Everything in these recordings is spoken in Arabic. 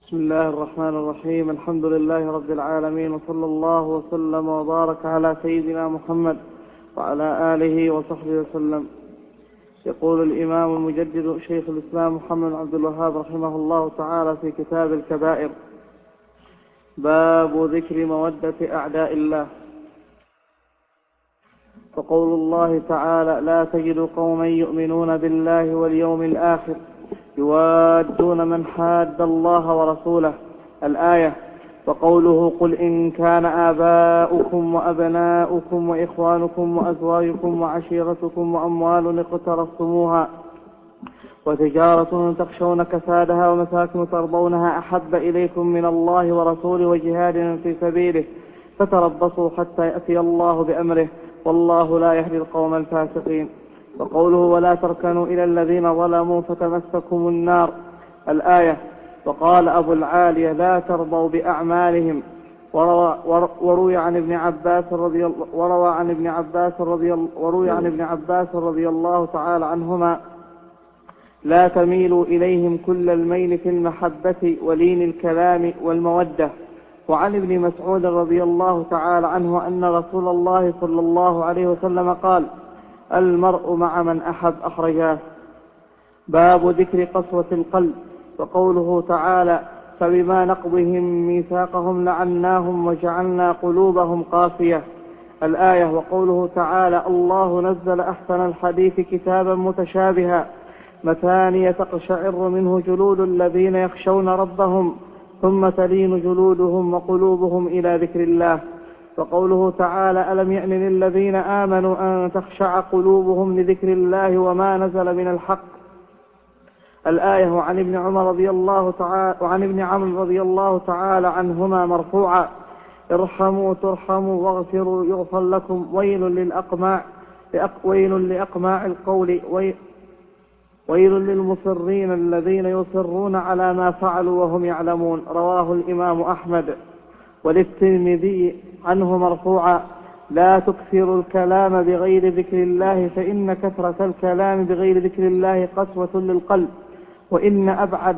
بسم الله الرحمن الرحيم. الحمد لله رب العالمين، وصلى الله وسلم وبارك على سيدنا محمد وعلى آله وصحبه وسلم. يقول الإمام المجدد شيخ الإسلام محمد عبد الوهاب رحمه الله تعالى في كتاب الكبائر: باب ذكر مودة أعداء الله. وقول الله تعالى: لا تجد قوما يؤمنون بالله واليوم الآخر يوادون من حاد الله ورسوله. الآية. وقوله: قل إن كان آباؤكم وأبناؤكم وإخوانكم وأزواجكم وعشيرتكم وأموال اقترفتموها وتجارة تخشون كسادها ومساكن ترضونها أحب إليكم من الله ورسوله وجهاد في سبيله فتربصوا حتى يأتي الله بأمره والله لا يهدي القوم الفاسقين. وقوله: ولا تركنوا إلى الذين ظلموا فتمسكم النار. الآية. وقال أبو العالية: لا ترضوا بأعمالهم. وروي عن ابن عباس رضي الله تعالى عنهما: لا تميلوا إليهم كل الميل في المحبة ولين الكلام والمودة. وعن ابن مسعود رضي الله تعالى عنه أن رسول الله صلى الله عليه وسلم قال: المرء مع من أحب. أخرجاه. باب ذكر قسوة القلب. وقوله تعالى: فبما نقضهم ميثاقهم لعناهم وجعلنا قلوبهم قاسية. الآية. وقوله تعالى: الله نزل أحسن الحديث كتابا متشابها مثانية تقشعر منه جلود الذين يخشون ربهم ثم تلين جلودهم وقلوبهم إلى ذكر الله. وقوله تعالى: ألم يأن للذين آمنوا أن تخشع قلوبهم لذكر الله وما نزل من الحق. الآية. وعن ابن عمرو رضي الله تعالى عنهما مرفوعا: ارحموا ترحموا واغفروا يغفر لكم ويل لأقماع القول ويل للمصرين الذين يصرون على ما فعلوا وهم يعلمون. رواه الإمام أحمد. وللترمذي عنه مرفوعا: لا تكثروا الكلام بغير ذكر الله فإن كثرة الكلام بغير ذكر الله قسوة للقلب وإن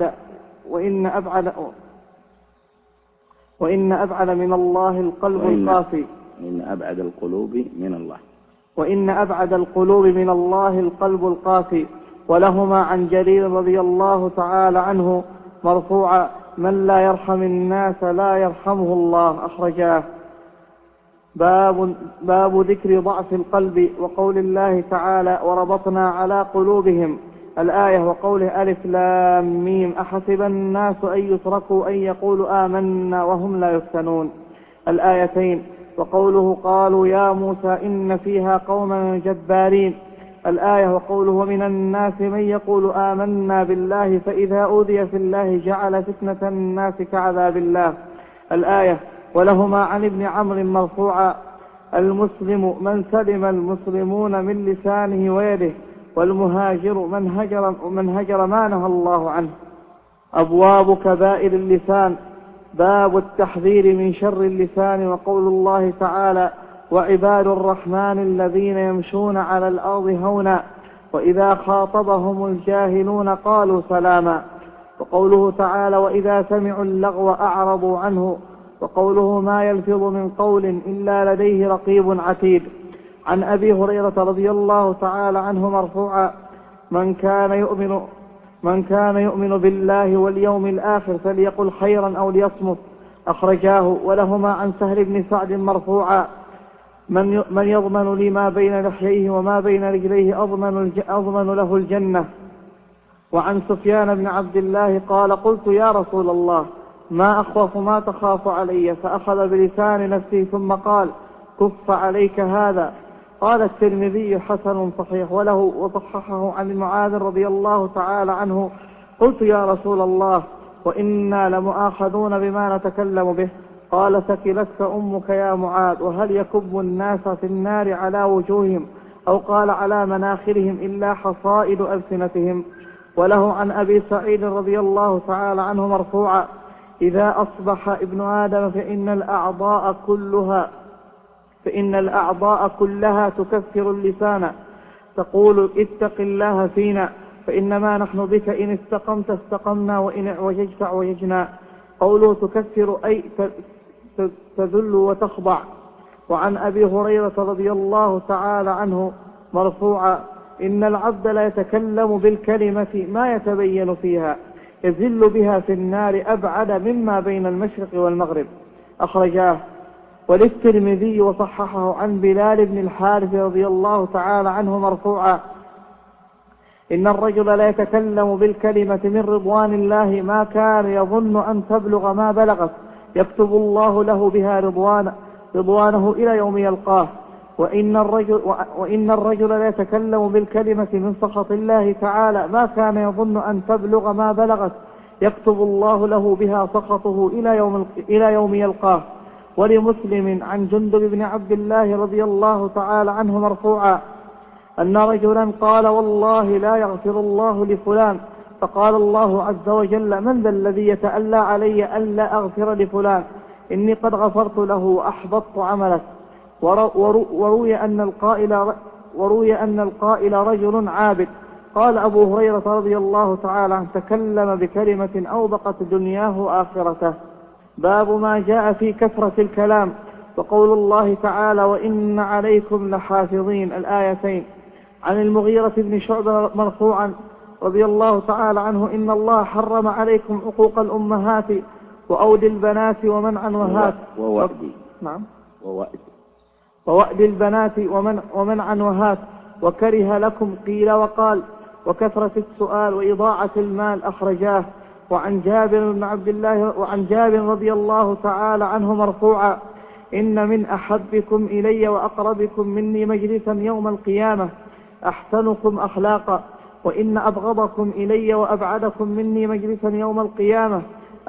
أبعد من الله القلب القاسي. وإن أبعد القلوب من الله. وإن أبعد القلوب من الله القلب القاسي. ولهما عن جرير رضي الله تعالى عنه مرفوعا: من لا يرحم الناس لا يرحمه الله. أخرجاه. باب ذكر ضعف القلب. وقول الله تعالى: وربطنا على قلوبهم. الآية. وقوله: ألف لام ميم أحسب الناس أن يتركوا أن يقولوا آمنا وهم لا يفتنون. الآيتين. وقوله: قالوا يا موسى إن فيها قوما جبارين. الآية. وقوله: ومن الناس من يقول آمنا بالله فإذا أوذي في الله جعل فتنة الناس كعذاب الله. الآية. ولهما عن ابن عمرو مرفوعا: المسلم من سلم المسلمون من لسانه ويده والمهاجر من هجر ما نهى الله عنه. أبواب كبائر اللسان. باب التحذير من شر اللسان. وقول الله تعالى: وعباد الرحمن الذين يمشون على الأرض هونا وإذا خاطبهم الجاهلون قالوا سلاما. وقوله تعالى: وإذا سمعوا اللغو أعرضوا عنه. وقوله: ما يلفظ من قول إلا لديه رقيب عتيد. عن أبي هريرة رضي الله تعالى عنه مرفوعا: من كان يؤمن بالله واليوم الآخر فليقل خيرا أو ليصمت. أخرجاه. ولهما عن سهل بن سعد مرفوعا: من يضمن لي ما بين لحييه وما بين رجليه أضمن له الجنة. وعن سفيان بن عبد الله قال: قلت يا رسول الله ما أخوف ما تخاف علي؟ فأخذ بلسان نفسه ثم قال: كف عليك هذا. قال الترمذي: حسن صحيح. وله وصححه عن معاذ رضي الله تعالى عنه: قلت يا رسول الله وإنا لمؤاخذون بما نتكلم به. قال: ثكلتك أمك يا معاذ. وهل يكب الناس في النار على وجوههم أو قال على مناخرهم إلا حصائد ألسنتهم. وله عن أبي سعيد رضي الله تعالى عنه مرفوعا: إذا أصبح ابن آدم فإن الأعضاء كلها تكفر اللسان تقول: اتق الله فينا فإنما نحن بك إن استقمت استقمنا وإن اعوججت اعوججنا. قوله تكسر أي تذل وتخضع. وعن أبي هريرة رضي الله تعالى عنه مرفوعا: إن العبد لا يتكلم بالكلمة ما يتبين فيها يزل بها في النار أبعد مما بين المشرق والمغرب. أخرجاه. وللترمذي وصححه عن بلال بن الحارث رضي الله تعالى عنه مرفوعا: إن الرجل لا يتكلم بالكلمة من رضوان الله ما كان يظن أن تبلغ ما بلغت يكتب الله له بها رضوانه إلى يوم يلقاه. وإن الرجل لا يتكلم بالكلمة من سخط الله تعالى ما كان يظن أن تبلغ ما بلغت يكتب الله له بها سخطه إلى يوم يلقاه. ولمسلم عن جندب بن عبد الله رضي الله تعالى عنه مرفوعا: أن رجلا قال: والله لا يغفر الله لفلان. فقال الله عز وجل: من ذا الذي يتألى علي ألا أغفر لفلان؟ إني قد غفرت له وأحبطت عملك. وروي أن القائل رجل عابد. قال أبو هريرة رضي الله تعالى عنه: تكلم بكلمة أوبقت دنياه وآخرته. باب ما جاء في كثرة الكلام. وقول الله تعالى: وإن عليكم لحافظين، الآيتين. عن المغيرة بن شعبة مرفوعا رضي الله تعالى عنه: إن الله حرم عليكم عقوق الأمهات وأود البنات ومنع وهات ووأد البنات ومنع وهات وكره لكم قيل وقال وكثرة السؤال وإضاعة المال. أخرجاه. وعن جابر رضي الله تعالى عنه مرفوعا: إن من أحبكم إلي وأقربكم مني مجلسا يوم القيامة أحسنكم أخلاقا، وإن أبغضكم إلي وأبعدكم مني مجلسا يوم القيامة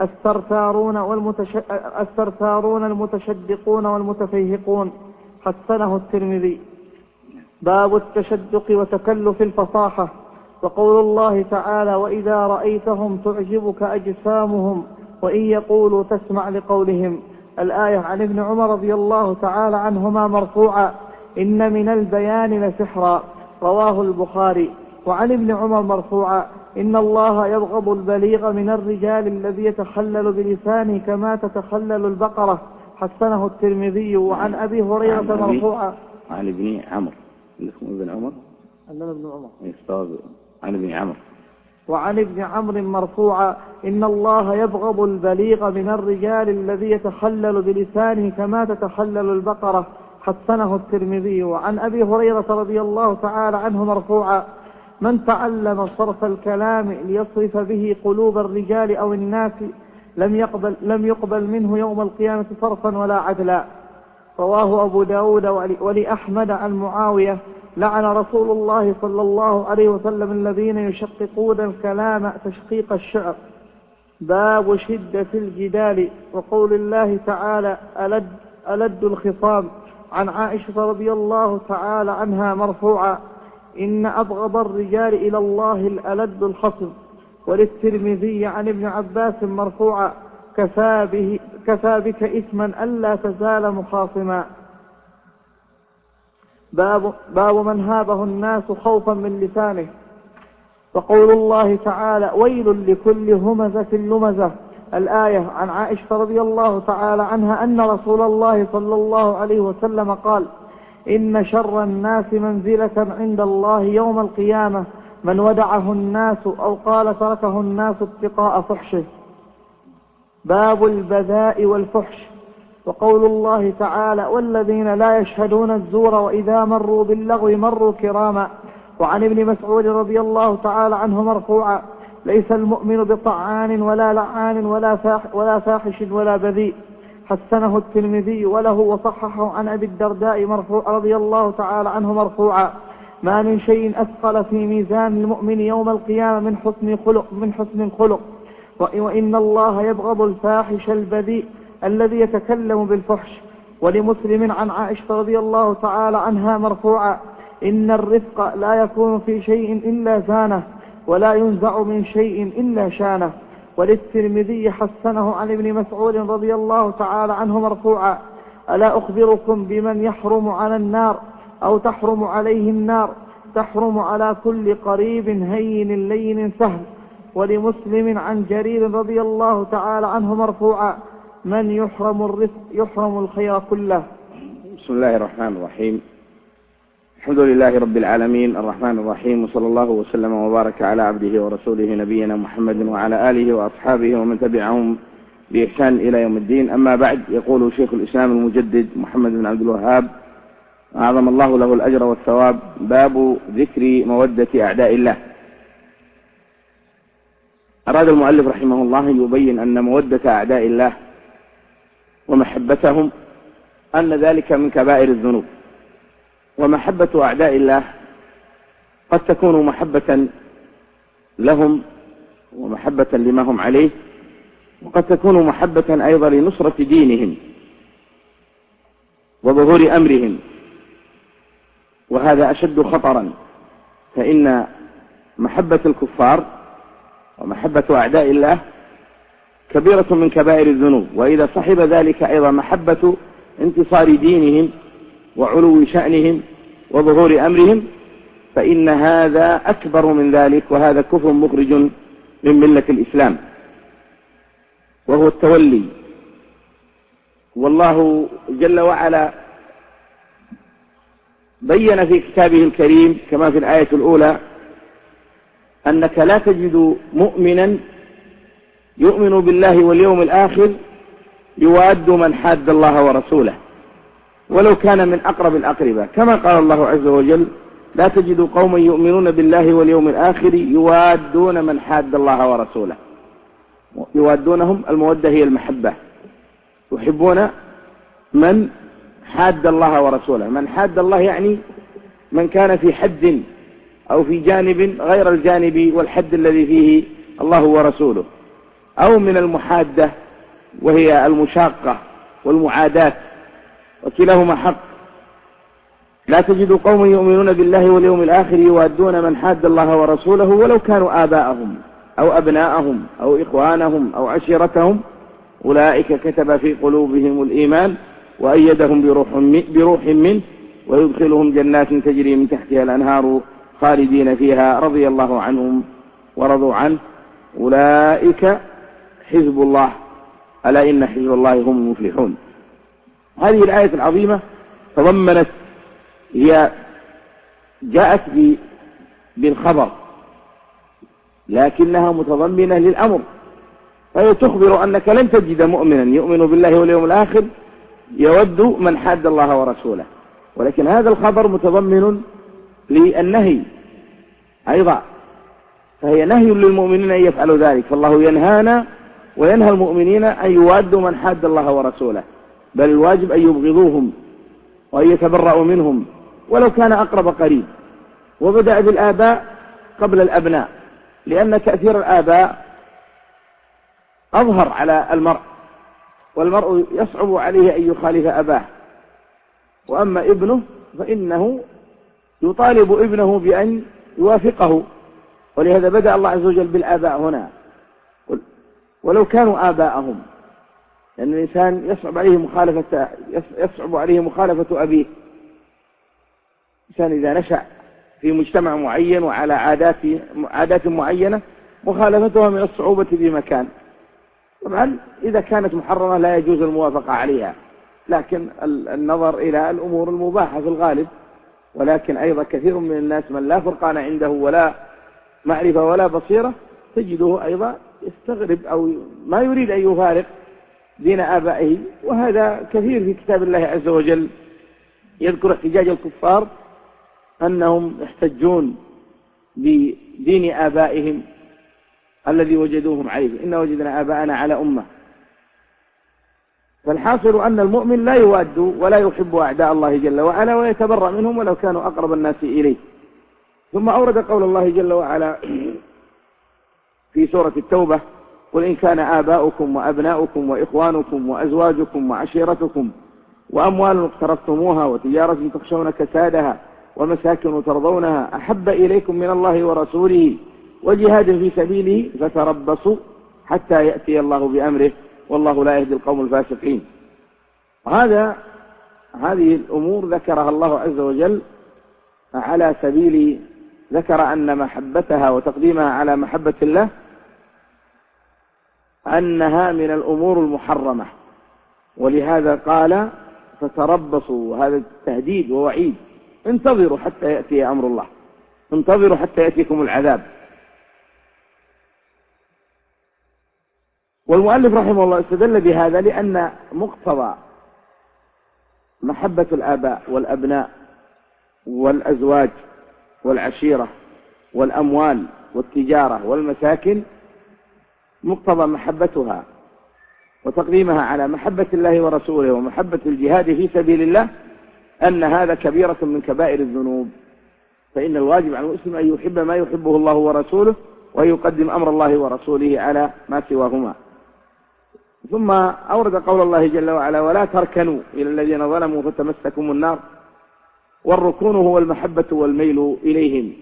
الثرثارون المتشدقون والمتفيهقون. حسنه الترمذي. باب التشدق وتكلف الفصاحة. وقول الله تعالى: وإذا رأيتهم تعجبك أجسامهم وإن يقولوا تسمع لقولهم، الآية. عن ابن عمر رضي الله تعالى عنهما مرفوعا: إن من البيان لسحرا، رواه البخاري. وعن ابن عمر مرفوعا: إن الله يبغض البليغ من الرجال الذي يتخلل بلسانه كما تتخلل البقرة. حسنه الترمذي. وعن أبي هريرة مرفوعا: عن ابن عمر. ابن عمر عن ابن عمر. وعن ابن عمرو مرفوعا: إن الله يبغض البليغ من الرجال الذي يتخلل بلسانه كما تتخلل البقرة. حسنه الترمذي. وعن أبي هريرة رضي الله تعالى عنه مرفوعا: من تعلم صرف الكلام ليصرف به قلوب الرجال أو الناس لم يقبل منه يوم القيامة صرفا ولا عدلا. رواه أبو داود. ولأحمد عن معاوية: لعن رسول الله صلى الله عليه وسلم الذين يشققون الكلام تشقيق الشعر. باب شدة الجدال. وقول الله تعالى: ألد الخصام. عن عائشة رضي الله تعالى عنها مرفوعا: إن أبغض الرجال إلى الله الألد الخصم. وللترمذي عن ابن عباس مرفوعا: كفى بك إثما ألا تزال مخاصما. باب من هابه الناس خوفا من لسانه. وقول الله تعالى: ويل لكل همزة لمزة، الآية. عن عائشة رضي الله تعالى عنها أن رسول الله صلى الله عليه وسلم قال: إن شر الناس منزلة عند الله يوم القيامة من ودعه الناس أو قال تركه الناس اتقاء فحشه. باب البذاء والفحش. وقول الله تعالى: والذين لا يشهدون الزور وإذا مروا باللغو مروا كراما. وعن ابن مسعود رضي الله تعالى عنه مرفوعا: ليس المؤمن بطعان ولا لعان ولا فاحش ولا بذيء. حسنه الترمذي وله وصححه. عن أبي الدرداء مرفوع رضي الله تعالى عنه مرفوعا: ما من شيء أثقل في ميزان المؤمن يوم القيامة من حسن الخلق، وإن الله يبغض الفاحش البذيء الذي يتكلم بالفحش. ولمسلم عن عائشة رضي الله تعالى عنها مرفوعا: إن الرفق لا يكون في شيء إلا زانه، ولا ينزع من شيء إلا شانه. وللترمذي حسنه عن ابن مسعود رضي الله تعالى عنه مرفوعا: ألا أخبركم بمن يحرم على النار أو تحرم عليه النار؟ تحرم على كل قريب هين لين سهل، ولمسلم عن جرير رضي الله تعالى عنه مرفوعا: من يحرم الرزق يحرم الخير كله. بسم الله الرحمن الرحيم. الحمد لله رب العالمين الرحمن الرحيم، وصلى الله وسلم وبارك على عبده ورسوله نبينا محمد وعلى آله وأصحابه ومن تبعهم بإحسان إلى يوم الدين. أما بعد، يقول شيخ الإسلام المجدد محمد بن عبد الوهاب أعظم الله له الأجر والثواب: باب ذكر مودة أعداء الله. أراد المؤلف رحمه الله أن يبين أن مودة أعداء الله ومحبتهم أن ذلك من كبائر الذنوب، ومحبة أعداء الله قد تكون محبة لهم ومحبة لما هم عليه، وقد تكون محبة أيضا لنصرة دينهم وظهور أمرهم، وهذا أشد خطرا، فإن محبة الكفار ومحبة أعداء الله كبيرة من كبائر الذنوب، وإذا صحب ذلك أيضا محبة انتصار دينهم وعلو شأنهم وظهور أمرهم، فإن هذا أكبر من ذلك، وهذا كفر مخرج من ملة الإسلام، وهو التولي. والله جل وعلا بين في كتابه الكريم كما في الآية الأولى أنك لا تجد مؤمنا يؤمن بالله واليوم الآخر يواد من حاد الله ورسوله ولو كان من أقرب الأقرباء، كما قال الله عز وجل: لا تجد قوما يؤمنون بالله واليوم الآخر يوادون من حاد الله ورسوله. يوادونهم، المودة هي المحبة، يحبون من حاد الله ورسوله. من حاد الله يعني من كان في حد أو في جانب غير الجانب والحد الذي فيه الله ورسوله، أو من المحادة وهي المشاقة والمعاداة، وكلاهما حق. لا تجد قوما يؤمنون بالله واليوم الآخر يوادون من حاد الله ورسوله ولو كانوا آباءهم أو أبناءهم أو إخوانهم أو عشيرتهم، أولئك كتب في قلوبهم الإيمان وأيدهم بروح منه ويدخلهم جنات تجري من تحتها الأنهار خالدين فيها رضي الله عنهم ورضوا عنه، أولئك حزب الله ألا إن حزب الله هم المفلحون. هذه الآية العظيمة تضمنت، هي جاءت بالخبر لكنها متضمنة للأمر، فهي تخبر أنك لن تجد مؤمنا يؤمن بالله واليوم الآخر يود من حاد الله ورسوله، ولكن هذا الخبر متضمن للنهي أيضا، فهي نهي للمؤمنين أن يفعلوا ذلك، فالله ينهانا وينهى المؤمنين أن يوادوا من حاد الله ورسوله، بل الواجب أن يبغضوهم وأن يتبرأوا منهم ولو كان أقرب قريب. وبدأ بالآباء قبل الأبناء، لأن تأثير الآباء أظهر على المرء، والمرء يصعب عليه أن يخالف أباه، وأما ابنه فإنه يطالب ابنه بأن يوافقه، ولهذا بدأ الله عز وجل بالآباء هنا، ولو كانوا آباءهم، لأن الإنسان يصعب عليه مخالفة أبيه. الإنسان إذا نشأ في مجتمع معين وعلى عادات معينة مخالفتها من الصعوبة بمكان. طبعا إذا كانت محرمة لا يجوز الموافقة عليها، لكن النظر إلى الأمور المباحة في الغالب. ولكن أيضا كثير من الناس من لا فرقان عنده ولا معرفة ولا بصيرة تجده أيضا يستغرب أو ما يريد أن يفارق دين آبائه، وهذا كثير في كتاب الله عز وجل. يذكر احتجاج الكفار أنهم يحتجون بدين آبائهم الذي وجدوهم عليه، إن وجدنا آباءنا على أمة. فالحاصل أن المؤمن لا يواد ولا يحب أعداء الله جل وعلا ويتبرأ منهم ولو كانوا أقرب الناس إليه. ثم أورد قول الله جل وعلا في سورة التوبة: قل إن كان آباؤكم وأبناؤكم وإخوانكم وأزواجكم وعشيرتكم وأموال اقترفتموها وتجارة تخشون كسادها ومساكن ترضونها أحب إليكم من الله ورسوله وجهاد في سبيله فتربصوا حتى يأتي الله بأمره والله لا يهدي القوم الفاسقين. هذه الأمور ذكرها الله عز وجل على سبيل، ذكر أن محبتها وتقديمها على محبة الله أنها من الأمور المحرمة، ولهذا قال فتربصوا، هذا تهديد ووعيد، انتظروا حتى يأتي أمر الله، انتظروا حتى يأتيكم العذاب. والمؤلف رحمه الله استدل بهذا لأن مقتضى محبة الآباء والأبناء والأزواج والعشيرة والأموال والتجارة والمساكن، مقتضى محبتها وتقديمها على محبة الله ورسوله ومحبة الجهاد في سبيل الله أن هذا كبيرة من كبائر الذنوب. فإن الواجب على المسلم أن يحب ما يحبه الله ورسوله، وأن يقدم أمر الله ورسوله على ما سواهما. ثم أورد قول الله جل وعلا ولا تركنوا إلى الذين ظلموا فتمسكم النار، والركون هو المحبة والميل إليهم،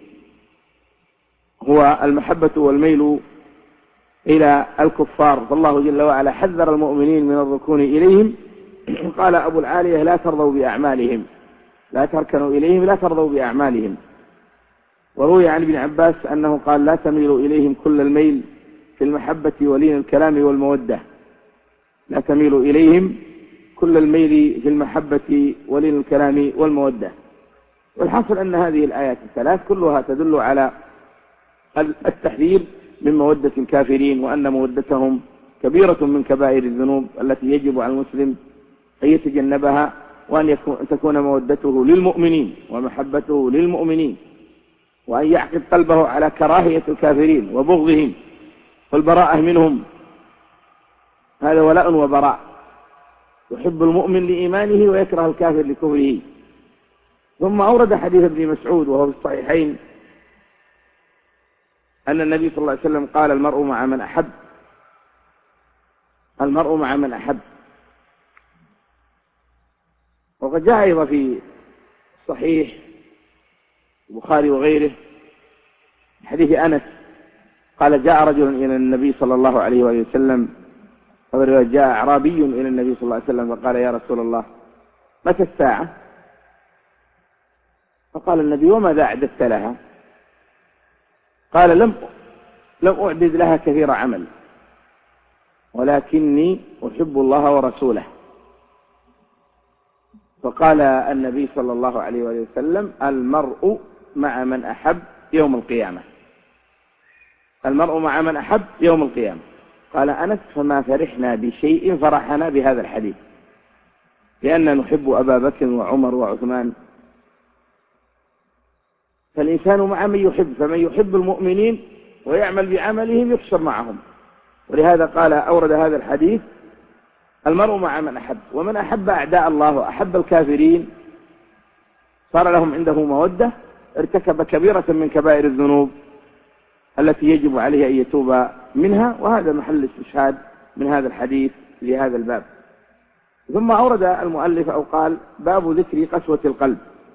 هو المحبة والميل إلى الكفار. فالله جل وعلا حذر المؤمنين من الركون إليهم. قال أبو العالية لا ترضوا بأعمالهم، لا تركنوا إليهم لا ترضوا بأعمالهم. وروي عن ابن عباس أنه قال لا تميلوا إليهم كل الميل في المحبة ولين الكلام والمودة، لا تميلوا إليهم كل الميل في المحبة ولين الكلام والمودة. والحاصل أن هذه الآيات الثلاث كلها تدل على التحذير من مودة الكافرين، وأن مودتهم كبيرة من كبائر الذنوب التي يجب على المسلم أن يتجنبها، وأن تكون مودته للمؤمنين ومحبته للمؤمنين، وأن يعقد قلبه على كراهية الكافرين وبغضهم والبراءة منهم. هذا ولاء وبراء، يحب المؤمن لإيمانه ويكره الكافر لكفره. ثم أورد حديث ابن مسعود وهو في الصحيحين أن النبي صلى الله عليه وسلم قال المرء مع من أحب، المرء مع من أحب. وقد جاء أيضا في صحيح البخاري وغيره حديث أنس قال جاء رجل إلى النبي صلى الله عليه وآله وسلم، جاء أعرابي إلى النبي صلى الله عليه وسلم فقال يا رسول الله متى الساعة؟ فقال النبي وماذا أعددت لها؟ قال لم أعدد لها كثير عمل، ولكني أحب الله ورسوله. فقال النبي صلى الله عليه وآله وسلم المرء مع من أحب يوم القيامة، المرء مع من أحب يوم القيامة. قال أنس فما فرحنا بشيء فرحنا بهذا الحديث، لأننا نحب أبا بكر وعمر وعثمان. فالإنسان مع من يحب، فمن يحب المؤمنين ويعمل بعملهم يحشر معهم. ولهذا قال أورد هذا الحديث المرء مع من أحب، ومن أحب أعداء الله وأحب الكافرين صار لهم عنده مودة، ارتكب كبيرة من كبائر الذنوب التي يجب عليه أن يتوب منها. وهذا محل استشهاد من هذا الحديث لهذا الباب. ثم أورد المؤلف أو قال باب ذكر قسوة القلب.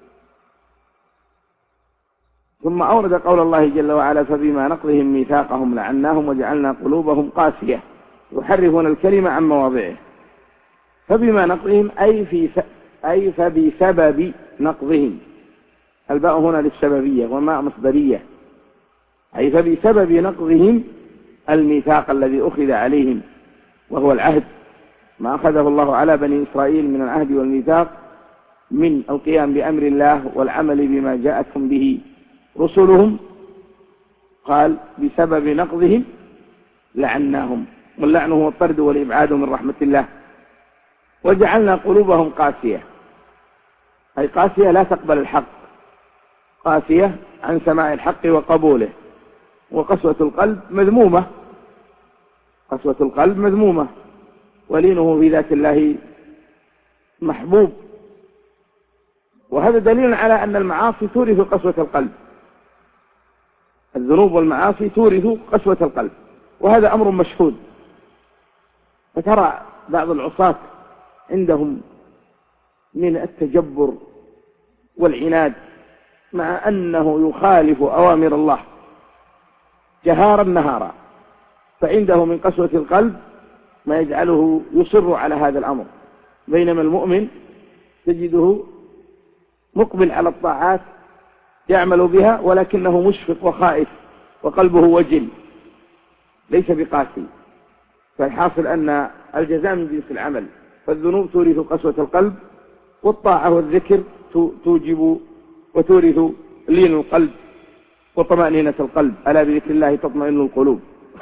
ثم أورد قول الله جل وعلا فبما نقضهم ميثاقهم لعناهم وجعلنا قلوبهم قاسية يحرفون الكلمة عن مواضعه. فبما نقضهم أي فبسبب نقضهم، الباء هنا للسببية وما مصدرية، أي فبسبب نقضهم الميثاق الذي أخذ عليهم، وهو العهد، ما أخذه الله على بني إسرائيل من العهد والميثاق من القيام بأمر الله والعمل بما جاءتهم به رسلهم. قال بسبب نقضهم لعناهم، واللعن هو الطرد والإبعاد من رحمة الله. وجعلنا قلوبهم قاسية، أي قاسية لا تقبل الحق، قاسية عن سماع الحق وقبوله. وقسوة القلب مذمومة، قسوة القلب مذمومة، ولينه في ذات الله محبوب. وهذا دليل على أن المعاصي تورث قسوة القلب، الذنوب والمعاصي تورث قسوة القلب، وهذا أمر مشهود. فترى بعض العصاة عندهم من التجبر والعناد مع أنه يخالف أوامر الله جهارا نهارا، فعنده من قسوة القلب ما يجعله يصر على هذا الأمر. بينما المؤمن تجده مقبل على الطاعات يعمل بها، ولكنه مشفق وخائف وقلبه وجل، ليس بقاسي. فالحاصل أن الجزاء من جنس العمل، فالذنوب تورث قسوة القلب، والطاعة والذكر توجب وتورث لين القلب وطمأنينة القلب. ألا بذكر الله تطمئن القلوب.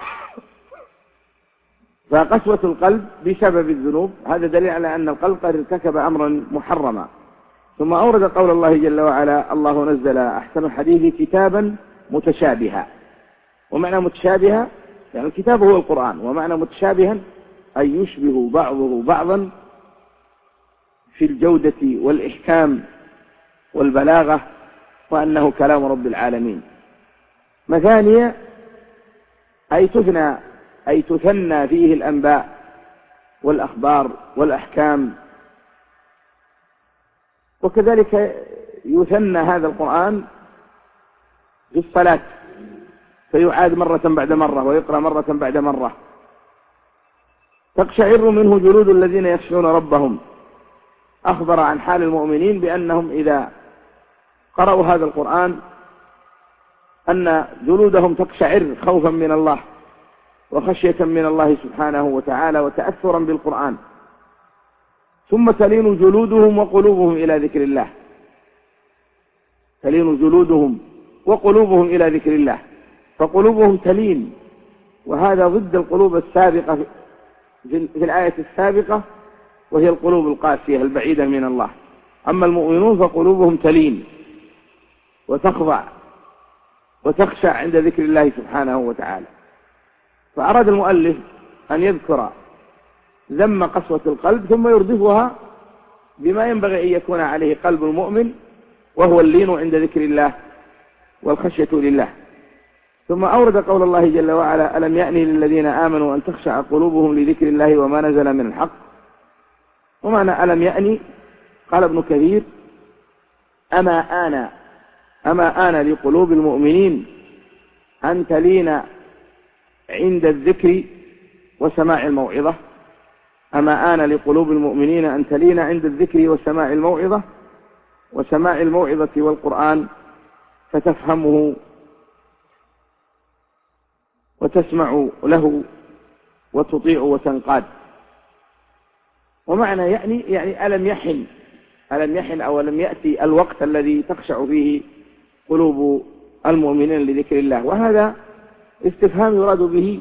فقسوة القلب بسبب الذنوب هذا دليل على أن القلب قد ارتكب أمرا محرما. ثم أورد قول الله جل وعلا: الله نزل أحسن الحديث كتابا متشابها. ومعنى متشابها يعني الكتاب هو القرآن، ومعنى متشابها أن يشبه بعضه بعضا في الجودة والإحكام والبلاغة، وأنه كلام رب العالمين. مثانية أي تثنى فيه الأنباء والأخبار والأحكام. وكذلك يثنى هذا القرآن في الصلاة، فيعاد مرة بعد مرة ويقرأ مرة بعد مرة. تقشعر منه جلود الذين يخشون ربهم. أخبر عن حال المؤمنين بأنهم إذا قرأوا هذا القرآن أن جلودهم تقشعر خوفا من الله وخشية من الله سبحانه وتعالى وتأثرا بالقرآن. ثم تلين جلودهم وقلوبهم إلى ذكر الله. تلين جلودهم وقلوبهم إلى ذكر الله، فقلوبهم تلين، وهذا ضد القلوب السابقة في الآية السابقة، وهي القلوب القاسية البعيدة من الله. أما المؤمنون فقلوبهم تلين وتخضع وتخشع عند ذكر الله سبحانه وتعالى. فأراد المؤلف أن يذكر ذم قسوة القلب ثم يردفها بما ينبغي أن يكون عليه قلب المؤمن، وهو اللين عند ذكر الله والخشية لله. ثم أورد قول الله جل وعلا: ألم يأني للذين آمنوا أن تخشع قلوبهم لذكر الله وما نزل من الحق. ومعنى ألم يأني قال ابن كثير: أما آن لقلوب المؤمنين أن تلين عند الذكر وسماع الموعظة. أما آن لقلوب المؤمنين أن تلين عند الذكر وسماع الموعظة، وسماع الموعظة والقرآن فتفهمه وتسمع له وتطيع وتنقاد. ومعنى يعني ألم يحن أو لم يأتي الوقت الذي تخشع فيه قلوب المؤمنين لذكر الله. وهذا استفهام يراد به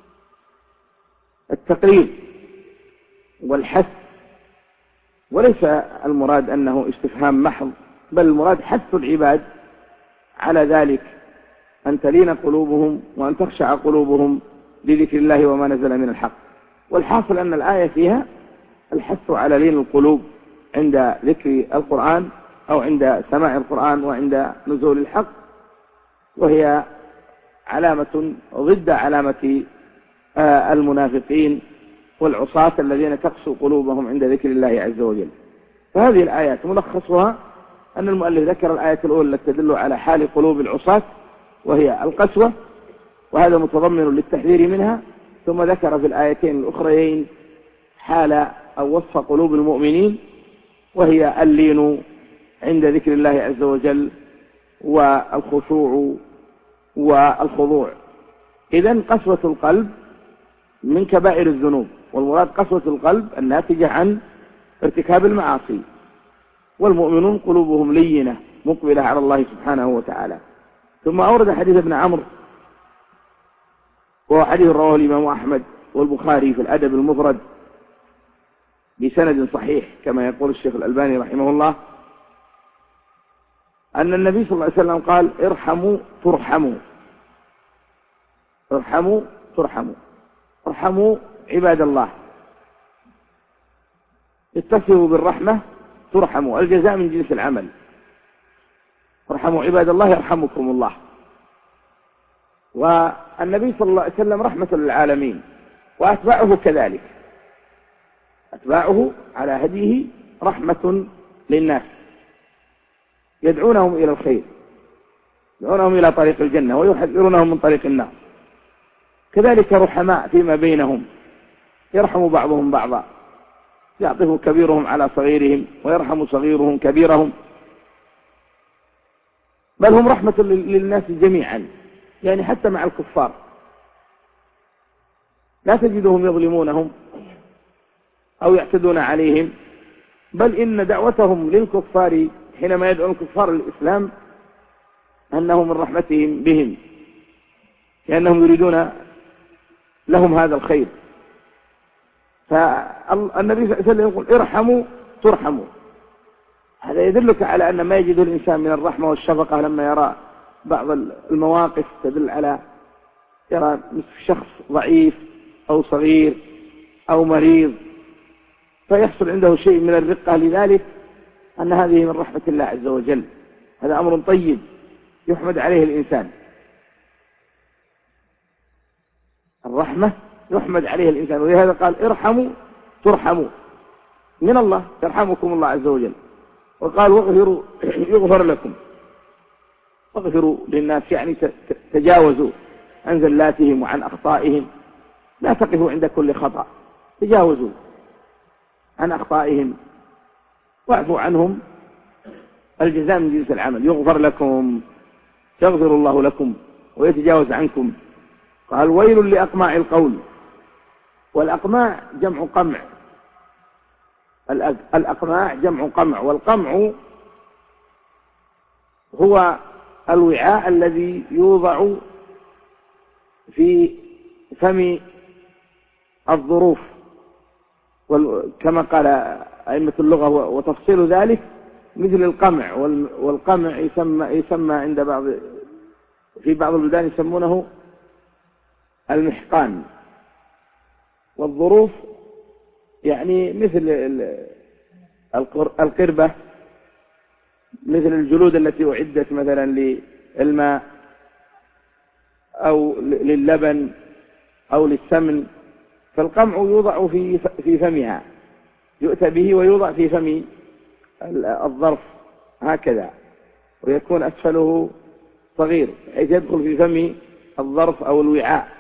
التقرير والحث، وليس المراد أنه استفهام محض، بل المراد حث العباد على ذلك، أن تلين قلوبهم وأن تخشع قلوبهم لذكر الله وما نزل من الحق. والحاصل أن الآية فيها الحث على لين القلوب عند ذكر القرآن أو عند سماع القرآن وعند نزول الحق، وهي علامة ضد علامة المنافقين والعصاة الذين تقسو قلوبهم عند ذكر الله عز وجل. فهذه الآيات ملخصها أن المؤلف ذكر الآية الأولى التي تدل على حال قلوب العصاة وهي القسوة، وهذا متضمن للتحذير منها. ثم ذكر في الآيتين الأخريين حال أو وصف قلوب المؤمنين وهي اللين عند ذكر الله عز وجل والخشوع والخضوع. إذن قسوة القلب من كبائر الذنوب، والمراد قسوة القلب الناتجة عن ارتكاب المعاصي. والمؤمنون قلوبهم لينة مقبلة على الله سبحانه وتعالى. ثم أورد حديث ابن عمرو، وهو حديث رواه الإمام أحمد والبخاري في الأدب المفرد بسند صحيح كما يقول الشيخ الألباني رحمه الله، أن النبي صلى الله عليه وسلم قال: ارحموا ترحموا، ارحموا ترحموا. ارحموا عباد الله، اتصلوا بالرحمة ترحموا، الجزاء من جنس العمل. ارحموا عباد الله يرحمكم الله. والنبي صلى الله عليه وسلم رحمة للعالمين، وأتباعه كذلك، أتباعه على هديه رحمة للناس، يدعونهم إلى الخير، يدعونهم إلى طريق الجنة ويحذرونهم من طريق النار. كذلك رحماء فيما بينهم، يرحم بعضهم بعضا، يعطف كبيرهم على صغيرهم ويرحم صغيرهم كبيرهم، بل هم رحمة للناس جميعا، يعني حتى مع الكفار. لا تجدهم يظلمونهم أو يعتدون عليهم، بل إن دعوتهم للكفار حينما يدعون الكفار للإسلام أنه من رحمتهم بهم، لأنهم يريدون لهم هذا الخير. فالنبي صلى الله عليه وسلم يقول ارحموا ترحموا. هذا يدلك على أن ما يجده الإنسان من الرحمة والشفقة لما يرى بعض المواقف تدل على يرى شخص ضعيف أو صغير أو مريض فيحصل عنده شيء من الرقة، لذلك أن هذه من رحمة الله عز وجل. هذا أمر طيب يحمد عليه الإنسان، الرحمة يحمد عليه الإنسان، ولهذا قال ارحموا ترحموا من الله، يرحمكم الله عز وجل. وقال واغفروا يغفر لكم، واغفروا للناس يعني تجاوزوا عن زلاتهم وعن أخطائهم، لا تقفوا عند كل خطأ، تجاوزوا عن أخطائهم واعفوا عنهم، الجزاء من جنس العمل. يغفر لكم يغفر الله لكم ويتجاوز عنكم. قال ويل لأقماع القول، والأقماع جمع قمع، الأقماع جمع قمع، والقمع هو الوعاء الذي يوضع في فم الظروف، كما قال أئمة اللغة وتفصيل ذلك مثل القمع، والقمع يسمى عند في بعض البلدان يسمونه المحقان، والظروف يعني مثل القربة، مثل الجلود التي أعدت مثلا للماء أو للبن أو للسمن، فالقمع يوضع في فمها، يؤتى به ويوضع في فم الظرف هكذا، ويكون أسفله صغير حيث يدخل في فم الظرف أو الوعاء.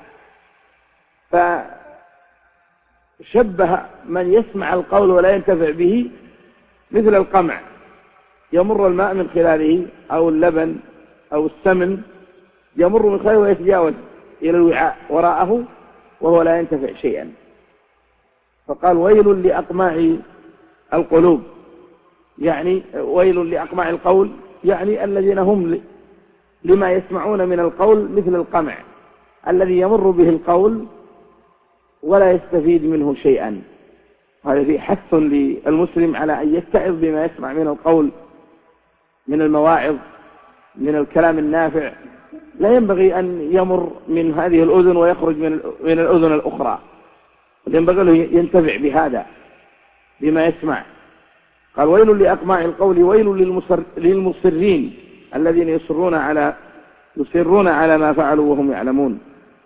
فشبه من يسمع القول ولا ينتفع به مثل القمع، يمر الماء من خلاله أو اللبن أو السمن يمر من خلاله ويتجاوز إلى الوعاء وراءه وهو لا ينتفع شيئا. فقال ويل لأقماع القلوب، يعني ويل لأقماع القول، يعني الذين هم لما يسمعون من القول مثل القمع الذي يمر به القول ولا يستفيد منه شيئا. هذا فيه حث للمسلم على أن يتعظ بما يسمع من القول، من المواعظ، من الكلام النافع. لا ينبغي أن يمر من هذه الأذن ويخرج من الأذن الأخرى، ينبغي له ينتفع بهذا بما يسمع. قال ويل لأقماع القول ويل للمصرين الذين يصرون على ما فعلوا وهم يعلمون.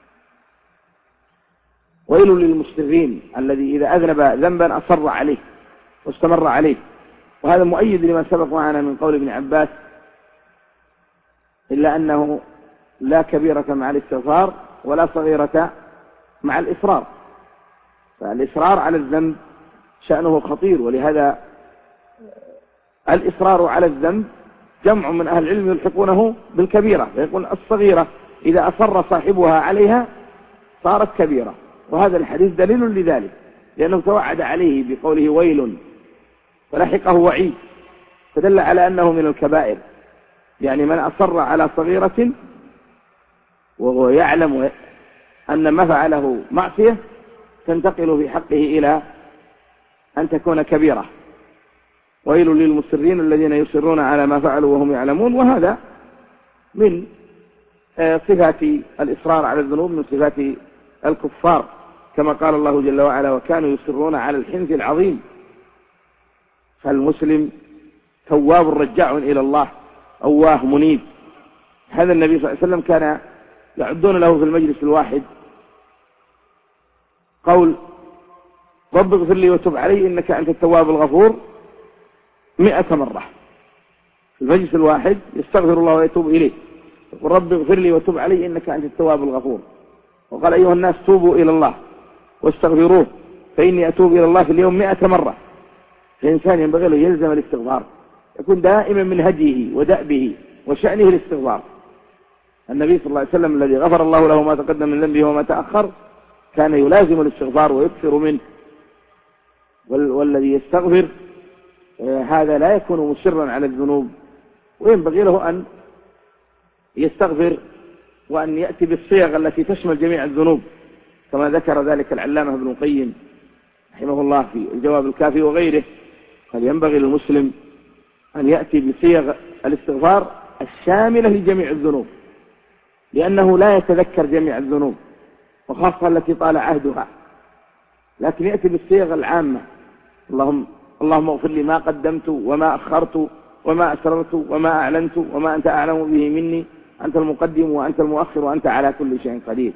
ويل للمصرين الذي إذا أذنب ذنبا أصر عليه واستمر عليه. وهذا مؤيد لما سبق معنا من قول ابن عباس إلا أنه لا كبيرة مع الاستغفار ولا صغيرة مع الإصرار، فالإصرار على الذنب شأنه خطير، ولهذا الإصرار على الذنب جمع من أهل العلم يلحقونه بالكبيرة، فيقول الصغيرة إذا أصر صاحبها عليها صارت كبيرة. وهذا الحديث دليل لذلك، لأنه توعد عليه بقوله ويل فلحقه وعيد، فدل على أنه من الكبائر. يعني من أصر على صغيرة وهو يعلم أن ما فعله معصية تنتقل في حقه إلى أن تكون كبيرة. ويل للمصرين الذين يصرون على ما فعلوا وهم يعلمون. وهذا من صفات الإصرار على الذنوب، من صفات الكفار، كما قال الله جل وعلا وكانوا يصرون على الحنث العظيم. فالمسلم تواب رجاع إلى الله، أواه منيب. هذا النبي صلى الله عليه وسلم كان يعدون له في المجلس الواحد قول رب اغفر لي وتب علي إنك أنت التواب الغفور 100 مرة. في المجلس الواحد يستغفر الله ويتوب إليه، يقول رب اغفر لي وتب علي إنك أنت التواب الغفور. وقال أيها الناس توبوا إلى الله واستغفروه فإني أتوب إلى الله في اليوم 100 مرة. الإنسان ينبغي له يلزم الاستغفار، يكون دائما من هديه ودأبه وشأنه الاستغفار. النبي صلى الله عليه وسلم الذي غفر الله له ما تقدم من ذنبه وما تأخر كان يلازم الاستغفار ويكثر منه، والذي يستغفر هذا لا يكون مصرا على الذنوب، وينبغي له أن يستغفر وأن يأتي بالصيغ التي تشمل جميع الذنوب، كما ذكر ذلك العلامة ابن القيم رحمه الله في الجواب الكافي وغيره. قال ينبغي للمسلم أن يأتي بصيغ الاستغفار الشاملة لجميع الذنوب، لأنه لا يتذكر جميع الذنوب وخاصة التي طال عهدها، لكن يأتي بالصيغ العامة: اللهم اغفر لي ما قدمت وما أخرت وما أسررت وما أعلنت وما أنت أعلم به مني، أنت المقدم وأنت المؤخر وأنت على كل شيء قدير.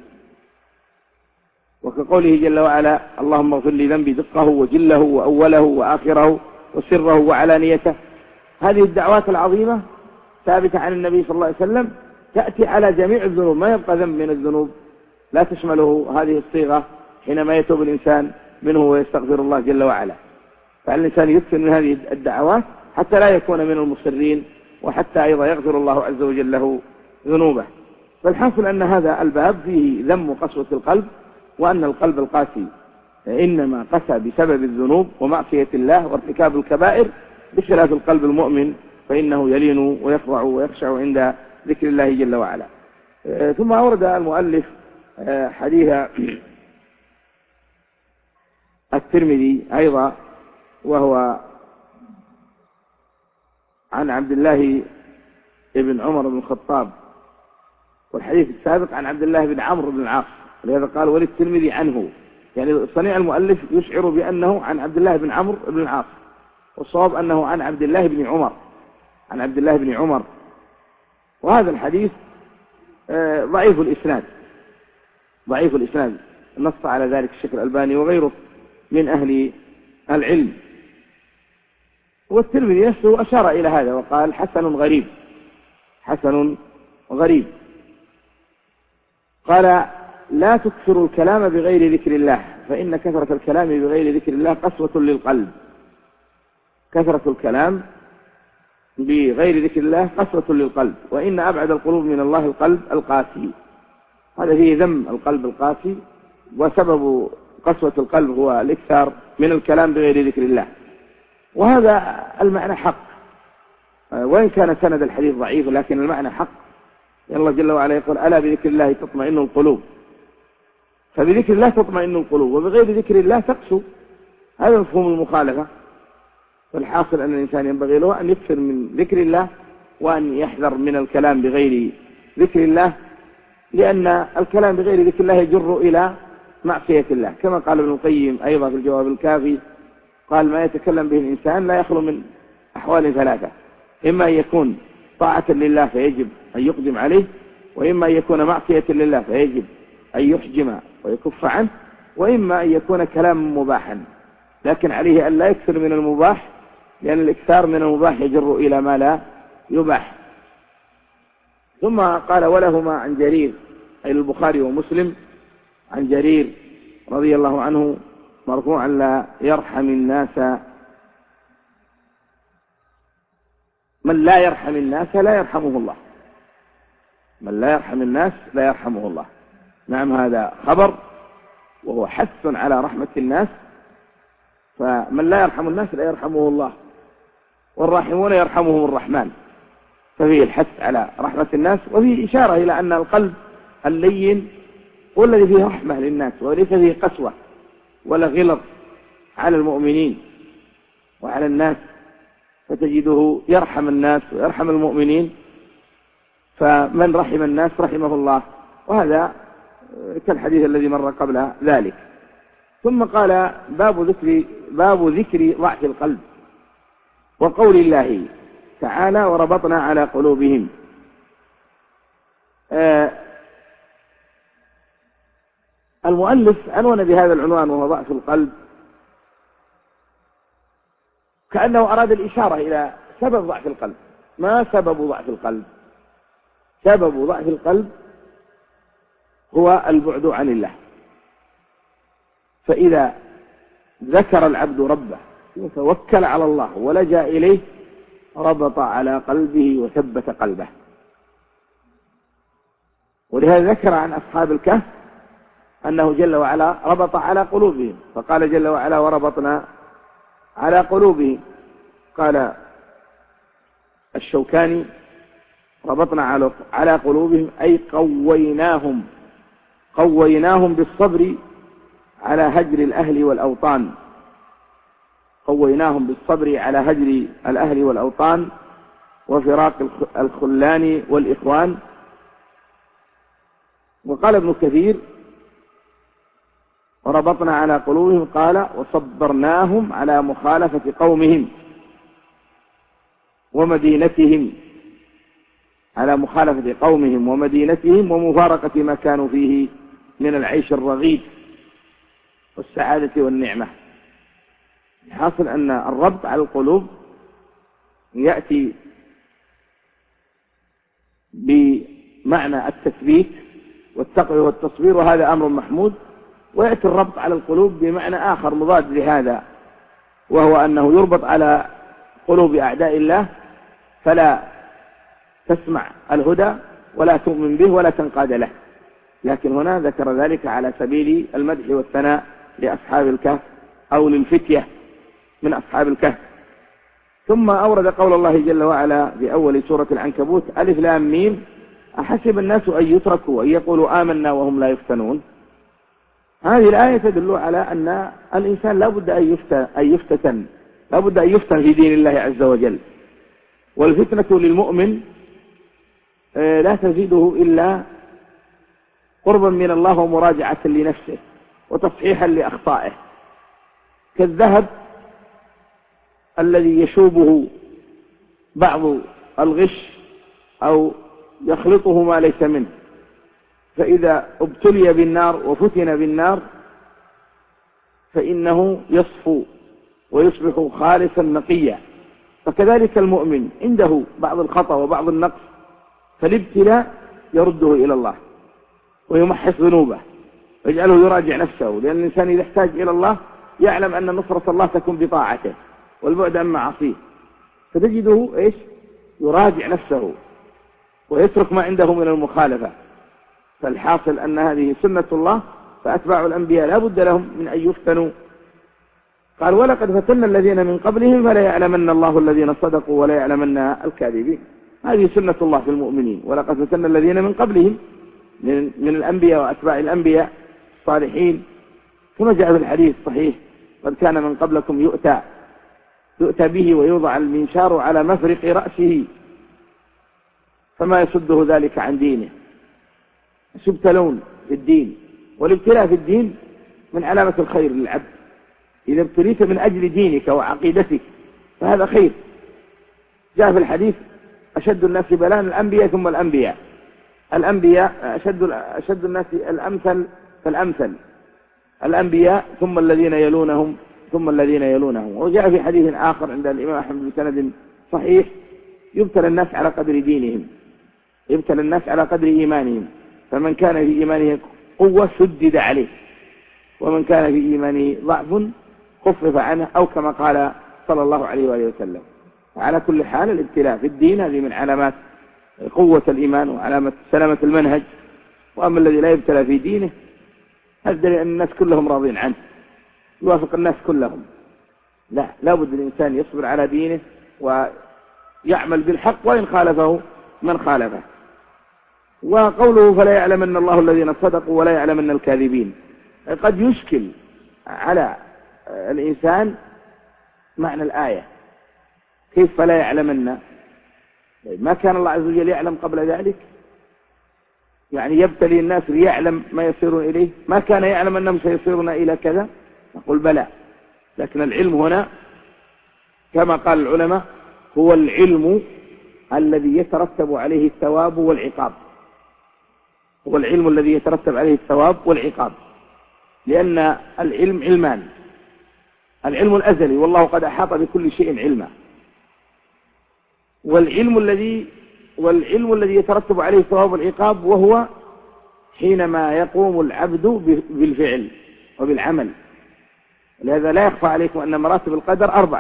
وكقوله جل وعلا: اللهم اغفر لي ذنبي دقه وجله وأوله وآخره وسره وعلانيته. هذه الدعوات العظيمة ثابتة عن النبي صلى الله عليه وسلم، تأتي على جميع الذنوب، ما يبقى ذنب من الذنوب لا تشمله هذه الصيغة حينما يتوب الإنسان منه ويستغفر الله جل وعلا. فالإنسان يكثر من هذه الدعوات حتى لا يكون من المصرين، وحتى أيضا يغفر الله عز وجل له ذنوبه. فالحاصل أن هذا الباب فيه ذم قسوة القلب، وأن القلب القاسي إنما قسى بسبب الذنوب ومعصية الله وارتكاب الكبائر، بخلاف القلب المؤمن فإنه يلين ويخضع ويخشع عند ذكر الله جل وعلا. ثم أورد المؤلف حديث الترمذي أيضا، وهو عن عبد الله بن عمر بن الخطاب، والحديث السابق عن عبد الله بن عمرو بن العاص، ولهذا قال وللترمذي عنه، يعني صنيع المؤلف يشعر بأنه عن عبد الله بن عمرو بن العاص، والصواب أنه عن عبد الله بن عمر، عن عبد الله بن عمر. وهذا الحديث ضعيف الإسناد، ضعيف الإسناد، نص على ذلك الشيخ الألباني وغيره من أهل العلم. والترمذي نفسه أشار إلى هذا وقال حسن غريب، حسن غريب. قال لا تكثروا الكلام بغير ذكر الله، فإن كثرة الكلام بغير ذكر الله قسوة للقلب. كثرة الكلام بغير ذكر الله قسوة للقلب، وإن أبعد القلوب من الله القلب القاسي. هذا فيه ذم القلب القاسي، وسبب قسوة القلب هو الإكثار من الكلام بغير ذكر الله. وهذا المعنى حق، وإن كان سند الحديث ضعيف لكن المعنى حق. الله جل وعلا يقول ألا بذكر الله تطمئن القلوب، فبذكر الله تطمئن القلوب، وبغير ذكر الله تقسو. هذا مفهوم المخالفة. فالحاصل أن الإنسان ينبغي له أن يكثر من ذكر الله، وأن يحذر من الكلام بغير ذكر الله، لأن الكلام بغير ذكر الله يجر إلى معصية الله، كما قال ابن القيم أيضا في الجواب الكافي، قال ما يتكلم به الإنسان لا يخلو من أحوال ثلاثة: إما أن يكون طاعة لله فيجب أن يقدم عليه، وإما أن يكون معصية لله فيجب أن يحجم ويكف عنه، وإما أن يكون كلام مباحا، لكن عليه أن لا يكثر من المباح، لأن الإكثار من المباح يجر إلى ما لا يباح. ثم قال ولهما عن جرير، أي البخاري ومسلم، عن جرير رضي الله عنه مرفوعا لا يرحم الناس، من لا يرحم الناس لا يرحمه الله، من لا يرحم الناس لا يرحمه الله. نعم، هذا خبر وهو حث على رحمة الناس، فمن لا يرحم الناس لا يرحمه الله، والراحمون يرحمهم الرحمن. ففيه الحث على رحمة الناس، وفيه إشارة إلى أن القلب اللين هو الذي فيه رحمة للناس، وليس فيه قسوة ولا غلظ على المؤمنين وعلى الناس، فتجده يرحم الناس ويرحم المؤمنين، فمن رحم الناس رحمه الله. وهذا كالحديث الذي مر قبل ذلك. ثم قال باب ذكر ضعف القلب، وقول الله تعالى وربطنا على قلوبهم. المؤلف عنون بهذا العنوان وهو ضعف القلب، كأنه أراد الإشارة إلى سبب ضعف القلب. ما سبب ضعف القلب؟ سبب ضعف القلب هو البعد عن الله. فإذا ذكر العبد ربه وتوكل على الله ولجأ إليه ربط على قلبه وثبت قلبه. ولهذا ذكر عن أصحاب الكهف أنه جل وعلا ربط على قلوبهم، فقال جل وعلا وربطنا على قلوبهم. قال الشوكاني ربطنا على قلوبهم أي قويناهم بالصبر على هجر الأهل والأوطان، قويناهم بالصبر على هجر الأهل والأوطان وفراق الخلان والإخوان. وقال ابن كثير وربطنا على قلوبهم قال وصبرناهم على مخالفة قومهم ومدينتهم، على مخالفة قومهم ومدينتهم ومفارقة ما كانوا فيه من العيش الرغيد والسعادة والنعمة. الحاصل أن الربط على القلوب يأتي بمعنى التثبيت والتقوى والتصبير، وهذا أمر محمود، ويأتي الربط على القلوب بمعنى آخر مضاد لهذا، وهو أنه يربط على قلوب أعداء الله فلا تسمع الهدى ولا تؤمن به ولا تنقاد له. لكن هنا ذكر ذلك على سبيل المدح والثناء لأصحاب الكهف أو للفتية من أصحاب الكهف. ثم أورد قول الله جل وعلا في أول سورة العنكبوت ألف لام ميم أحسب الناس أن يتركوا أن يقولوا آمنا وهم لا يفتنون. هذه الآية تدل على أن الإنسان لا بد أن يفتن في دين الله عز وجل، والفتنة للمؤمن لا تزيده إلا قربا من الله ومراجعة لنفسه وتصحيحا لأخطائه، كالذهب الذي يشوبه بعض الغش أو يخلطه ما ليس منه، فإذا ابتلي بالنار وفتن بالنار فإنه يصفو ويصبح خالصا نقيا. فكذلك المؤمن عنده بعض الخطأ وبعض النقص، فالابتلاء يرده إلى الله ويمحص ذنوبه ويجعله يراجع نفسه، لأن الإنسان إذا احتاج إلى الله يعلم أن نصرة الله تكون بطاعته والبعد عن معاصيه، فتجده يراجع نفسه ويترك ما عنده من المخالفة. فالحاصل أن هذه سنة الله، فأتباع الأنبياء لا بد لهم من أن يفتنوا. قال ولقد فتنا الذين من قبلهم فلا يعلمن الله الذين صدقوا ولا يعلمن الكاذبين. هذه سنة الله في المؤمنين، ولقد فتنا الذين من قبلهم من الأنبياء وأتباع الأنبياء الصالحين، كما جاء في الحديث الصحيح قد كان من قبلكم يؤتى به ويوضع المنشار على مفرق رأسه فما يصده ذلك عن دينه. يبتلون في الدين، والابتلاء في الدين من علامة الخير للعبد. إذا ابتليت من أجل دينك وعقيدتك فهذا خير. جاء في الحديث أشد الناس بلاء الأنبياء ثم الأنبياء. الأنبياء أشد الناس الأمثل فالأمثل، الأنبياء ثم الذين يلونهم ثم الذين يلونهم. وجاء في حديث آخر عند الإمام أحمد بسند صحيح يبتلى الناس على قدر دينهم، يبتلى الناس على قدر إيمانهم، فمن كان في إيمانه قوة شدد عليه، ومن كان في إيمانه ضعف خفف عنه، أو كما قال صلى الله عليه وآله وسلم. وعلى كل حال الابتلاء في الدين هذه من علامات قوة الإيمان وعلامة سلامة المنهج. وأما الذي لا يبتلى في دينه هذا لأن الناس كلهم راضين عنه، يوافق الناس كلهم. لا بد الإنسان يصبر على دينه ويعمل بالحق وإن خالفه من خالفه. وقوله فلا يعلمن الله الذين صدقوا ولا يعلمن الكاذبين، قد يشكل على الإنسان معنى الآية، كيف فلا يعلمن؟ ما كان الله عز وجل يعلم قبل ذلك؟ يعني يبتلي الناس ليعلم ما يصيرون إليه؟ ما كان يعلم أنهم سيصيرون إلى كذا؟ نقول بلى، لكن العلم هنا كما قال العلماء هو العلم الذي يترتب عليه الثواب والعقاب، هو العلم الذي يترتب عليه الثواب والعقاب. لأن العلم علمان، العلم الأزلي والله قد أحاط بكل شيء علما، والعلم الذي يترتب عليه الثواب والعقاب وهو حينما يقوم العبد بالفعل وبالعمل. لهذا لا يخفى عليكم أن مراتب القدر 4: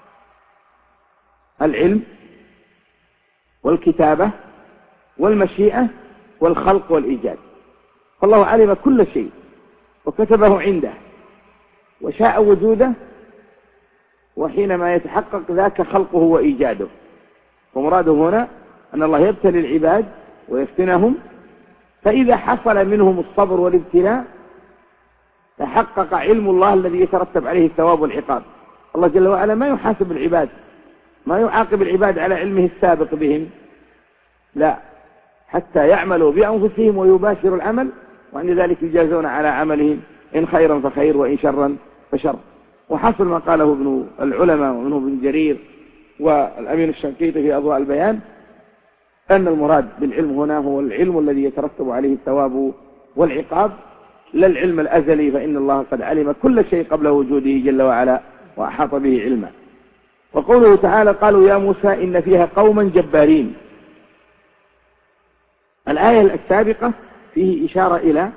العلم والكتابة والمشيئة والخلق والإيجاد. فالله علم كل شيء وكتبه عنده وشاء وجوده، وحينما يتحقق ذاك خلقه وإيجاده. ومراده هنا أن الله يبتلي العباد ويفتنهم، فإذا حصل منهم الصبر والابتلاء تحقق علم الله الذي يترتب عليه الثواب والعقاب. الله جل وعلا ما يحاسب العباد، ما يعاقب العباد على علمه السابق بهم، لا، حتى يعملوا بأنفسهم ويباشروا العمل، وعند ذلك يجازون على عملهم، إن خيرا فخير وإن شرا فشر. وحصل ما قاله ابن العلماء ومنه ابن جرير والأمين الشنقيطي في أضواء البيان، أن المراد بالعلم هنا هو العلم الذي يترتب عليه الثواب والعقاب، لا العلم الأزلي، فإن الله قد علم كل شيء قبل وجوده جل وعلا وأحاط به علما. وقوله تعالى قالوا يا موسى إن فيها قوما جبارين. الآية السابقة فيه إشارة إلى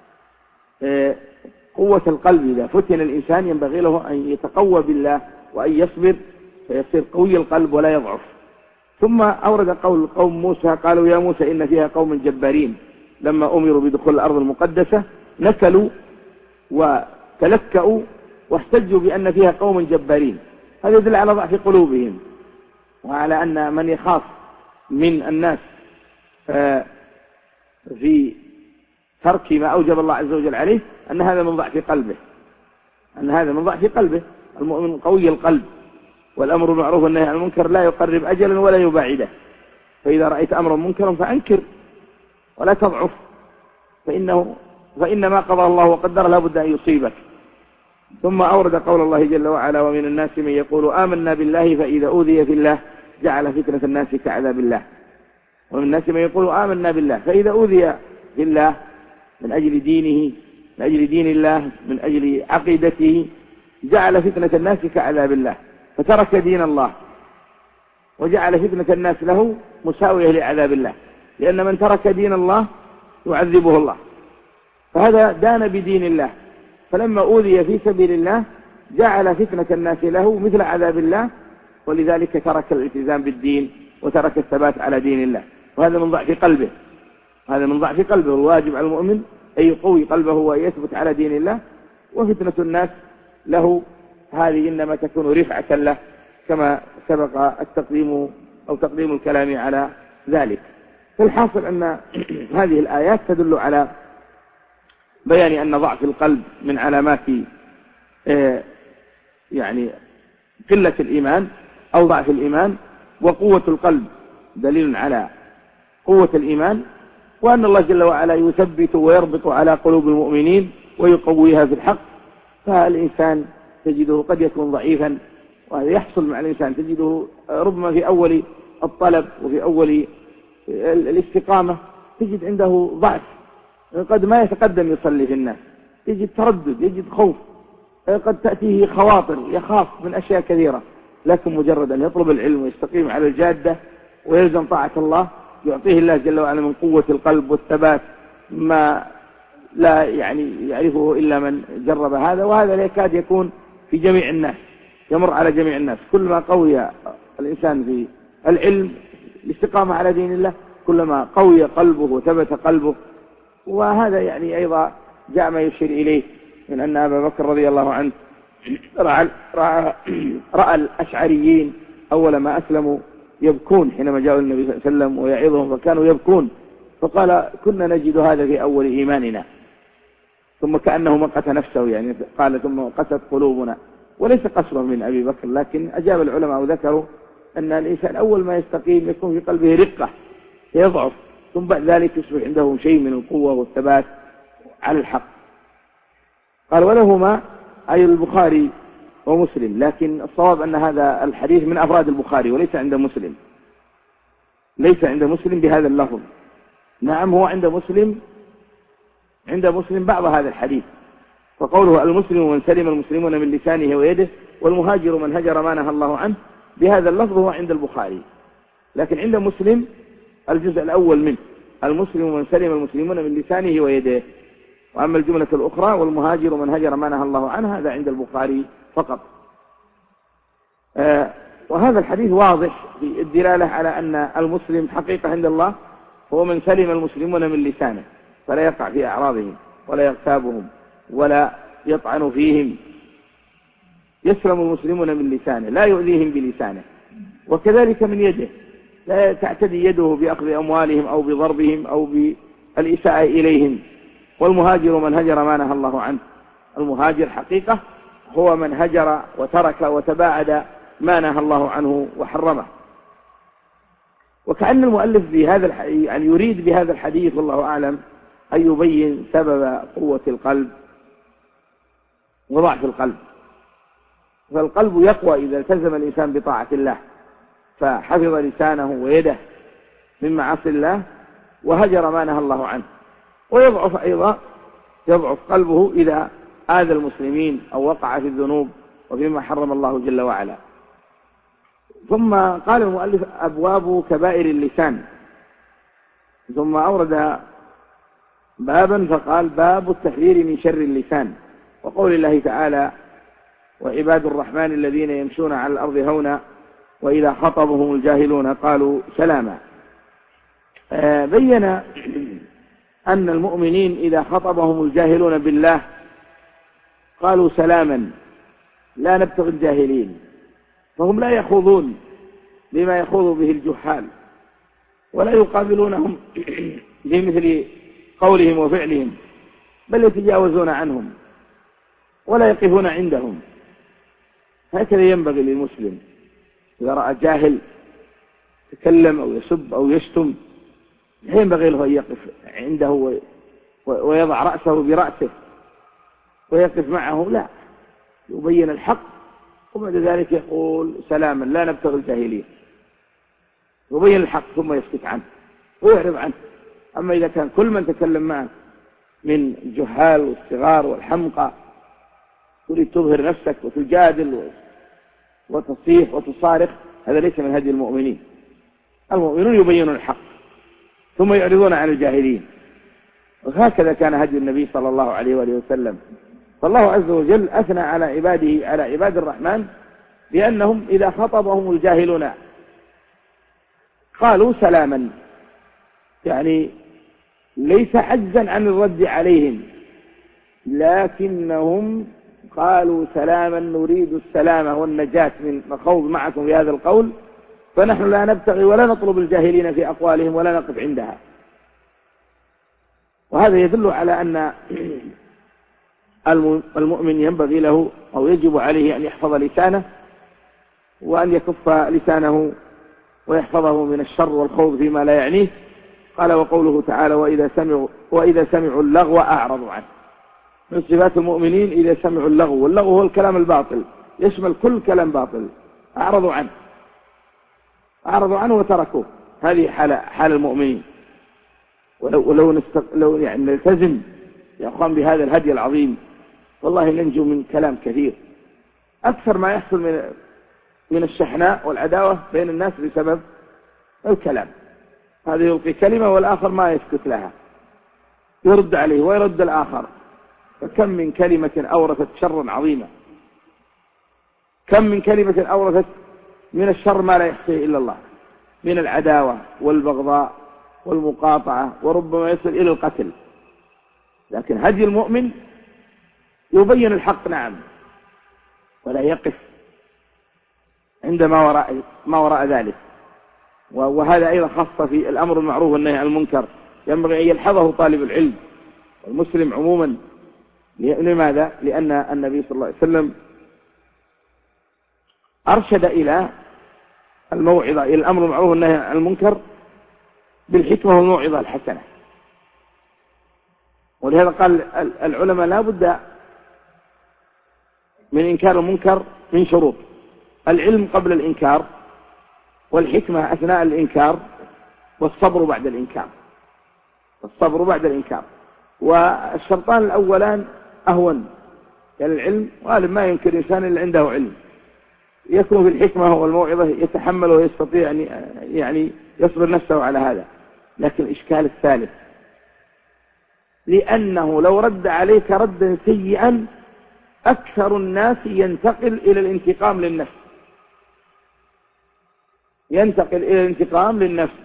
قوة القلب. إذا فتن الإنسان ينبغي له أن يتقوى بالله وأن يصبر فيصير قوي القلب ولا يضعف. ثم أورد قول قوم موسى قالوا يا موسى إن فيها قوم جبارين، لما أمروا بدخول الأرض المقدسة نكلوا وتلكأوا واحتجوا بأن فيها قوم جبارين. هذا يدل على ضعف قلوبهم، وعلى أن من يخاف من الناس في ترك ما أوجب الله عز وجل عليه أن هذا من ضعف قلبه، أن هذا من ضعف قلبه. المؤمن قوي القلب، والأمر بالمعروف والنهي عن المنكر لا يقرب أجلا ولا يباعده. فإذا رأيت أمرا منكرا فأنكر ولا تضعف، فإن ما قضى الله وقدر لا بد أن يصيبك. ثم أورد قول الله جل وعلا ومن الناس من يقول آمنا بالله فإذا أوذي في الله جعل فتنة الناس كعذاب الله. ومن الناس من يقول آمنا بالله فإذا أوذي في الله من أجل دينه، من أجل دين الله، من أجل عقيدته، جعل فتنة الناس كعذاب الله، فترك دين الله وجعل فتنة الناس له مساوية لعذاب الله، لأن من ترك دين الله يعذبه الله. فهذا دان بدين الله، فلما أوذي في سبيل الله جعل فتنة الناس له مثل عذاب الله، ولذلك ترك الالتزام بالدين وترك الثبات على دين الله. وهذا من ضعف قلبه، هذا من ضعف قلبه. الواجب على المؤمن أن يقوي قلبه وأن يثبت على دين الله. وفتنة الناس له هذه إنما تكون رفعة له، كما سبق التقديم أو تقديم الكلام على ذلك. فالحاصل أن هذه الآيات تدل على بيان أن ضعف القلب من علامات يعني قلة الإيمان أو ضعف الإيمان، وقوة القلب دليل على قوة الإيمان، وأن الله جل وعلا يثبت ويربط على قلوب المؤمنين ويقويها في الحق. فالإنسان تجده قد يكون ضعيفا، وهذا يحصل مع الإنسان، تجده ربما في أول الطلب وفي أول الاستقامة تجد عنده ضعف، قد ما يتقدم يصلي في الناس، يجد تردد، يجد خوف، قد تأتيه خواطر، يخاف من أشياء كثيرة. لكن مجرد أن يطلب العلم ويستقيم على الجادة ويلزم طاعة الله يعطيه الله جل وعلا من قوة القلب والثبات ما لا يعني يعرفه إلا من جرب هذا. وهذا لا يكاد يكون في جميع الناس، يمر على جميع الناس. كلما قوي الإنسان في العلم الاستقامة على دين الله كلما قوي قلبه وثبت قلبه. وهذا يعني أيضا جاء ما يشير إليه من أن أبا بكر رضي الله عنه رأى الأشعريين أول ما أسلموا يبكون حينما جاءوا النبي صلى الله عليه وسلم ويعظهم، فكانوا يبكون، فقال كنا نجد هذا في أول إيماننا، ثم كأنه مقت نفسه، يعني قال ثم قست قلوبنا. وليس قسوة من أبي بكر، لكن أجاب العلماء وذكروا أن الإنسان أول ما يستقيم يكون في قلبه رقة يضعف، ثم بعد ذلك يصبح عنده شيء من القوة والثبات على الحق. قال ولهما أي البخاري ومسلم، لكن الصواب أن هذا الحديث من أفراد البخاري وليس عند مسلم، ليس عند مسلم بهذا اللفظ. نعم هو عند مسلم بعض هذا الحديث، فقوله المسلم من سلم المسلمون من لسانه ويده والمهاجر من هجر ما نهى الله عنه بهذا اللفظ هو عند البخاري. لكن عند مسلم الجزء الأول منه المسلم من سلم المسلمون من لسانه ويده، وأما الجملة الأخرى والمهاجر من هجر ما نهى الله عنه هذا عند البخاري فقط. وهذا الحديث واضح في الدلالة على أن المسلم حقيقة عند الله هو من سلم المسلمون من لسانه، فلا يقع في أعراضهم ولا يغتابهم ولا يطعن فيهم، يسلم المسلمون من لسانه لا يؤذيهم بلسانه، وكذلك من يده، لا تعتدي يده بأخذ أموالهم أو بضربهم أو بالإساءة إليهم. والمهاجر من هجر ما نهى الله عنه. المهاجر حقيقة هو من هجر وترك وتباعد ما نهى الله عنه وحرمه. وكأن المؤلف بهذا يعني يريد بهذا الحديث والله أعلم أن يبين سبب قوة القلب وضعف القلب. فالقلب يقوى إذا التزم الإنسان بطاعة الله، فحفظ لسانه ويده من معاصي الله وهجر ما نهى الله عنه. ويضعف أيضا، يضعف قلبه إذا آذى المسلمين أو وقع في الذنوب وفيما حرم الله جل وعلا. ثم قال المؤلف أبواب كبائر اللسان، ثم أورد بابا فقال باب التحذير من شر اللسان، وقول الله تعالى وعباد الرحمن الذين يمشون على الأرض هونا وإذا خطبهم الجاهلون قالوا سلاما. بين أن المؤمنين إذا خطبهم الجاهلون بالله قالوا سلاما لا نبتغي الجاهلين، فهم لا يخوضون بما يخوض به الجهال ولا يقابلونهم بمثل قولهم وفعلهم، بل يتجاوزون عنهم ولا يقفون عندهم. هكذا ينبغي للمسلم إذا رأى جاهل يتكلم أو يسب أو يشتم لا ينبغي له أن يقف عنده ويضع رأسه برأسه ويقف معه، لا، يبين الحق وبعد ذلك يقول سلاما لا نبتغي الجاهلين، يبين الحق ثم يسكت عنه ويعرض عنه. أما إذا كان كل من تكلم معه من الجهال والصغار والحمقى تريد تظهر نفسك وتجادل وتصيح وتصارخ، هذا ليس من هدي المؤمنين. المؤمنون يبينون الحق ثم يعرضون عن الجاهلين، وهكذا كان هدي النبي صلى الله عليه وآله وسلم. فالله عز وجل أثنى على عباده، على عباد الرحمن، بأنهم إذا خطبهم الجاهلون قالوا سلاما، يعني ليس عجزا عن الرد عليهم، لكنهم قالوا سلاما نريد السلامة والنجاة من الخوض معكم في هذا القول، فنحن لا نبتغي ولا نطلب الجاهلين في أقوالهم ولا نقف عندها. وهذا يدل على أن المؤمن ينبغي له أو يجب عليه أن يحفظ لسانه وأن يكف لسانه ويحفظه من الشر والخوض فيما لا يعنيه. قال وقوله تعالى وإذا سمعوا اللغو أعرضوا عنه. من صفات المؤمنين إذا سمعوا اللغو، واللغو هو الكلام الباطل، يشمل كل كلام باطل، أعرضوا عنه وتركوه. هذه حال المؤمنين. ولو يعني نلتزم يا أخوان بهذا الهدي العظيم والله ننجو من كلام كثير. أكثر ما يحصل من الشحناء والعداوة بين الناس بسبب الكلام. هذا يلقي كلمة والآخر ما يسكت لها، يرد عليه ويرد الآخر. فكم من كلمة أورثت شرا عظيما، كم من كلمة أورثت من الشر ما لا يحصيه إلا الله، من العداوة والبغضاء والمقاطعة، وربما يصل إلى القتل. لكن هدي المؤمن يبين الحق نعم، ولا يقف عند ما وراء ذلك. وهذا أيضا خاصة في الأمر المعروف والنهي عن المنكر، ينبغي أن يلحظه طالب العلم والمسلم عموما. لماذا؟ لأن النبي صلى الله عليه وسلم أرشد إلى الموعظة، إلى الأمر المعروف والنهي عن المنكر بالحكمة والموعظة الحسنة. ولهذا قال العلماء لا بد من إنكار المنكر من شروط: العلم قبل الإنكار، والحكمة أثناء الإنكار، والصبر بعد الإنكار. والشرطان الأولان أهون، يعني العلم غالب ما يمكن الإنسان إلا عنده علم، يكون في الحكمة والموعظة يتحمل ويستطيع يعني يصبر نفسه على هذا. لكن الإشكال الثالث، لأنه لو رد عليك ردا سيئا أكثر الناس ينتقل إلى الانتقام للنفس،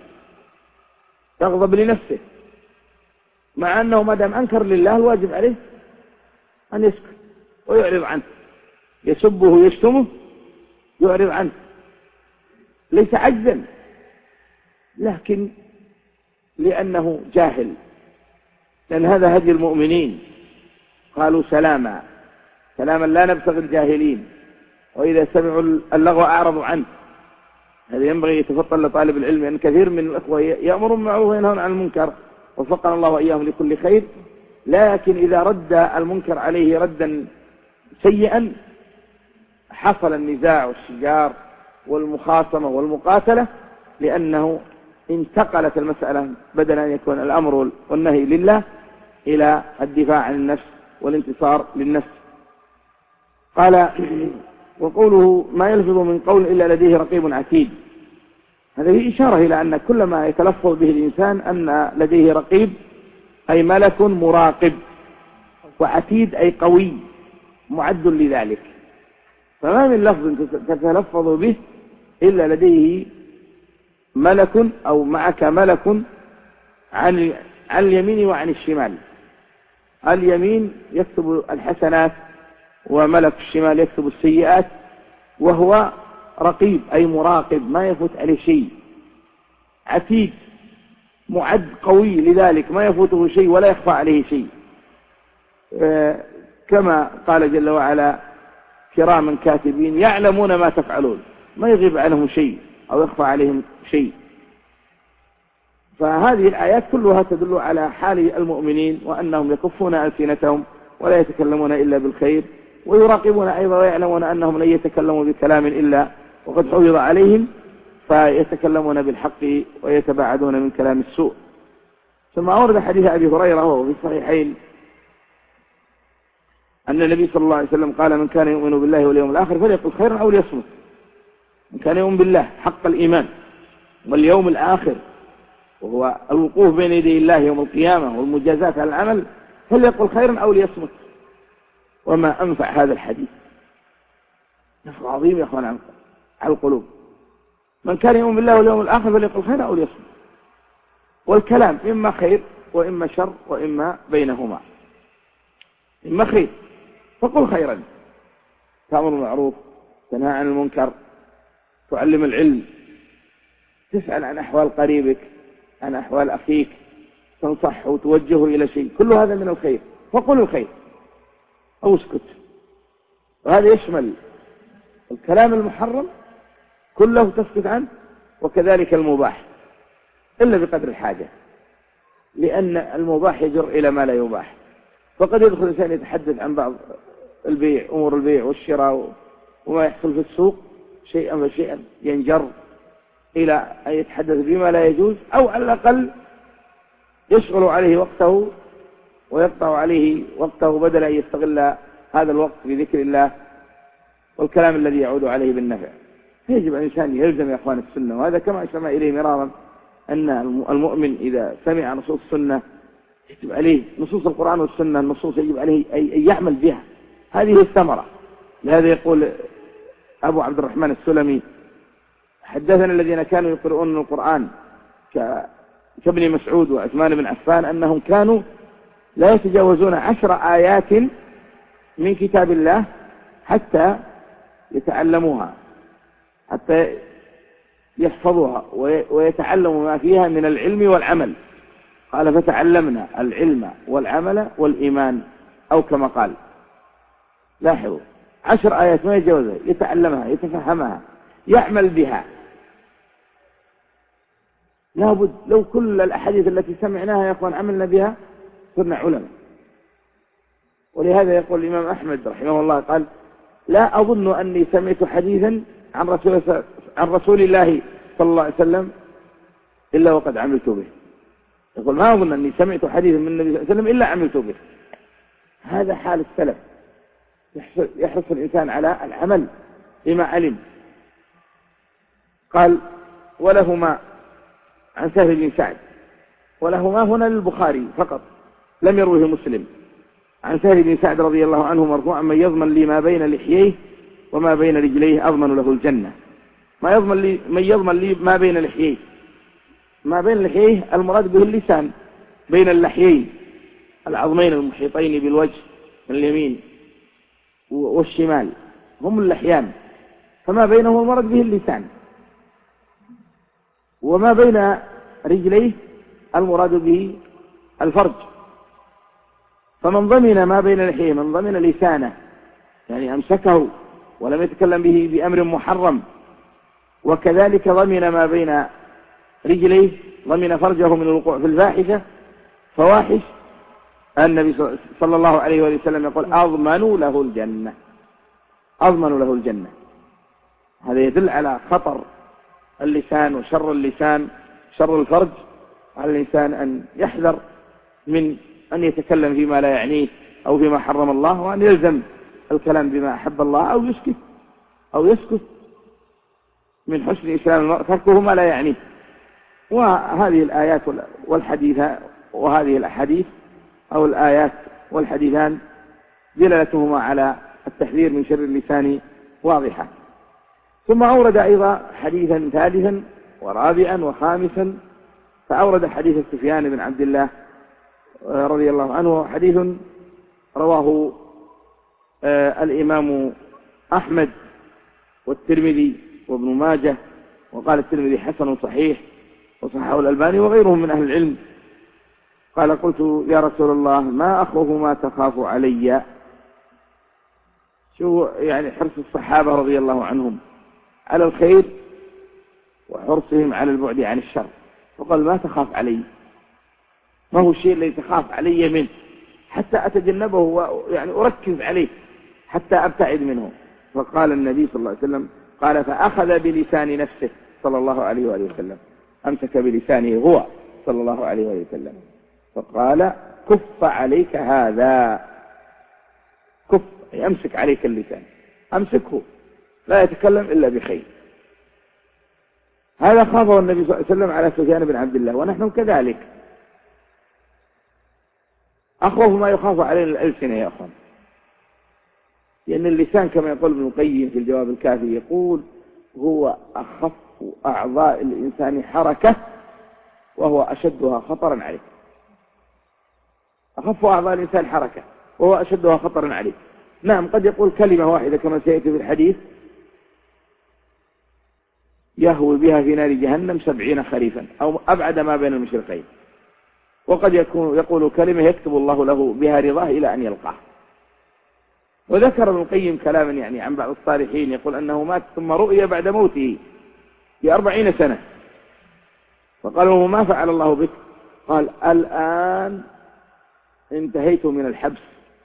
يغضب لنفسه، مع أنه ما دام أنكر لله الواجب عليه أن يسكت ويعرض عنه، يسبه يشتمه يعرض عنه، ليس عجزا، لكن لأنه جاهل، لأن هذا هدي المؤمنين، قالوا سلاما سلاما لا نبتغي الجاهلين، وإذا سمعوا اللغو أعرضوا عنه. هذا ينبغي يتفطن لطالب العلم، أن كثير من الأخوة يأمرون بالمعروف وينهون عن المنكر، وفقنا الله وإياهم لكل خير، لكن إذا رد المنكر عليه ردا سيئا حصل النزاع والشجار والمخاصمة والمقاتلة، لأنه انتقلت المسألة بدل أن يكون الأمر والنهي لله إلى الدفاع عن النفس والانتصار للنفس. قال وقوله ما يلفظ من قول إلا لديه رقيب عتيد، هذه إشارة إلى أن كل ما يتلفظ به الإنسان أن لديه رقيب أي ملك مراقب، وعتيد أي قوي معد لذلك، فما من لفظ تتلفظ به إلا لديه ملك أو معك ملك عن اليمين وعن الشمال. اليمين يكتب الحسنات وملك الشمال يكتب السيئات، وهو رقيب أي مراقب ما يفوت عليه شيء، عتيد معد قوي لذلك ما يفوته شيء ولا يخفى عليه شيء، كما قال جل وعلا كراما كاتبين يعلمون ما تفعلون، ما يغيب عنهم شيء أو يخفى عليهم شيء. فهذه الآيات كلها تدل على حال المؤمنين، وأنهم يكفون ألسنتهم ولا يتكلمون إلا بالخير، ويراقبون أيضا ويعلمون أنهم لن يتكلموا بكلام إلا وقد حفظ عليهم، فيتكلمون بالحق ويتباعدون من كلام السوء. ثم أورد حديث أبي هريرة وهو في الصحيحين أن النبي صلى الله عليه وسلم قال من كان يؤمن بالله واليوم الآخر فليقل خيرا أو ليصمت. من كان يؤمن بالله حق الإيمان واليوم الآخر، وهو الوقوف بين يدي الله يوم القيامة والمجازات على العمل، فليقل خيرا أو ليصمت. وما أنفع هذا الحديث، نفع عظيم يا أخوان على القلوب. من كان يؤمن بالله واليوم الآخر فليقل خيرا أو ليصمت، والكلام إما خير وإما شر وإما بينهما. إما خير فقل خيرا، تأمر بالمعروف تنهى عن المنكر، تعلم العلم، تسأل عن أحوال قريبك عن أحوال أخيك، تنصحه وتوجهه إلى شيء، كل هذا من الخير، فقل الخير أو اسكت. وهذا يشمل الكلام المحرم كله تسكت عنه، وكذلك المباح إلا بقدر الحاجة، لأن المباح يجر إلى ما لا يباح. فقد يدخل الإنسان يتحدث عن بعض البيع، أمور البيع والشراء وما يحصل في السوق شيئا فشيئا، ينجر إلى أن يتحدث بما لا يجوز، أو على الأقل يشغل عليه وقته ويقطع عليه وقته بدل أن يستغل هذا الوقت بذكر الله والكلام الذي يعود عليه بالنفع. يجب أن الإنسان يلزم يا أخوان السنة، وهذا كما أشرنا إليه مرارا أن المؤمن إذا سمع نصوص السنة يجب عليه، نصوص القرآن والسنة النصوص يجب عليه أن يعمل بها، هذه الثمرة. لهذا يقول أبو عبد الرحمن السلمي حدثنا الذين كانوا يقرؤون القرآن كابن مسعود وعثمان بن عفان أنهم كانوا لا يتجاوزون 10 آيات من كتاب الله حتى يتعلموها، حتى يحفظوها ويتعلموا ما فيها من العلم والعمل. قال فتعلمنا العلم والعمل والإيمان، أو كما قال. لاحظوا 10 آيات ما يتجاوزها، يتعلمها يتفهمها يعمل بها. لابد لو كل الأحاديث التي سمعناها يا أخوان عملنا بها صرنا علماء. ولهذا يقول الإمام أحمد رحمه الله قال لا أظن أني سمعت حديثا عن رسول الله صلى الله عليه وسلم إلا وقد عملت به. يقول ما أظن أني سمعت حديثا من النبي صلى الله عليه وسلم إلا عملت به. هذا حال السلف، يحرص الإنسان على العمل بما علم. قال ولهما عن سهل بن سعد، ولهما هنا للبخاري فقط لم يروه مسلم، عن سهل بن سعد رضي الله عنه مرفوعا من يضمن لي ما بين لحييه وما بين رجليه أضمن له الجنة. من يضمن لي ما بين لحييه، ما بين لحييه المراد به اللسان، بين اللحيين العظمين المحيطين بالوجه من اليمين والشمال هم اللحيان، فما بينه المرض به اللسان، وما بين رجليه المراد به الفرج. فمن ضمن ما بين لحيه، من ضمن لسانه يعني أمسكه ولم يتكلم به بأمر محرم، وكذلك ضمن ما بين رجليه، ضمن فرجه من الوقوع في الفاحشة فواحش. النبي صلى الله عليه وسلم يقول أضمن له الجنة، أضمن له الجنة. هذا يدل على خطر اللسان وشر اللسان، شر الفرج. على الإنسان أن يحذر من أن يتكلم فيما لا يعنيه أو فيما حرم الله، وأن يلزم الكلام بما أحب الله، أو يسكت من حسن إسلام المرء تركه ما لا يعنيه. وهذه الآيات وهذه الأحاديث أو الآيات والحديثان دلالتهما على التحذير من شر اللسان واضحة. ثم أورد أيضا حديثا ثالثا ورابعا وخامسا، فأورد حديث سفيان بن عبد الله رضي الله عنه، حديث رواه الإمام أحمد والترمذي وابن ماجه، وقال الترمذي حسن صحيح، وصححه الألباني وغيرهم من أهل العلم. قال قلت يا رسول الله ما أخوف ما تخاف علي؟ شو يعني حرص الصحابة رضي الله عنهم على الخير وحرصهم على البعد عن الشر. فقال ما تخاف علي، ما هو الشيء الذي تخاف علي منه حتى أتجنبه ويعني أركز عليه حتى أبتعد منه؟ فقال النبي صلى الله عليه وسلم قال فأخذ بلسان نفسه صلى الله عليه وآله وسلم، أمسك بلسانه هو صلى الله عليه وآله وسلم، فقال كف عليك هذا، كف يمسك عليك اللسان، أمسكه لا يتكلم إلا بخير. هذا خافه النبي صلى الله عليه وسلم على سفيان بن عبد الله، ونحن كذلك أخوف ما يخاف علينا الألسنة يا أخوان، لأن اللسان كما يقول ابن القيم في الجواب الكافي يقول هو أخف أعضاء الإنسان حركة وهو أشدها خطرا عليه. أخف أعضاء الإنسان حركة وهو أشدها خطرا عليه. نعم قد يقول كلمة واحدة كما سيأتي في الحديث يهوي بها في نار جهنم 70 خريفا أو أبعد ما بين المشرقين، وقد يقول كلمة يكتب الله له بها رضاه إلى أن يلقاه. وذكر ابن القيم كلاما يعني عن بعض الصالحين يقول أنه مات ثم رؤي بعد موته ب40 سنة، فقالوا ما فعل الله بك؟ قال الآن انتهيت من الحبس،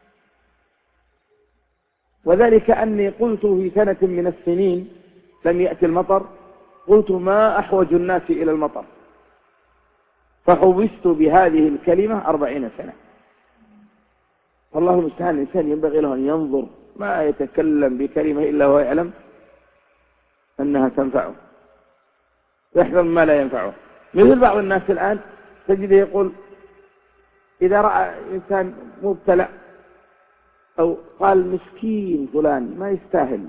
وذلك أني قلت في سنة من السنين لم يأتي المطر، قلت ما أحوج الناس إلى المطر، فحبست بهذه الكلمة 40 سنة. فالله المستعان الإنسان ينبغي له أن ينظر ما يتكلم بكلمة إلا هو يعلم أنها تنفعه، يحذر ما لا ينفعه. مثل بعض الناس الآن تجده يقول إذا رأى إنسان مبتلى أو قال مسكين فلان ما يستاهل،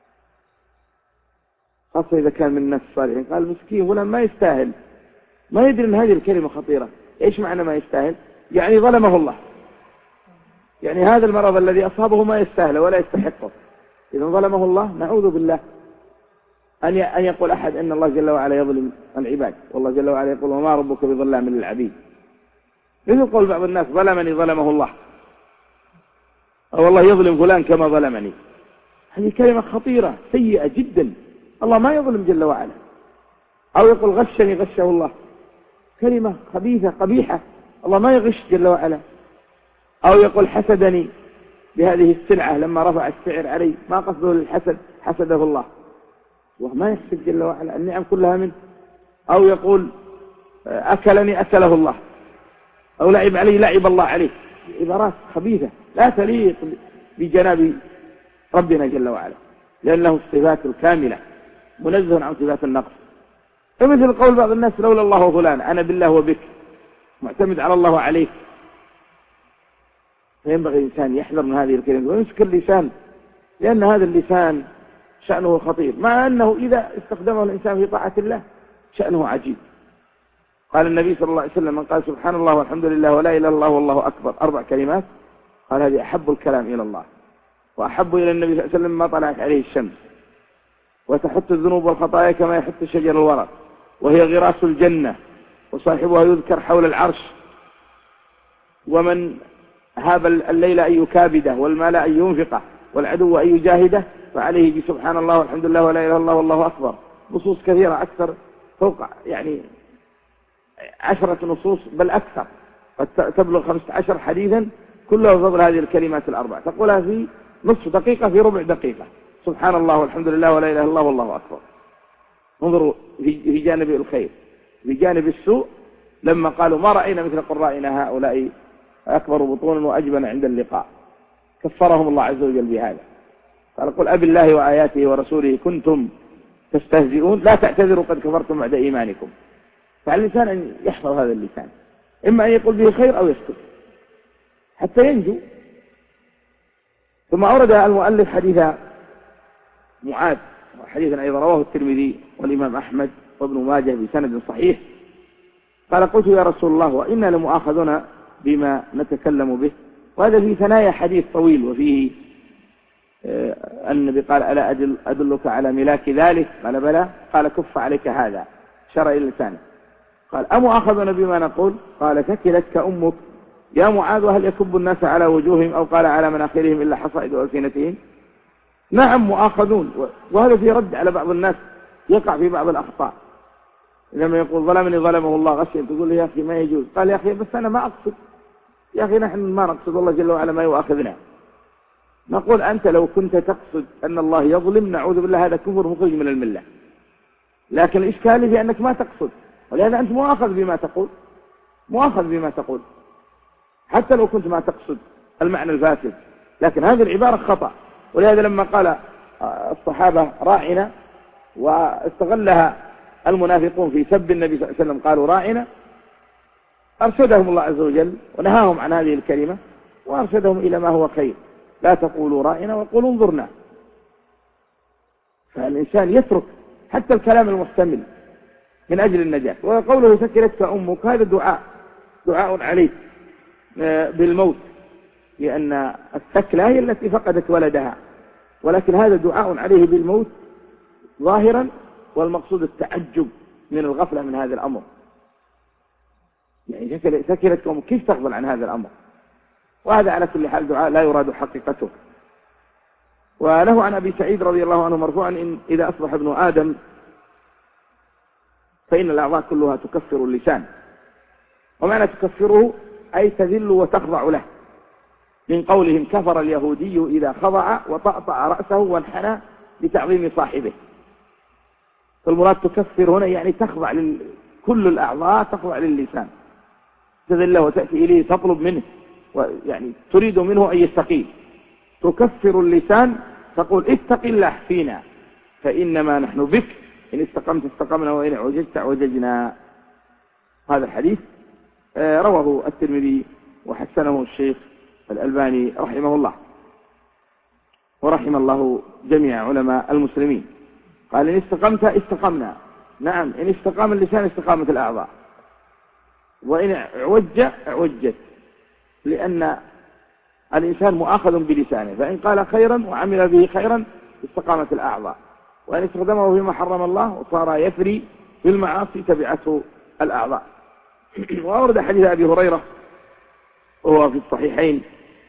خاصة إذا كان من الناس الصالحين، قال مسكين فلان ما يستاهل، ما يدري أن هذه الكلمة خطيرة. إيش معنى ما يستاهل؟ يعني ظلمه الله، يعني هذا المرض الذي أصابه ما يستاهل ولا يستحقه، إذا ظلمه الله. نعوذ بالله أن يقول أحد أن الله جل وعلا يظلم العباد، والله جل وعلا يقول وما ربك بظلام للعبيد. مثل قول بعض الناس ظلمني ظلمه الله، أو الله يظلم فلان كما ظلمني. هذه كلمة خطيرة سيئة جدا، الله ما يظلم جل وعلا. أو يقول غشني غشه الله، كلمة خبيثة قبيحة، الله ما يغش جل وعلا. أو يقول حسدني بهذه السلعة لما رفع السعر علي، ما قصده للحسد، حسده الله، وما يحسد جل وعلا، النعم كلها منه. أو يقول أكلني أكله الله، أو لعب علي لعب الله عليه. عبارات خبيثة لا تليق بجناب ربنا جل وعلا، لأن له الصفات الكاملة منزه عن صفات النقص. فمثل قول بعض الناس لولا الله وفلان، أنا بالله وبك، معتمد على الله وعليك. فينبغي الإنسان يحذر من هذه الكلمة ويمسك اللسان، لأن هذا اللسان شأنه خطير، مع أنه إذا استخدمه الإنسان في طاعة الله شأنه عجيب. قال النبي صلى الله عليه وسلم من قال سبحان الله والحمد لله ولا إله إلا الله والله أكبر 4 كلمات قال هذه أحب الكلام إلى الله وأحب إلى النبي صلى الله عليه وسلم ما طلعت عليه الشمس، وتحط الذنوب والخطايا كما يحط شجر الورق، وهي غراس الجنة، وصاحبها يذكر حول العرش. ومن هاب الليل أن يكابده، والمال أن ينفقه، والعدو أن يجاهده، فعليه بسبحان الله والحمد لله ولا إله إلا الله والله أكبر. نصوص كثيرة أكثر، فوق 10 نصوص بل أكثر، قد تبلغ 15 حديثا كلها بفضل هذه الكلمات الأربع، تقولها في نصف دقيقة، في ربع دقيقة، سبحان الله والحمد لله ولا إله إلا الله والله أكبر. انظروا في جانب الخير. في جانب السوء لما قالوا ما رأينا مثل قرائنا هؤلاء أكبر بطونا وأجبن عند اللقاء، كفرهم الله عز وجل بهذا. قال قل أبي الله وآياته ورسوله كنتم تستهزئون لا تعتذروا قد كفرتم بعد إيمانكم. فعلى الإنسان أن يحفظ هذا اللسان، إما أن يقول به خير أو يسكت حتى ينجو. ثم أورد المؤلف حديث معاذ، حديثا أيضا رواه الترمذي والإمام أحمد وابن ماجه بسند صحيح. قال قلت يا رسول الله وإنا لمؤاخذون بما نتكلم به. وهذا في ثنايا حديث طويل، وفيه النبي قال ألا أدلك على ملاك ذلك؟ قال بلى. قال كف عليك هذا، شرع إلى لسانه. قال أمؤاخذون بما نقول؟ قال ثكلتك أمك يا معاذ، وهل يكب الناس على وجوههم أو قال على مناخرهم إلا حصائد ألسنتهم؟ نعم مؤاخذون. وهذا في رد على بعض الناس يقع في بعض الأخطاء، لما يقول ظلمني ظلمه الله غشيا، تقول يا أخي ما يجوز. قال يا أخي بس أنا ما أقصد، يا أخي نحن ما نقصد، الله جل وعلا ما يؤاخذنا. نقول أنت لو كنت تقصد أن الله يظلم نعوذ بالله هذا كفر مخرج من الملة، لكن الإشكال في أنك ما تقصد، ولهذا أنت مؤاخذ بما تقول، مؤاخذ بما تقول حتى لو كنت ما تقصد المعنى الفاسد، لكن هذه العبارة خطأ. ولهذا لما قال الصحابة راعنا واستغلها المنافقون في سب النبي صلى الله عليه وسلم قالوا راعنا، أرشدهم الله عز وجل ونهاهم عن هذه الكلمة وأرشدهم إلى ما هو خير، لا تقولوا راعنا وقولوا انظرنا. فالإنسان يترك حتى الكلام المحتمل من أجل النجاة. وقوله ثكلتك أمك هذا دعاء عليك بالموت، لأن الثكلة هي التي فقدت ولدها، ولكن هذا دعاء عليه بالموت ظاهرا، والمقصود التعجب من الغفلة من هذا الأمر. يعني ثكلتك أمك، كيف تغفل عن هذا الأمر؟ وهذا على كل حال دعاء لا يراد حقيقته. وله عن أبي سعيد رضي الله عنه مرفوعا إن إذا أصبح ابن آدم فإن الأعضاء كلها تكفر اللسان. ومعنى تكفره أي تذل وتخضع له، من قولهم كفر اليهودي إذا خضع وطأطأ رأسه وانحنى لتعظيم صاحبه. فالمراد تكفر هنا يعني تخضع كل الأعضاء تخضع للسان، تذل وتأتي إليه تطلب منه، ويعني تريد منه أن يستقيم. تكفر اللسان تقول اتق الله فينا فإنما نحن بك، إن استقمت استقمنا وإن عوججت عوججنا. هذا الحديث رواه الترمذي وحسنه الشيخ الألباني رحمه الله، ورحم الله جميع علماء المسلمين. قال إن استقمت استقمنا، نعم إن استقام اللسان استقامت الأعضاء، وإن عوج عوجت، لأن الإنسان مؤاخذ بلسانه، فإن قال خيرا وعمل به خيرا استقامت الأعضاء، وإن استخدمه فيما حرم الله وصار يفري بالمعاصي تبعته الأعضاء. وأورد حديث أبي هريرة وهو في الصحيحين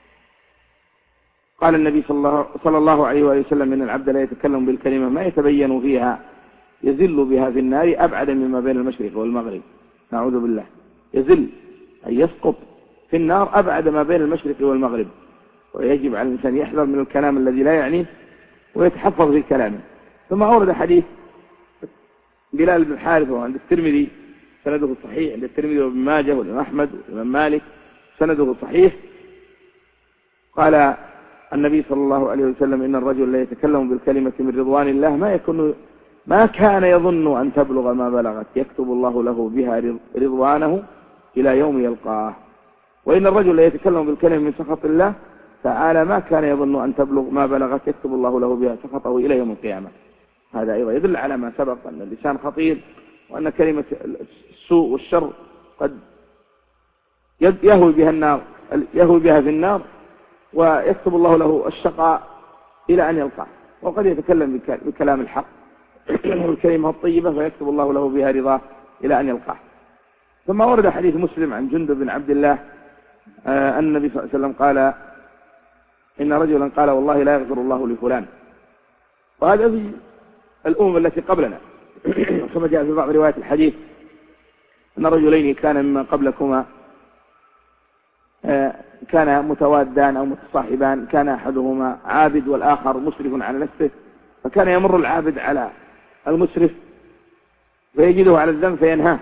قال النبي صلى الله عليه وآله وسلم إن العبد لا يتكلم بالكلمة ما يتبين فيها يزل بها في النار أبعد مما بين المشرق والمغرب. نعوذ بالله. يزل أي يسقط في النار أبعد ما بين المشرق والمغرب. ويجب على الإنسان يحذر من الكلام الذي لا يعنيه ويتحفظ في كلامه. ثم أورد حديث بلال بن الحارث عند الترمذي سنده صحيح، عند الترمذي وابن ماجه والإمام أحمد والإمام مالك سنده صحيح. قال النبي صلى الله عليه وسلم إن الرجل لا يتكلم بالكلمة من رضوان الله ما كان يظن أن تبلغ ما بلغت يكتب الله له بها رضوانه إلى يوم يلقاه. وإن الرجل لا يتكلم بالكلمة من سخط الله تعالى ما كان يظن أن تبلغ ما بلغت يكتب الله له بها سخطه إلى يوم القيامة. هذا أيضا يدل على ما سبق أن اللسان خطير، وأن كلمة السوء والشر قد يهوي بها في النار ويكتب الله له الشقاء إلى أن يلقاه، وقد يتكلم بكلام الحق والكلمة الطيبة فيكتب الله له بها رضاه إلى أن يلقاه. ثم ورد حديث مسلم عن جندب بن عبد الله أن النبي صلى الله عليه وسلم قال إن رجلا قال والله لا يغفر الله لفلان، وهذا في الأمم التي قبلنا كما جاء في بعض روايات الحديث أن رجلين كان مما قبلكما كان متوادان أو متصاحبان، كان أحدهما عابد والآخر مسرف على نفسه، فكان يمر العابد على المسرف فيجده على الذنب فينهاه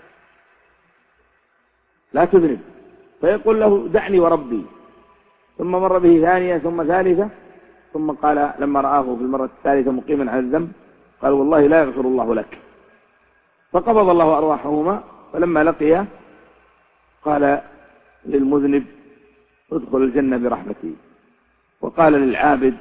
لا تذنب، فيقول له دعني وربي، ثم مر به ثانية ثم ثالثة، ثم قال لما رآه في المرة الثالثة مقيما على الذنب قال والله لا يغفر الله لك، فقبض الله أرواحهما، فلما لقيا قال للمذنب ادخل الجنة برحمتي، وقال للعابد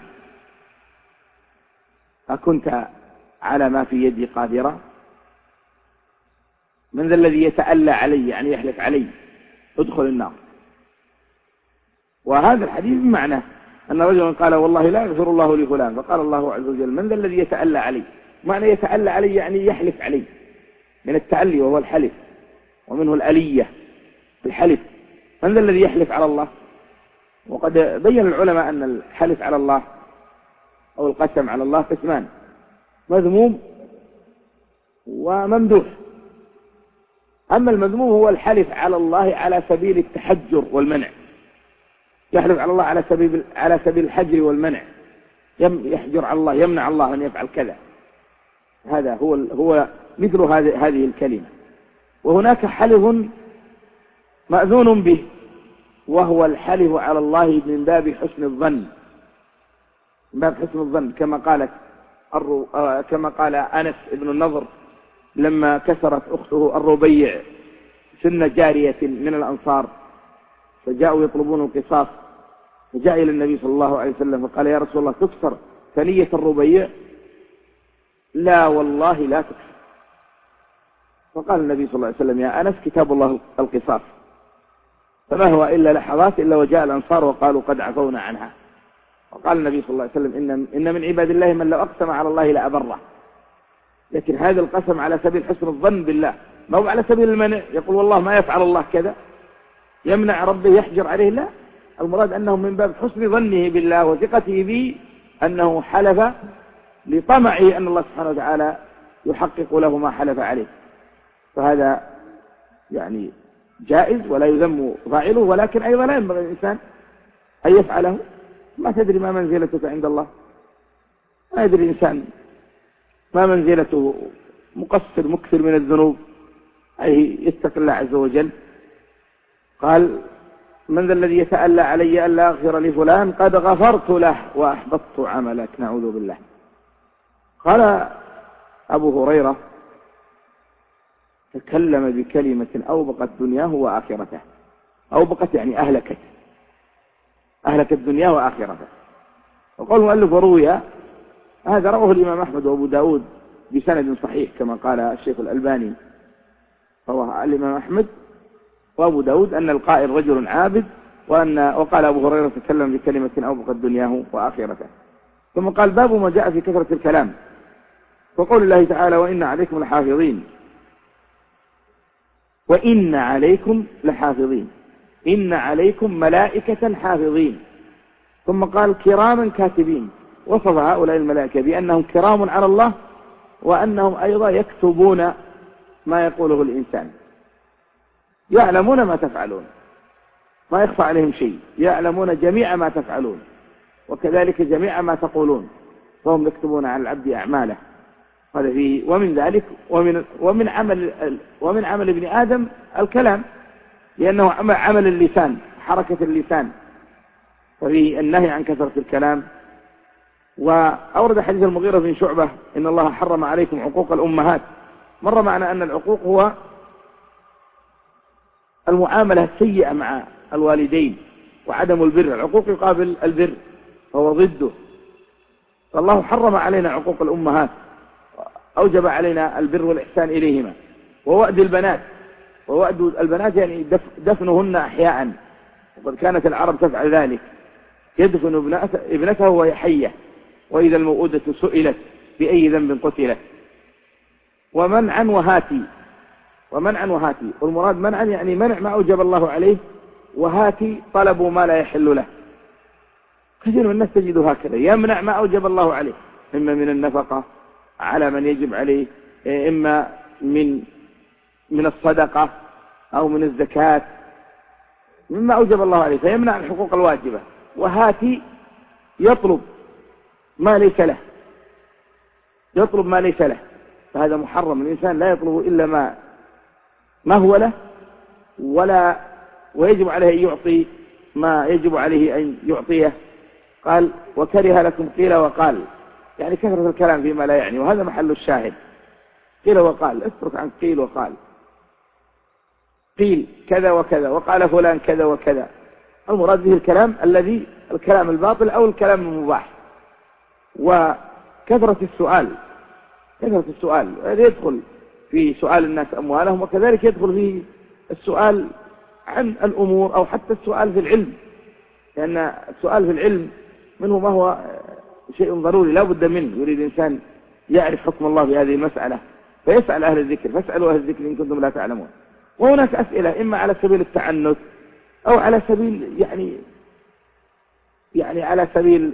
أكنت على ما في يدي قادرا؟ من ذا الذي يتألى علي يعني يحلف علي ادخل النار. وهذا الحديث بمعنى أن رجلا قال والله لا يغفر الله لفلان، فقال الله عز وجل من ذا الذي يتألى علي؟ معنى يتألى علي يعني يحلف علي، من التألي وهو الحلف، ومنه الألية الحلف. من ذا الذي يحلف على الله؟ وقد بين العلماء أن الحلف على الله أو القسم على الله قسمان، مذموم وممدوح. أما المذموم هو الحلف على الله على سبيل التحجر والمنع، يحلف على الله على سبيل الحجر والمنع، يحجر على الله، يمنع الله أن يفعل كذا، هذا هو مثل هذه الكلمة. وهناك حلف مأذون به وهو الحلف على الله من باب حسن الظن، من باب حسن الظن، كما قال أنس بن النضر لما كسرت أخته الربيع سن جارية من الأنصار فجاءوا يطلبون القصاص، فجاء إلى النبي صلى الله عليه وسلم فقال يا رسول الله تكسر ثنية الربيع؟ لا والله لا تكسر. فقال النبي صلى الله عليه وسلم يا أنس كتاب الله القصاص، فما هو إلا لحظات إلا وجاء الأنصار وقالوا قد عفونا عنها. وقال النبي صلى الله عليه وسلم إن من عباد الله من لو أقسم على الله لأبره. لكن هذا القسم على سبيل حسن الظن بالله، ما هو على سبيل المنع، يقول والله ما يفعل الله كذا، يمنع ربه يحجر عليه، لا، المراد أنه من باب حسن ظنه بالله وثقته به أنه حلف لطمعه أن الله سبحانه وتعالى يحقق له ما حلف عليه، فهذا يعني جائز ولا يذم فاعله، ولكن أيضا لا ينبغي الإنسان أن يفعله، ما تدري ما منزلتك عند الله، ما يدري الإنسان ما منزلته، مقصر مكثر من الذنوب، أي يتقي الله عز وجل. قال من ذا الذي يتألى علي ألا أغفر لفلان قد غفرت له وأحبطت عملك، نعوذ بالله. قال أبو هريرة تكلم بكلمة أوبقت دنياه وآخرته، أوبقت يعني أهلكت دنياه وآخرته. وقال المؤلف وروي هذا رواه الإمام أحمد وأبو داود بسند صحيح كما قال الشيخ الألباني، رواه الإمام أحمد وأبو داود أن القائل رجل عابد، وقال أبو هريرة تكلم بكلمة أوبقت دنياه وآخرته. ثم قال باب ما جاء في كثرة الكلام، وقول الله تعالى وإن عليكم لحافظين، وإن عليكم لحافظين، إن عليكم ملائكة حافظين. ثم قال كراما كاتبين، وصف هؤلاء الملائكة بأنهم كرام على الله، وأنهم أيضا يكتبون ما يقوله الإنسان، يعلمون ما تفعلون، ما يخفى عليهم شيء، يعلمون جميع ما تفعلون وكذلك جميع ما تقولون، فهم يكتبون على العبد أعماله. هذا فيه ومن ذلك ومن عمل ابن آدم الكلام، لأنه عمل اللسان، حركة اللسان، ففيه النهي عن كثرة الكلام. وأورد حديث المغيرة بن شعبة إن الله حرم عليكم عقوق الأمهات. مر معنا أن العقوق هو المعاملة السيئة مع الوالدين وعدم البر، العقوق يقابل البر فهو ضده، فالله حرم علينا عقوق الأمهات، أوجب علينا البر والإحسان إليهما، ووأد البنات، ووأد البنات يعني دفنهن أحياء، وقد كانت العرب تفعل ذلك، يدفن ابنته وهي حية، وإذا الموءودة سئلت بأي ذنب قتلت. ومنعا وهاتي، والمراد منعا يعني منع ما أوجب الله عليه، وهاتي طلبوا ما لا يحل له. كثير من الناس تجده هكذا يمنع ما أوجب الله عليه، إما من النفقة على من يجب عليه، إما من الصدقة أو من الزكاة، مما أوجب الله عليه، فيمنع الحقوق الواجبة. وهاتي يطلب ما ليس له، فهذا محرم. الإنسان لا يطلب إلا ما هو له، ويجب عليه أن يعطي ما يجب عليه أن يعطيه. قال وكره لكم قيل وقال، يعني كثرة الكلام فيما لا يعني، وهذا محل الشاهد. قيل وقال، اترك عن قيل وقال. قيل كذا وكذا، وقال فلان كذا وكذا، المراد به الكلام الباطل أو الكلام المباح. وكثرة السؤال هذا يدخل في سؤال الناس أموالهم، وكذلك يدخل في السؤال عن الأمور، أو حتى السؤال في العلم، لأن السؤال في العلم منه ما هو شيء ضروري لا بد منه. يريد إنسان يعرف حكم الله في هذه المسألة فيسأل أهل الذكر، فاسألوا أهل الذكر إن كنتم لا تعلمون. وهناك أسئلة إما على سبيل التعنت، أو على سبيل يعني على سبيل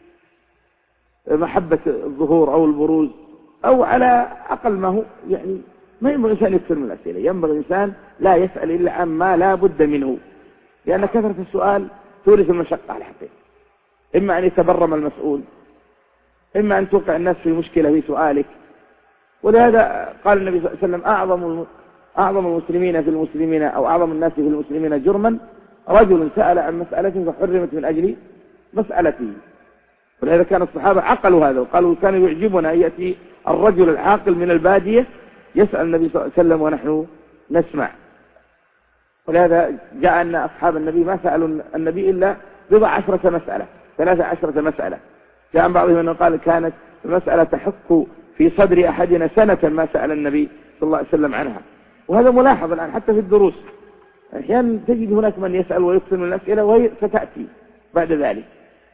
محبة الظهور أو البروز، أو على أقل ما هو يعني ما ينبغي الإنسان يكثر من الأسئلة. ينبغي الإنسان لا يسأل إلا عما لا بد منه، لأن كثرة السؤال تورث المشقة على الحقيقة. إما أن يتبرم المسؤول، إما أن توقع الناس في مشكلة في سؤالك. ولهذا قال النبي صلى الله عليه وسلم أعظم المسلمين في المسلمين، أو أعظم الناس في المسلمين جرما رجل سأل عن مسألة فحرمت من أجل مسألته. ولهذا كان الصحابة عقلوا هذا، وقالوا كان يعجبنا أن يأتي الرجل العاقل من البادية يسأل النبي صلى الله عليه وسلم ونحن نسمع. ولهذا جاء أن أصحاب النبي ما سألوا النبي إلا 13 مسألة. جاء عن بعضهم أنه قال كانت المسألة تحك في صدر أحدنا سنة ما سأل النبي صلى الله عليه وسلم عنها. وهذا ملاحظ الآن حتى في الدروس، أحيانا تجد هناك من يسأل ويكثر من الأسئلة وهي ستأتي بعد ذلك.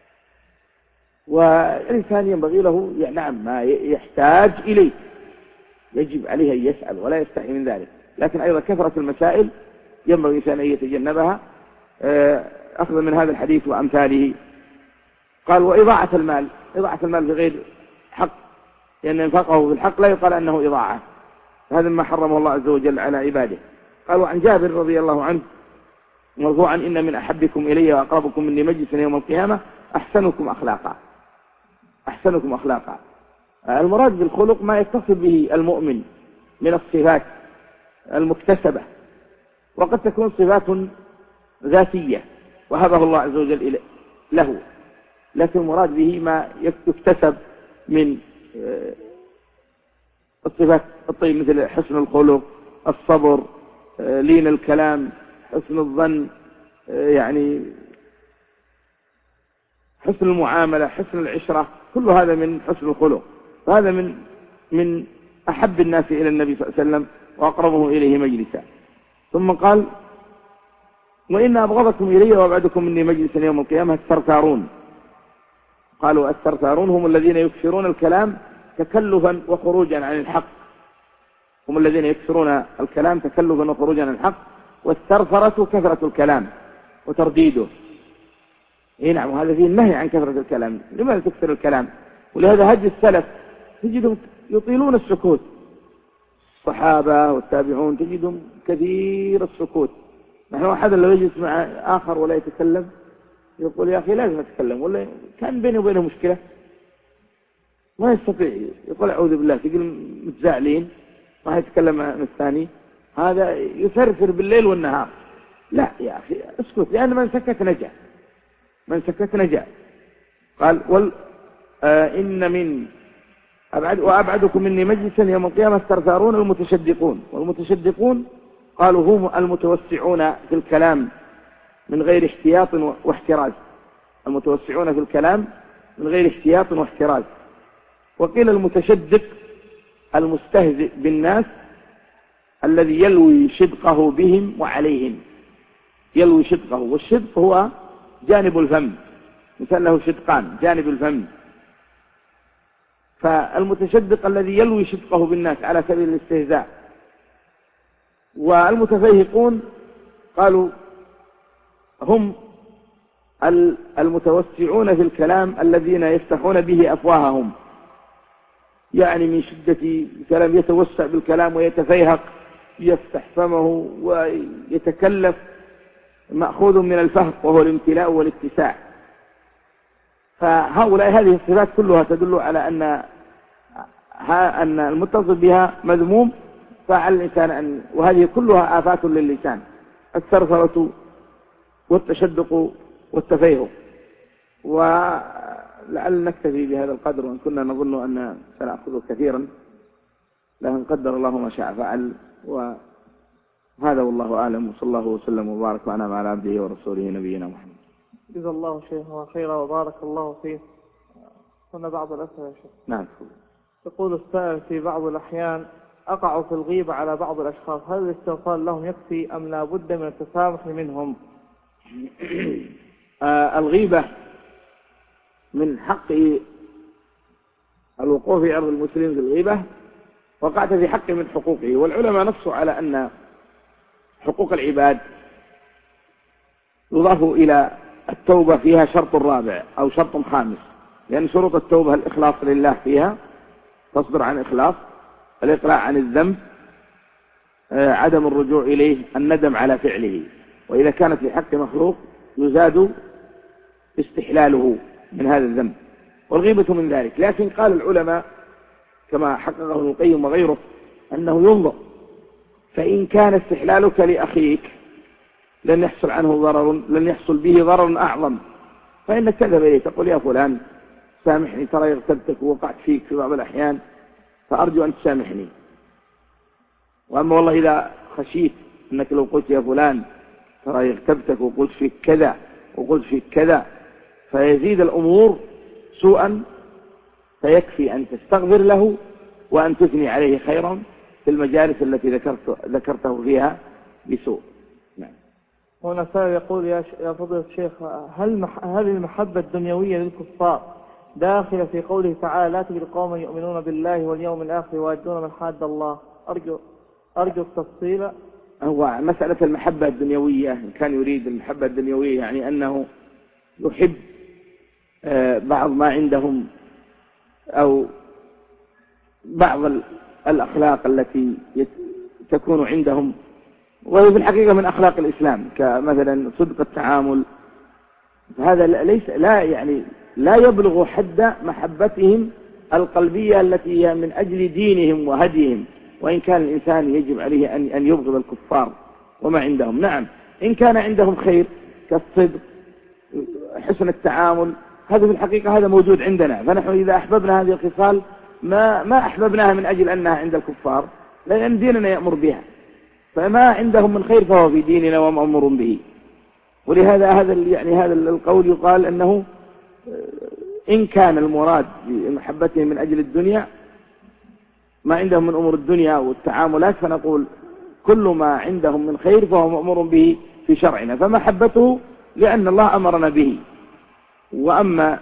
والإنسان ينبغي له نعم ما يحتاج إليه يجب عليه أن يسأل ولا يستحي من ذلك، لكن أيضا كثرة المسائل ينبغي الإنسان أن يتجنبها أخذ من هذا الحديث وأمثاله. قال وإضاعة المال بغير حق، لأن إنفاقه في الحق لا يقال أنه إضاعة، هذا ما حرمه الله عز وجل على عباده. قال وعن جابر رضي الله عنه مرفوعا إن من أحبكم إلي وأقربكم مني مجلسا يوم القيامة أحسنكم أخلاقا. المراد بالخلق ما يتصل به المؤمن من الصفات المكتسبة، وقد تكون صفات ذاتية وهبه الله عز وجل له، لكن المراد به ما يكتسب من الصفات الطيبة مثل حسن الخلق، الصبر، لين الكلام، حسن الظن، يعني حسن المعاملة، حسن العشرة، كل هذا من حسن الخلق. وهذا من أحب الناس إلى النبي صلى الله عليه وسلم وأقربه إليه مجلسا. ثم قال وإن أبغضكم إلي وأبعدكم مني مجلسا يوم القيامة الثرثارون. قالوا الثرثارون هم الذين يكثرون الكلام تكلفا وخروجا عن الحق، والثرثرة كثرة الكلام وترديده. نعم، وهذا فيه النهي عن كثرة الكلام. لماذا تكثر الكلام؟ ولهذا هدي السلف تجدهم يطيلون السكوت، الصحابة والتابعون تجدهم كثير السكوت. نحن أحد لو يجلس مع آخر ولا يتكلم يقول يا أخي لازم أتكلم، ولا كان بيني وبينه مشكلة ما يستطيع، يقول أعوذ بالله، تقول متزاعلين ما يتكلم مع الثاني، هذا يثرثر بالليل والنهار. لا يا أخي اسكت، لأن من سكت نجا. قال إن من وأبعدكم مني مجلسا يوم القيامة الثرثارون المتشدقون. والمتشدقون قالوا هم المتوسعون في الكلام من غير احتياط واحتراز. وقيل المتشدق المستهزئ بالناس الذي يلوي شدقه بهم وعليهم. والشدق هو جانب الفم، مثل له شدقان جانب الفم. فالمتشدق الذي يلوي شدقه بالناس على سبيل الاستهزاء. والمتفيهقون قالوا هم المتوسعون في الكلام الذين يفتحون به أفواههم، يعني من شدة الكلام يتوسع بالكلام ويتفيهق، يفتح فمه ويتكلف، مأخوذ من الفهق وهو الامتلاء والاتساع. فهؤلاء هذه الصفات كلها تدل على أن المتصف بها مذموم، فعلى الإنسان وهذه كلها آفات للسان: الثرثرة والتشدق والتفيهق. ولعل نكتفي بهذا القدر، وإن كنا نظن أن سنأخذ كثيرا، لكن قدر الله ما شاء فعل. وهذا والله أعلم، وصلى الله وسلم وبارك وأنعم على عبده ورسوله نبينا محمد. جزا الله شيخنا خيرا وبارك الله فيه. هنا بعض الأسئلة يا شيخ. نعم. يقول السائل: في بعض الأحيان أقع في الغيبة على بعض الأشخاص، هل الاستغفار لهم يكفي أم لا بد من التسامح منهم؟ الغيبة من حق الوقوف في أرض المسلم في الغيبة، وقعت في حق من حقوقه. والعلماء نصوا على أن حقوق العباد يضاف إلى التوبة فيها شرط رابع أو شرط خامس، لأن شروط التوبة الإخلاص لله فيها، تصدر عن إخلاص، الإقلاع عن الذنب، عدم الرجوع إليه، الندم على فعله. وإذا كانت في حق مخلوق يزاد استحلاله من هذا الذنب، والغيبة من ذلك. لكن قال العلماء كما حققه ابن القيم وغيره أنه ينظر، فإن كان استحلالك لأخيك لن يحصل عنه ضرر، لن يحصل به ضرر أعظم، فإنك تذهب إليه تقول: يا فلان سامحني، ترى اغتبتك ووقعت فيك في بعض الأحيان، فأرجو أن تسامحني. وأما والله إذا خشيت أنك لو قلت: يا فلان ترى اغتبتك وقلت فيك كذا وقلت فيك كذا، فيزيد الأمور سوءا، فيكفي أن تستغفر له وأن تثني عليه خيرا في المجالس التي ذكرته فيها بسوء. نعم. هنا سائل يقول: يا فضيلة الشيخ، هل المحبة الدنيوية للكفار داخلة في قوله تعالى: لا تجد قوما يؤمنون بالله واليوم الآخر يوادون من حاد الله؟ أرجو التفصيل. هو مسألة المحبة الدنيوية، إن كان يريد المحبة الدنيوية يعني أنه يحب بعض ما عندهم أو بعض الأخلاق التي تكون عندهم، وهي في الحقيقة من أخلاق الإسلام، كمثلا صدق التعامل. هذا لا يبلغ حد محبتهم القلبية التي هي من أجل دينهم وهديهم. وإن كان الإنسان يجب عليه أن يبغض الكفار وما عندهم. نعم، إن كان عندهم خير كالصدق، حسن التعامل، هذا في الحقيقة هذا موجود عندنا. فنحن إذا أحببنا هذه الخصال ما أحببناها من أجل أنها عند الكفار، لأن ديننا يأمر بها. فما عندهم من خير فهو في ديننا ومأمور به. ولهذا هذا القول يقال أنه إن كان المراد بمحبتهم من أجل الدنيا ما عندهم من أمور الدنيا والتعاملات، فنقول كل ما عندهم من خير فهو مأمور به في شرعنا، فمحبته لأن الله أمرنا به. وأما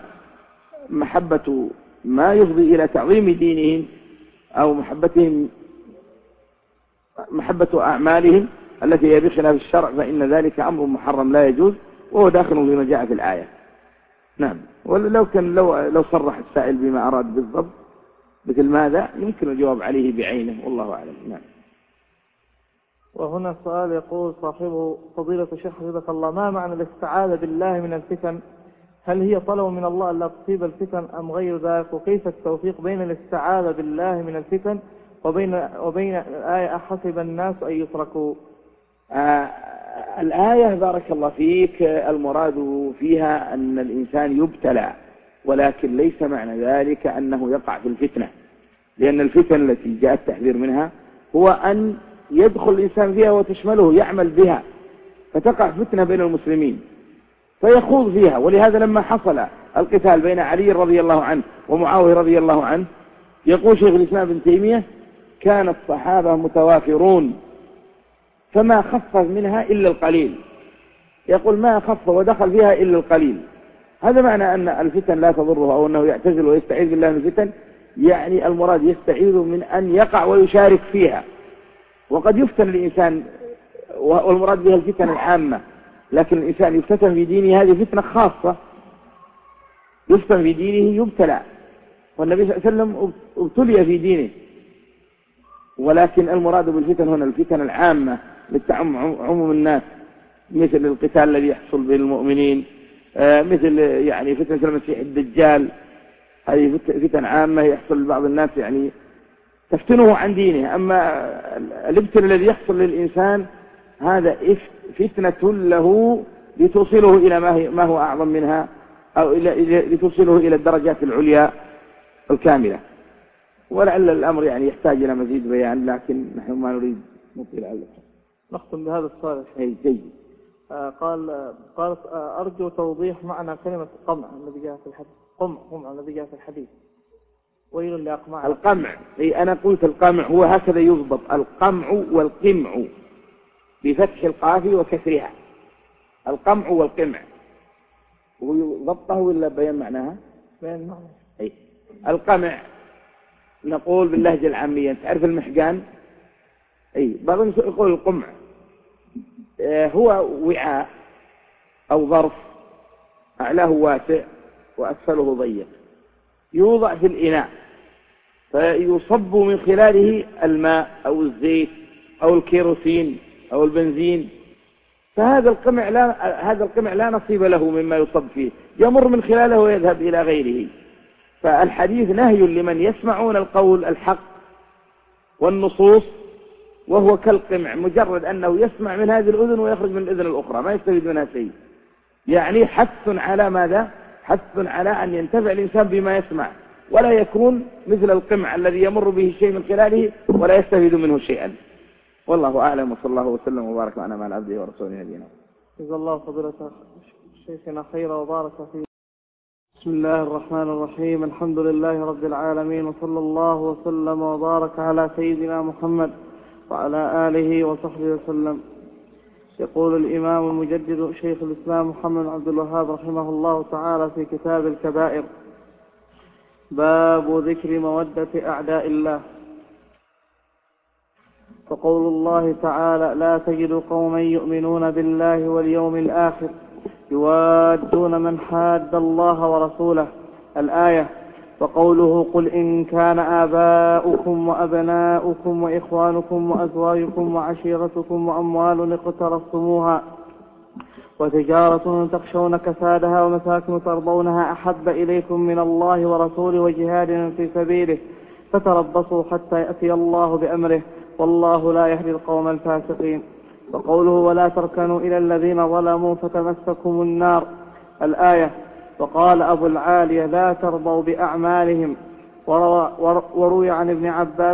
محبة ما يفضي إلى تعظيم دينهم أو محبة أعمالهم التي هي بخلاف الشرع، فإن ذلك أمر محرم لا يجوز، وهو داخل فيما جاء في الآية. نعم. لو صرح السائل بما أراد بالضبط مثل ماذا يمكن الجواب عليه بعينه، والله أعلم. نعم. وهنا سؤال يقول صاحبه: فضيلة الشيخ حفظك الله، ما معنى الاستعاذة بالله من الفتن؟ هل هي طلب من الله ألا تصيب الفتن أم غير ذلك؟ وكيف التوفيق بين الاستعاذة بالله من الفتن وبين الآية: أحسب الناس أن يتركوا؟ الآية بارك الله فيك المراد فيها أن الإنسان يبتلى، ولكن ليس معنى ذلك أنه يقع في الفتنة، لأن الفتن التي جاء التحذير منها هو أن يدخل الإنسان فيها وتشمله، يعمل بها، فتقع فتنة بين المسلمين فيخوض فيها. ولهذا لما حصل القتال بين علي رضي الله عنه ومعاوية رضي الله عنه، يقول شيخ الإسلام ابن تيمية: كان الصحابة متوافرون فما خفف منها إلا القليل. يقول ما خف ودخل فيها إلا القليل. هذا معنى أن الفتن لا تضره أو أنه يعتزل ويستعيذ بالله من الفتن، يعني المراد يستعيذ من أن يقع ويشارك فيها. وقد يفتن الإنسان، والمراد بها الفتن العامة، لكن الإنسان يفتن في دينه هذه فتنة خاصة، يفتن في دينه يبتلى، والنبي صلى الله عليه وسلم ابتلي في دينه. ولكن المراد بالفتن هنا الفتن العامة للتعم عموم الناس، مثل القتال الذي يحصل بين المؤمنين، مثل يعني فتنة المسيح الدجال، هذه فتن عامة يحصل لبعض الناس يعني تفتنه عن دينه. أما الابتلاء الذي يحصل للإنسان هذا فتنة له لتوصله إلى ما هو أعظم منها، أو لتوصله إلى الدرجات العليا الكاملة. ولعل الأمر يعني يحتاج إلى مزيد بيان، لكن نحن ما نريد نطيل عليه. نختم بهذا السؤال. جيد. قال أرجو توضيح معنى كلمة قمع الذي جاء في الحديث. قمع الذي جاء في الحديث. ويل لأقمع. القمع، أنا قلت القمع هو هكذا يضبط، القمع والقمع بفتح القاف وكسرها، القمع والقمع. وضبطه ولا بيان معناها؟ بيان معنى. القمع نقول باللهجة العامية، تعرف المحجان؟ بعضهم يقول القمع هو وعاء أو ظرف أعلاه واسع وأسفله ضيق، يوضع في الإناء فيصب من خلاله الماء أو الزيت أو الكيروسين أو البنزين. فهذا القمع لا نصيب له مما يصب فيه، يمر من خلاله ويذهب إلى غيره. فالحديث نهي لمن يسمعون القول الحق والنصوص وهو كالقمع، مجرد أنه يسمع من هذه الأذن ويخرج من الأذن الأخرى ما يستفيد منها شيء. يعني حث على ماذا؟ حث على أن ينتفع الإنسان بما يسمع، ولا يكون مثل القمع الذي يمر به الشيء من خلاله ولا يستفيد منه شيئا. والله أعلم، وصلى الله وسلم وبارك معنا مع العبد ورسوله نبينا. جزا الله فضيلة شيخنا خيرا وبارك فيه. بسم الله الرحمن الرحيم. الحمد لله رب العالمين، وصلى الله وسلم وبارك على سيدنا محمد وعلى آله وصحبه وسلم. يقول الإمام المجدد شيخ الإسلام محمد عبد الوهاب رحمه الله تعالى في كتاب الكبائر: باب ذكر مودة أعداء الله. فقول الله تعالى: لا تجد قوما يؤمنون بالله واليوم الآخر يوادون من حاد الله ورسوله. الآية. وقوله: قل إن كان آباؤكم وأبناؤكم وإخوانكم وأزواجكم وعشيرتكم وأموال اقترفتموها وتجارة تخشون كسادها ومساكن ترضونها أحب إليكم من الله ورسوله وجهاد في سبيله فتربصوا حتى يأتي الله بأمره والله لا يهدي القوم الفاسقين. وقوله: ولا تركنوا إلى الذين ظلموا فتمسكم النار. الآية. وقال أبو العالية: لا ترضوا بأعمالهم. وروي عن ابن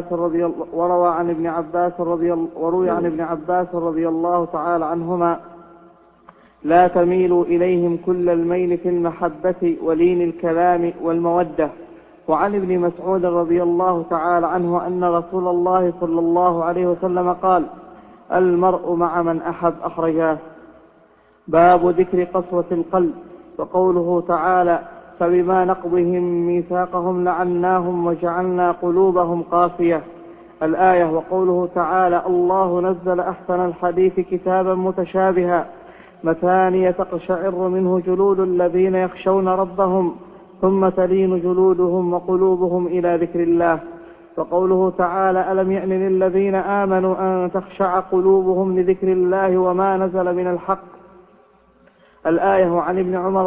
عباس رضي الله تعالى عنهما: لا تميلوا إليهم كل الميل في المحبة ولين الكلام والمودة. وعن ابن مسعود رضي الله تعالى عنه أن رسول الله صلى الله عليه وسلم قال: المرء مع من أحب. أخرجاه. باب ذكر قسوة القلب. وقوله تعالى: فبما نقضهم ميثاقهم لعناهم وجعلنا قلوبهم قاسية. الآية. وقوله تعالى: الله نزل أحسن الحديث كتابا متشابها مثانية تقشعر منه جلود الذين يخشون ربهم ثم تلين جلودهم وقلوبهم إلى ذكر الله. وقوله تعالى: ألم يأن للذين آمنوا أن تخشع قلوبهم لذكر الله وما نزل من الحق. الآية. وعن ابن عمر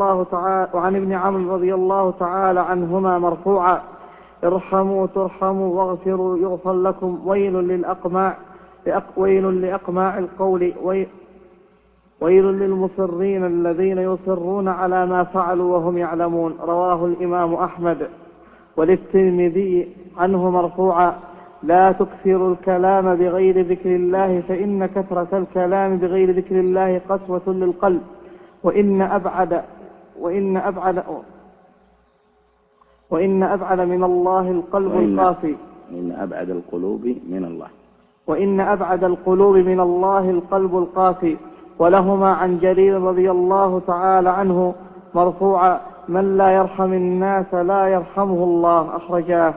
رضي الله تعالى عنهما مرفوعا: ارحموا ترحموا واغفروا يغفر لكم ويل لأقماع القول ويل للمصرين الذين يصرون على ما فعلوا وهم يعلمون. رواه الإمام أحمد. وللترمذي عنه مرفوعا: لا تكثروا الكلام بغير ذكر الله فإن كثرة الكلام بغير ذكر الله قسوة للقلب وإن أبعد من الله القلب القاسي. وإن أبعد القلوب من الله. وإن أبعد القلوب من الله القلب القاسي. ولهما عن جرير رضي الله تعالى عنه مرفوعا: من لا يرحم الناس لا يرحمه الله. أخرجاه.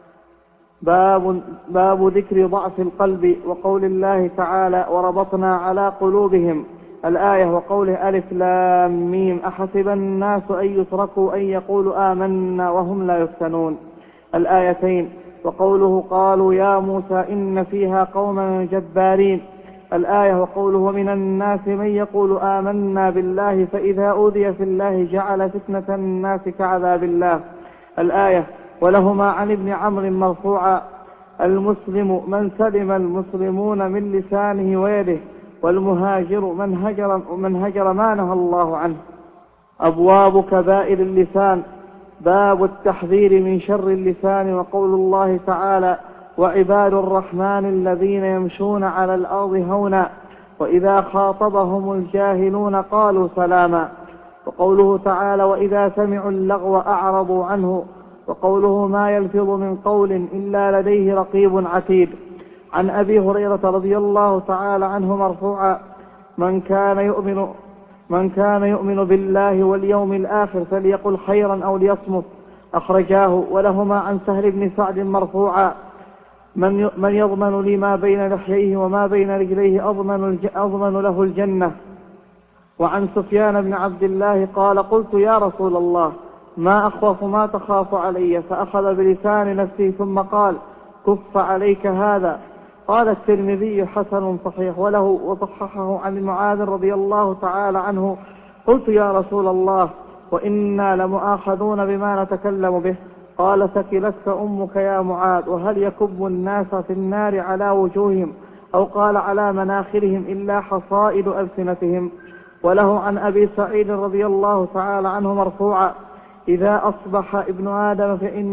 باب ذكر ضعف القلب وقول الله تعالى: وربطنا على قلوبهم، الآية، وقوله: ألف لام ميم أحسب الناس أن يتركوا أن يقولوا آمنا وهم لا يفتنون، الآيتين، وقوله: قالوا يا موسى إن فيها قوما جبارين، الآية، وقوله: ومن الناس من يقول آمنا بالله فإذا أوذي في الله جعل فتنة الناس كعذاب الله، الآية، ولهما عن ابن عمرو مرفوعا: المسلم من سلم المسلمون من لسانه ويده، والمهاجر من هجر ما نهى الله عنه. أبواب كبائر اللسان. باب التحذير من شر اللسان، وقول الله تعالى: وعباد الرحمن الذين يمشون على الأرض هونا وإذا خاطبهم الجاهلون قالوا سلاما، وقوله تعالى: وإذا سمعوا اللغو أعرضوا عنه، وقوله: ما يلفظ من قول إلا لديه رقيب عتيد. عن أبي هريرة رضي الله تعالى عنه مرفوعا: من كان يؤمن بالله واليوم الآخر فليقل خيرا أو ليصمت. أخرجاه. ولهما عن سهل بن سعد مرفوعا: من يضمن لي ما بين لحييه وما بين رجليه أضمن له الجنة. وعن سفيان بن عبد الله قال: قلت يا رسول الله ما أخوف ما تخاف علي؟ فأخذ بلسان نفسه ثم قال: كف عليك هذا. قال الترمذي: حسن صحيح. وله وصححه عن معاذ رضي الله تعالى عنه: قلت يا رسول الله وإنا لمؤاخذون بما نتكلم به؟ قال: ثكلتك أمك يا معاذ. وهل يكب الناس في النار على وجوههم أو قال على مناخرهم إلا حصائد ألسنتهم؟ وله عن أبي سعيد رضي الله تعالى عنه مرفوعا: إذا أصبح ابن آدم فإن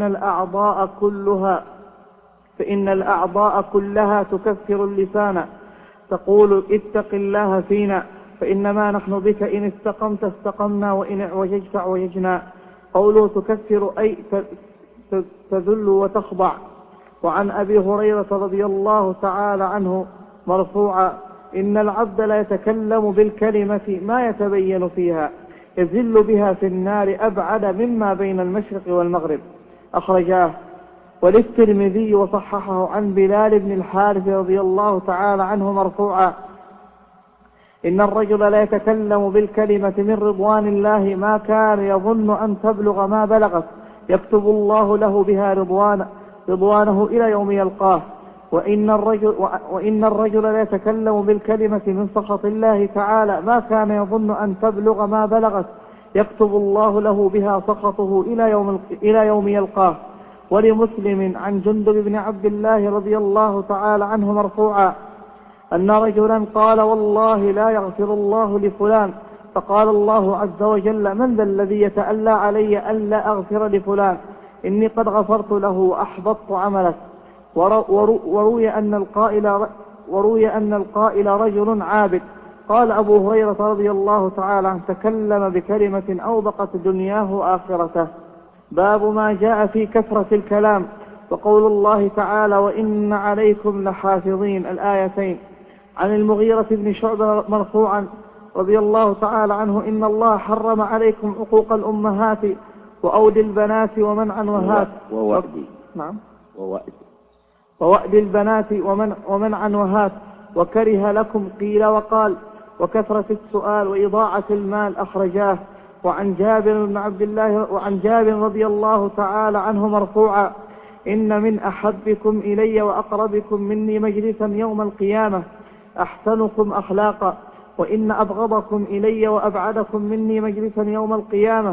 الأعضاء كلها تكفر اللسان، تقول: اتق الله فينا فإنما نحن بك، إن استقمت استقمنا وإن اعوججت اعوججنا. قوله تكفر أي تذل وتخضع. وعن أبي هريرة رضي الله تعالى عنه مرفوعا: إن العبد لا يتكلم بالكلمة ما يتبين فيها يذل بها في النار أبعد مما بين المشرق والمغرب. أخرجاه. وللترمذي وصححه عن بلال بن الحارث رضي الله تعالى عنه مرفوعا: إن الرجل لا يتكلم بالكلمة من رضوان الله ما كان يظن أن تبلغ ما بلغت، يكتب الله له بها رضوانه إلى يوم يلقاه. وإن الرجل لا يتكلم بالكلمة من سخط الله تعالى ما كان يظن أن تبلغ ما بلغت، يكتب الله له بها سخطه إلى يوم يلقاه. ولمسلم عن جندب بن عبد الله رضي الله تعالى عنه مرفوعا: أن رجلا قال: والله لا يغفر الله لفلان. فقال الله عز وجل: من ذا الذي يتألى علي ألا أغفر لفلان؟ إني قد غفرت له وأحبطت عملك. وروي أن القائل رجل عابد. قال أبو هريرة رضي الله تعالى عنه: تكلم بكلمة أوبقت دنياه وآخرته. باب ما جاء في كثرة الكلام، وقول الله تعالى: وإن عليكم لحافظين، الآيتين. عن المغيرة بن شعبة مرفوعا رضي الله تعالى عنه: إن الله حرم عليكم عقوق الأمهات وأود البنات ومنع ووأد البنات ومنع وهات، وكره لكم قيل وقال، وكثرة السؤال وإضاعة المال. أخرجاه. وعن جابر رضي الله تعالى عنه مرفوعا: إن من أحبكم إلي وأقربكم مني مجلسا يوم القيامة أحسنكم أخلاقا، وإن أبغضكم إلي وأبعدكم مني مجلسا يوم القيامة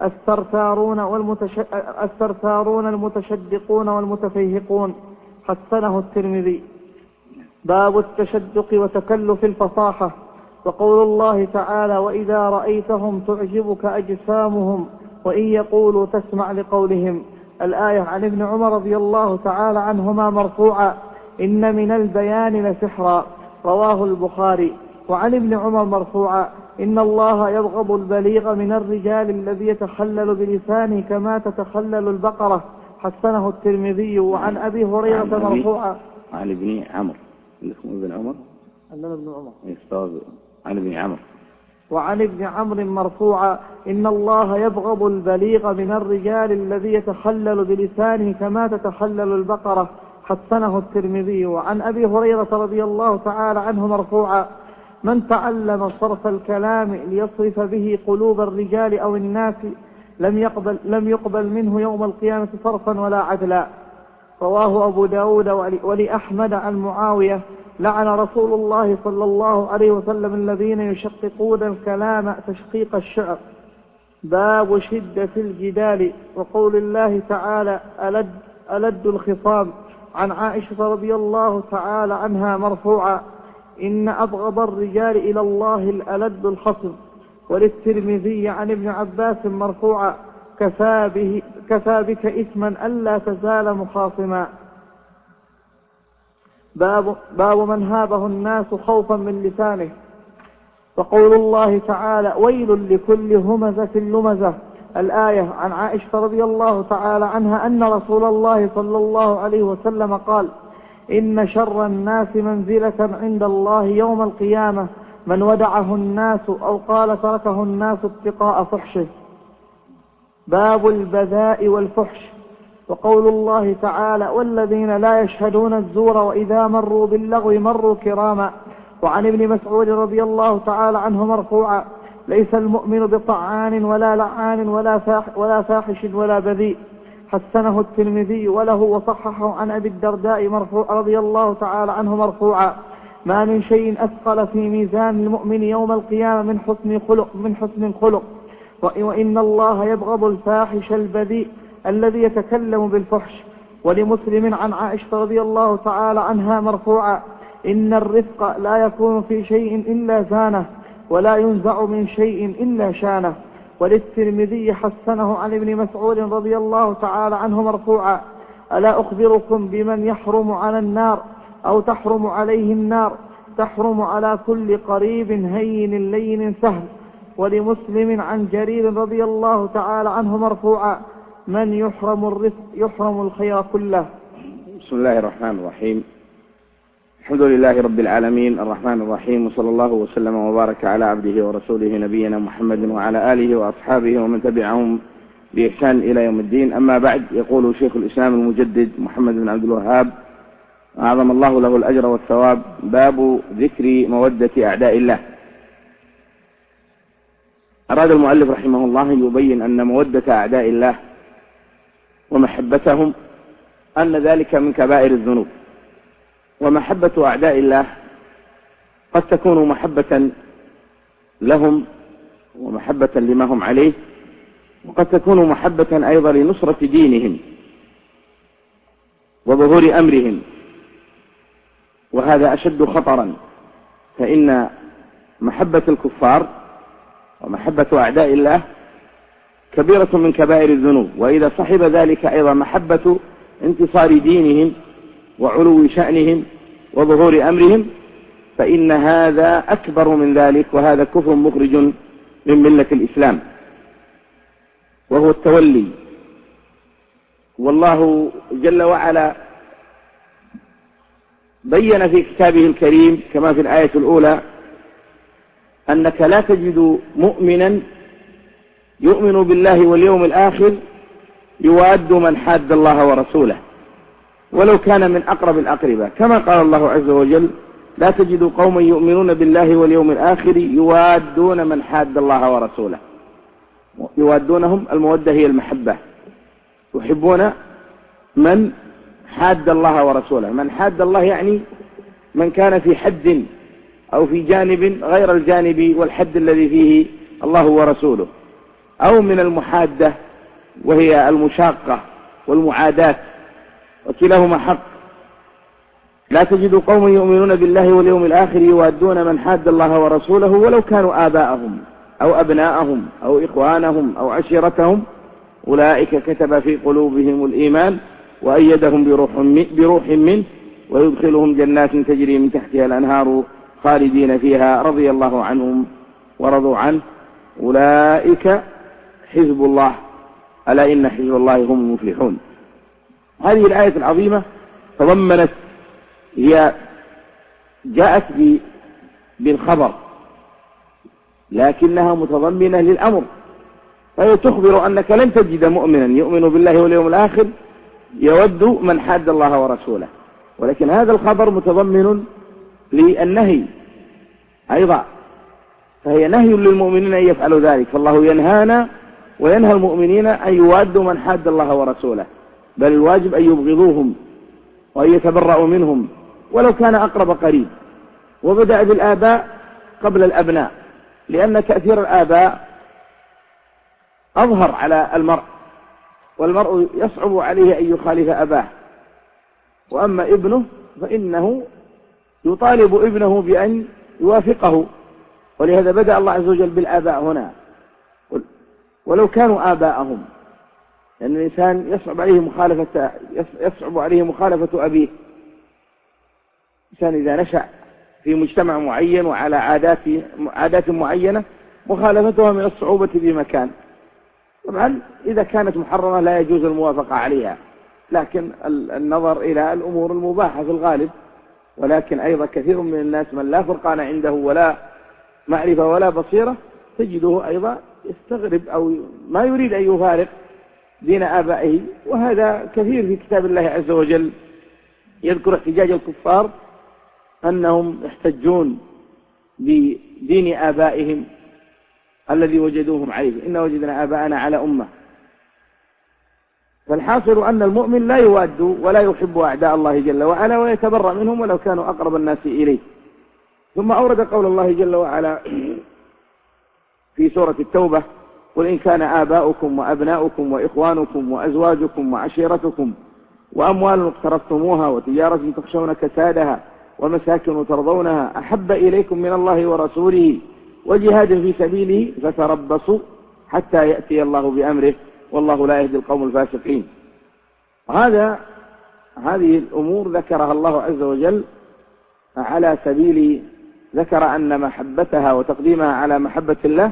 الثرثارون المتشدقون والمتفيهقون. حسنه الترمذي. باب التشدق وتكلف الفصاحة، وقول الله تعالى: وإذا رأيتهم تعجبك أجسامهم وإن يقولوا تسمع لقولهم، الآية. عن ابن عمر رضي الله تعالى عنهما مرفوعا: إن من البيان لسحرا، رواه البخاري. وعن ابن عمر مرفوعا: إن الله يبغض البليغ من الرجال الذي يتخلل بلسانه كما تتخلل البقرة. حسنه الترمذي. وعن أبي هريرة مرفوعا: عن ابن عمر. اسمه ابن عمر؟ عندنا ابن عمر. عن ابن عمر. وعن ابن عمرو مرفوعا: إن الله يبغض البليغ من الرجال الذي يتخلل بلسانه كما تتخلل البقرة، حسنه الترمذي. وعن أبي هريرة رضي الله تعالى عنه مرفوعا: من تعلم صرف الكلام ليصرف به قلوب الرجال أو الناس لم يقبل منه يوم القيامة صرفا ولا عدلا. رواه أبو داود. ولأحمد عن معاوية: لعن رسول الله صلى الله عليه وسلم الذين يشققون الكلام تشقيق الشعر. باب شدة الجدال. وقول الله تعالى: ألد الخصام. عن عائشة رضي الله تعالى عنها مرفوعا: إن أبغض الرجال إلى الله الألد الخصم. وللترمذي عن ابن عباس مرفوعا: كفى بك إثما ألا تزال مخاصما. باب من هابه الناس خوفا من لسانه. وقول الله تعالى: ويل لكل همزة لمزة. الآية. عن عائشة رضي الله تعالى عنها أن رسول الله صلى الله عليه وسلم قال: إن شر الناس منزلة عند الله يوم القيامة من ودعه الناس أو قال تركه الناس اتقاء فحشه. باب البذاء والفحش. وقول الله تعالى: والذين لا يشهدون الزور وإذا مروا باللغو مروا كراما. وعن ابن مسعود رضي الله تعالى عنه مرفوعا: ليس المؤمن بطعان ولا لعان ولا فاحش ولا بذيء، حسنه الترمذي وله وصححه. عن أبي الدرداء رضي الله تعالى عنه مرفوعا: ما من شيء أثقل في ميزان المؤمن يوم القيامة من حسن خلق، وإن الله يبغض الفاحش البذيء الذي يتكلم بالفحش. ولمسلم عن عائشة رضي الله تعالى عنها مرفوعا: إن الرفق لا يكون في شيء إلا زانه، ولا ينزع من شيء إلا شانه. وللترمذي حسنه عن ابن مسعود رضي الله تعالى عنه مرفوعا: ألا أخبركم بمن يحرم على النار أو تحرم عليه النار؟ تحرم على كل قريب هين لين سهل. ولمسلم عن جرير رضي الله تعالى عنه مرفوعا: من يحرم الرزق يحرم الخير كله. بسم الله الرحمن الرحيم. الحمد لله رب العالمين الرحمن الرحيم، وصلى الله وسلم وبارك على عبده ورسوله نبينا محمد وعلى آله وأصحابه ومن تبعهم بإحسان إلى يوم الدين. أما بعد، يقول شيخ الإسلام المجدد محمد بن عبد الوهاب أعظم الله له الأجر والثواب: باب ذكر مودة أعداء الله. أراد المؤلف رحمه الله أن يبين أن مودة أعداء الله ومحبتهم أن ذلك من كبائر الذنوب. ومحبة أعداء الله قد تكون محبة لهم ومحبة لما هم عليه، وقد تكون محبة أيضا لنصرة دينهم وظهور أمرهم، وهذا أشد خطرا. فإن محبة الكفار ومحبة أعداء الله كبيرة من كبائر الذنوب، وإذا صحب ذلك أيضا محبة انتصار دينهم وعلو شأنهم وظهور أمرهم، فإن هذا أكبر من ذلك، وهذا كفر مخرج من ملة الإسلام، وهو التولي. والله جل وعلا بين في كتابه الكريم كما في الآية الأولى أنك لا تجد مؤمنا يؤمن بالله واليوم الآخر يواد من حاد الله ورسوله ولو كان من أقرب الأقرباء، كما قال الله عز وجل: لا تجد قوما يؤمنون بالله واليوم الآخر يوادون من حاد الله ورسوله. يوادونهم، المودة هي المحبة، يحبون من حاد الله ورسوله. من حاد الله يعني من كان في حد أو في جانب غير الجانب والحد الذي فيه الله ورسوله، أو من المحادة وهي المشاقة والمعاداة، وكلاهما حق. لا تجد قوم يؤمنون بالله واليوم الآخر يوادون من حاد الله ورسوله ولو كانوا آباءهم أو أبناءهم أو إخوانهم أو عشيرتهم، أولئك كتب في قلوبهم الإيمان وأيدهم بروح منه ويدخلهم جنات تجري من تحتها الأنهار خالدين فيها رضي الله عنهم ورضوا عنه، أولئك حزب الله، ألا إن حزب الله هم المفلحون. هذه الآية العظيمة تضمنت، هي جاءت بالخبر لكنها متضمنة للأمر، فهي تخبر أنك لن تجد مؤمنا يؤمن بالله واليوم الآخر يود من حاد الله ورسوله، ولكن هذا الخبر متضمن للنهي أيضا، فهي نهي للمؤمنين أن يفعلوا ذلك، فالله ينهانا وينهى المؤمنين أن يوادوا من حاد الله ورسوله، بل الواجب أن يبغضوهم وأن يتبرأوا منهم ولو كان أقرب قريب. وبدأ بالآباء قبل الأبناء، لأن تأثير الآباء أظهر على المرء، والمرء يصعب عليه أن يخالف أباه، وأما ابنه فإنه يطالب ابنه بأن يوافقه، ولهذا بدأ الله عز وجل بالآباء هنا ولو كانوا آباءهم، لأن الإنسان يصعب عليه مخالفة أبيه. الإنسان إذا نشأ في مجتمع معين وعلى عادات معينة مخالفتها من الصعوبة بمكان. طبعا إذا كانت محرمة لا يجوز الموافقة عليها، لكن النظر إلى الأمور المباحة في الغالب. ولكن أيضا كثير من الناس من لا فرقان عنده ولا معرفة ولا بصيرة تجده أيضا يستغرب أو ما يريد أن يفارق دين آبائه، وهذا كثير في كتاب الله عز وجل. يذكر احتجاج الكفار أنهم يحتجون بدين آبائهم الذي وجدوهم عليه، إن وجدنا آباءنا على أمة. فالحاصل أن المؤمن لا يواد ولا يحب أعداء الله جل وعلا، ويتبرأ منهم ولو كانوا أقرب الناس إليه. ثم أورد قول الله جل وعلا في سورة التوبة: قل إن كان آباؤكم وأبناؤكم وإخوانكم وأزواجكم وعشيرتكم وأموال اقترفتموها وتجارة تخشون كسادها ومساكن ترضونها أحب إليكم من الله ورسوله وجهاد في سبيله فتربصوا حتى يأتي الله بأمره والله لا يهدي القوم الفاسقين. هذه الأمور ذكرها الله عز وجل على سبيل، ذكر أن محبتها وتقديمها على محبة الله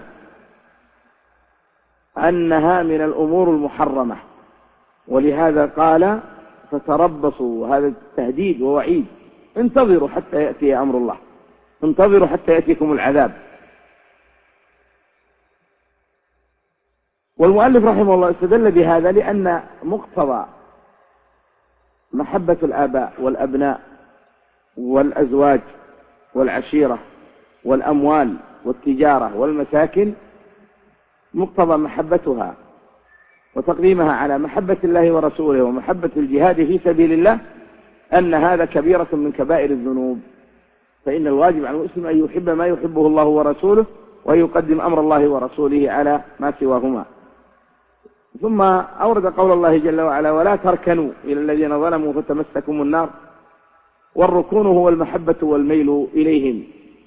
أنها من الأمور المحرمة، ولهذا قال فتربصوا، وهذا تهديد ووعيد، انتظروا حتى يأتي أمر الله، انتظروا حتى يأتيكم العذاب. والمؤلف رحمه الله استدل بهذا لأن مقتضى محبة الآباء والأبناء والأزواج والعشيرة والأموال والتجارة والمساكن، مقتضى محبتها وتقديمها على محبة الله ورسوله ومحبة الجهاد في سبيل الله أن هذا كبيرة من كبائر الذنوب، فإن الواجب على المسلم أن يحب ما يحبه الله ورسوله وأن يقدم أمر الله ورسوله على ما سواهما. ثم أورد قول الله جل وعلا: ولا تركنوا إلى الذين ظلموا فتمسكم النار. والركون هو المحبة والميل إليهم،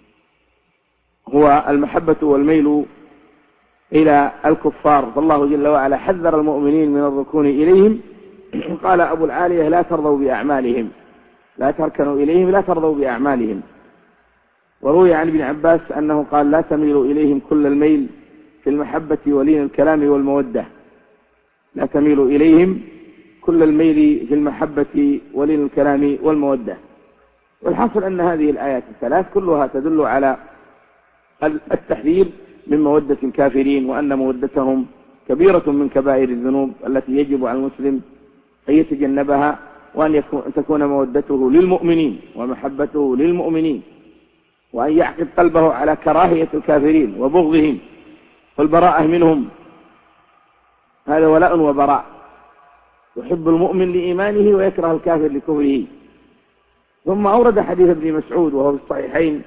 هو المحبة والميل إلى الكفار، فالله جل وعلا حذر المؤمنين من الركون إليهم. قال أبو العالية: لا ترضوا بأعمالهم، لا تركنوا إليهم، لا ترضوا بأعمالهم. وروي عن ابن عباس أنه قال: لا تميلوا إليهم كل الميل في المحبة ولين الكلام والمودة، لا تميلوا إليهم كل الميل في المحبة ولين الكلام والمودة. والحاصل أن هذه الآيات الثلاث كلها تدل على التحذير من مودة الكافرين، وأن مودتهم كبيرة من كبائر الذنوب التي يجب على المسلم أن يتجنبها، وأن تكون مودته للمؤمنين ومحبته للمؤمنين، وأن يعقد قلبه على كراهية الكافرين وبغضهم والبراءة منهم. هذا ولاء وبراء، يحب المؤمن لإيمانه ويكره الكافر لكفره. ثم أورد حديث ابن مسعود وهو في الصحيحين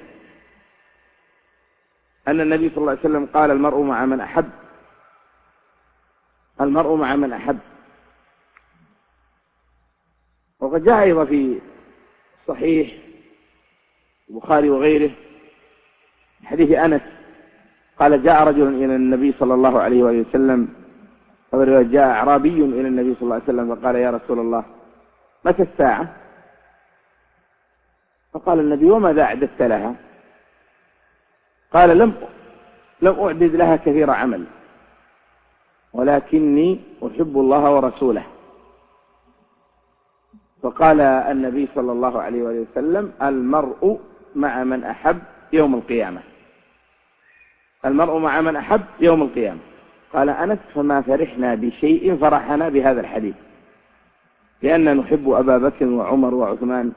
أن النبي صلى الله عليه وسلم قال: المرء مع من أحب، المرء مع من أحب. وقد جاء أيضا في صحيح البخاري وغيره حديث أنس قال: جاء رجل إلى النبي صلى الله عليه وآله وسلم، جاء أعرابي إلى النبي صلى الله عليه وسلم فقال: يا رسول الله متى الساعة؟ فقال النبي: وماذا أعددت لها؟ قال: لم أعدد لها كثير عمل، ولكني أحب الله ورسوله. فقال النبي صلى الله عليه وسلم: المرء مع من أحب يوم القيامة. المرء مع من أحب يوم القيامة. قال أنس: فما فرحنا بشيء فرحنا بهذا الحديث، لأننا نحب أبا بكر وعمر وعثمان.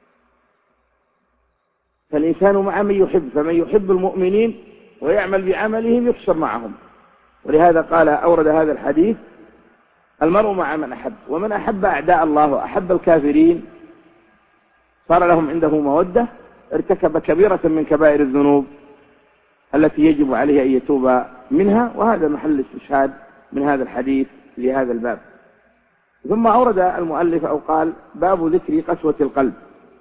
فالإنسان مع من يحب، فمن يحب المؤمنين ويعمل بعملهم يحشر معهم. ولهذا قال أورد هذا الحديث: المرء مع من أحب. ومن أحب أعداء الله وأحب الكافرين صار لهم عنده مودة، ارتكب كبيرة من كبائر الذنوب التي يجب عليه أن يتوب منها. وهذا محل استشهاد من هذا الحديث لهذا الباب. ثم أورد المؤلف أو قال: باب ذكر قسوة القلب.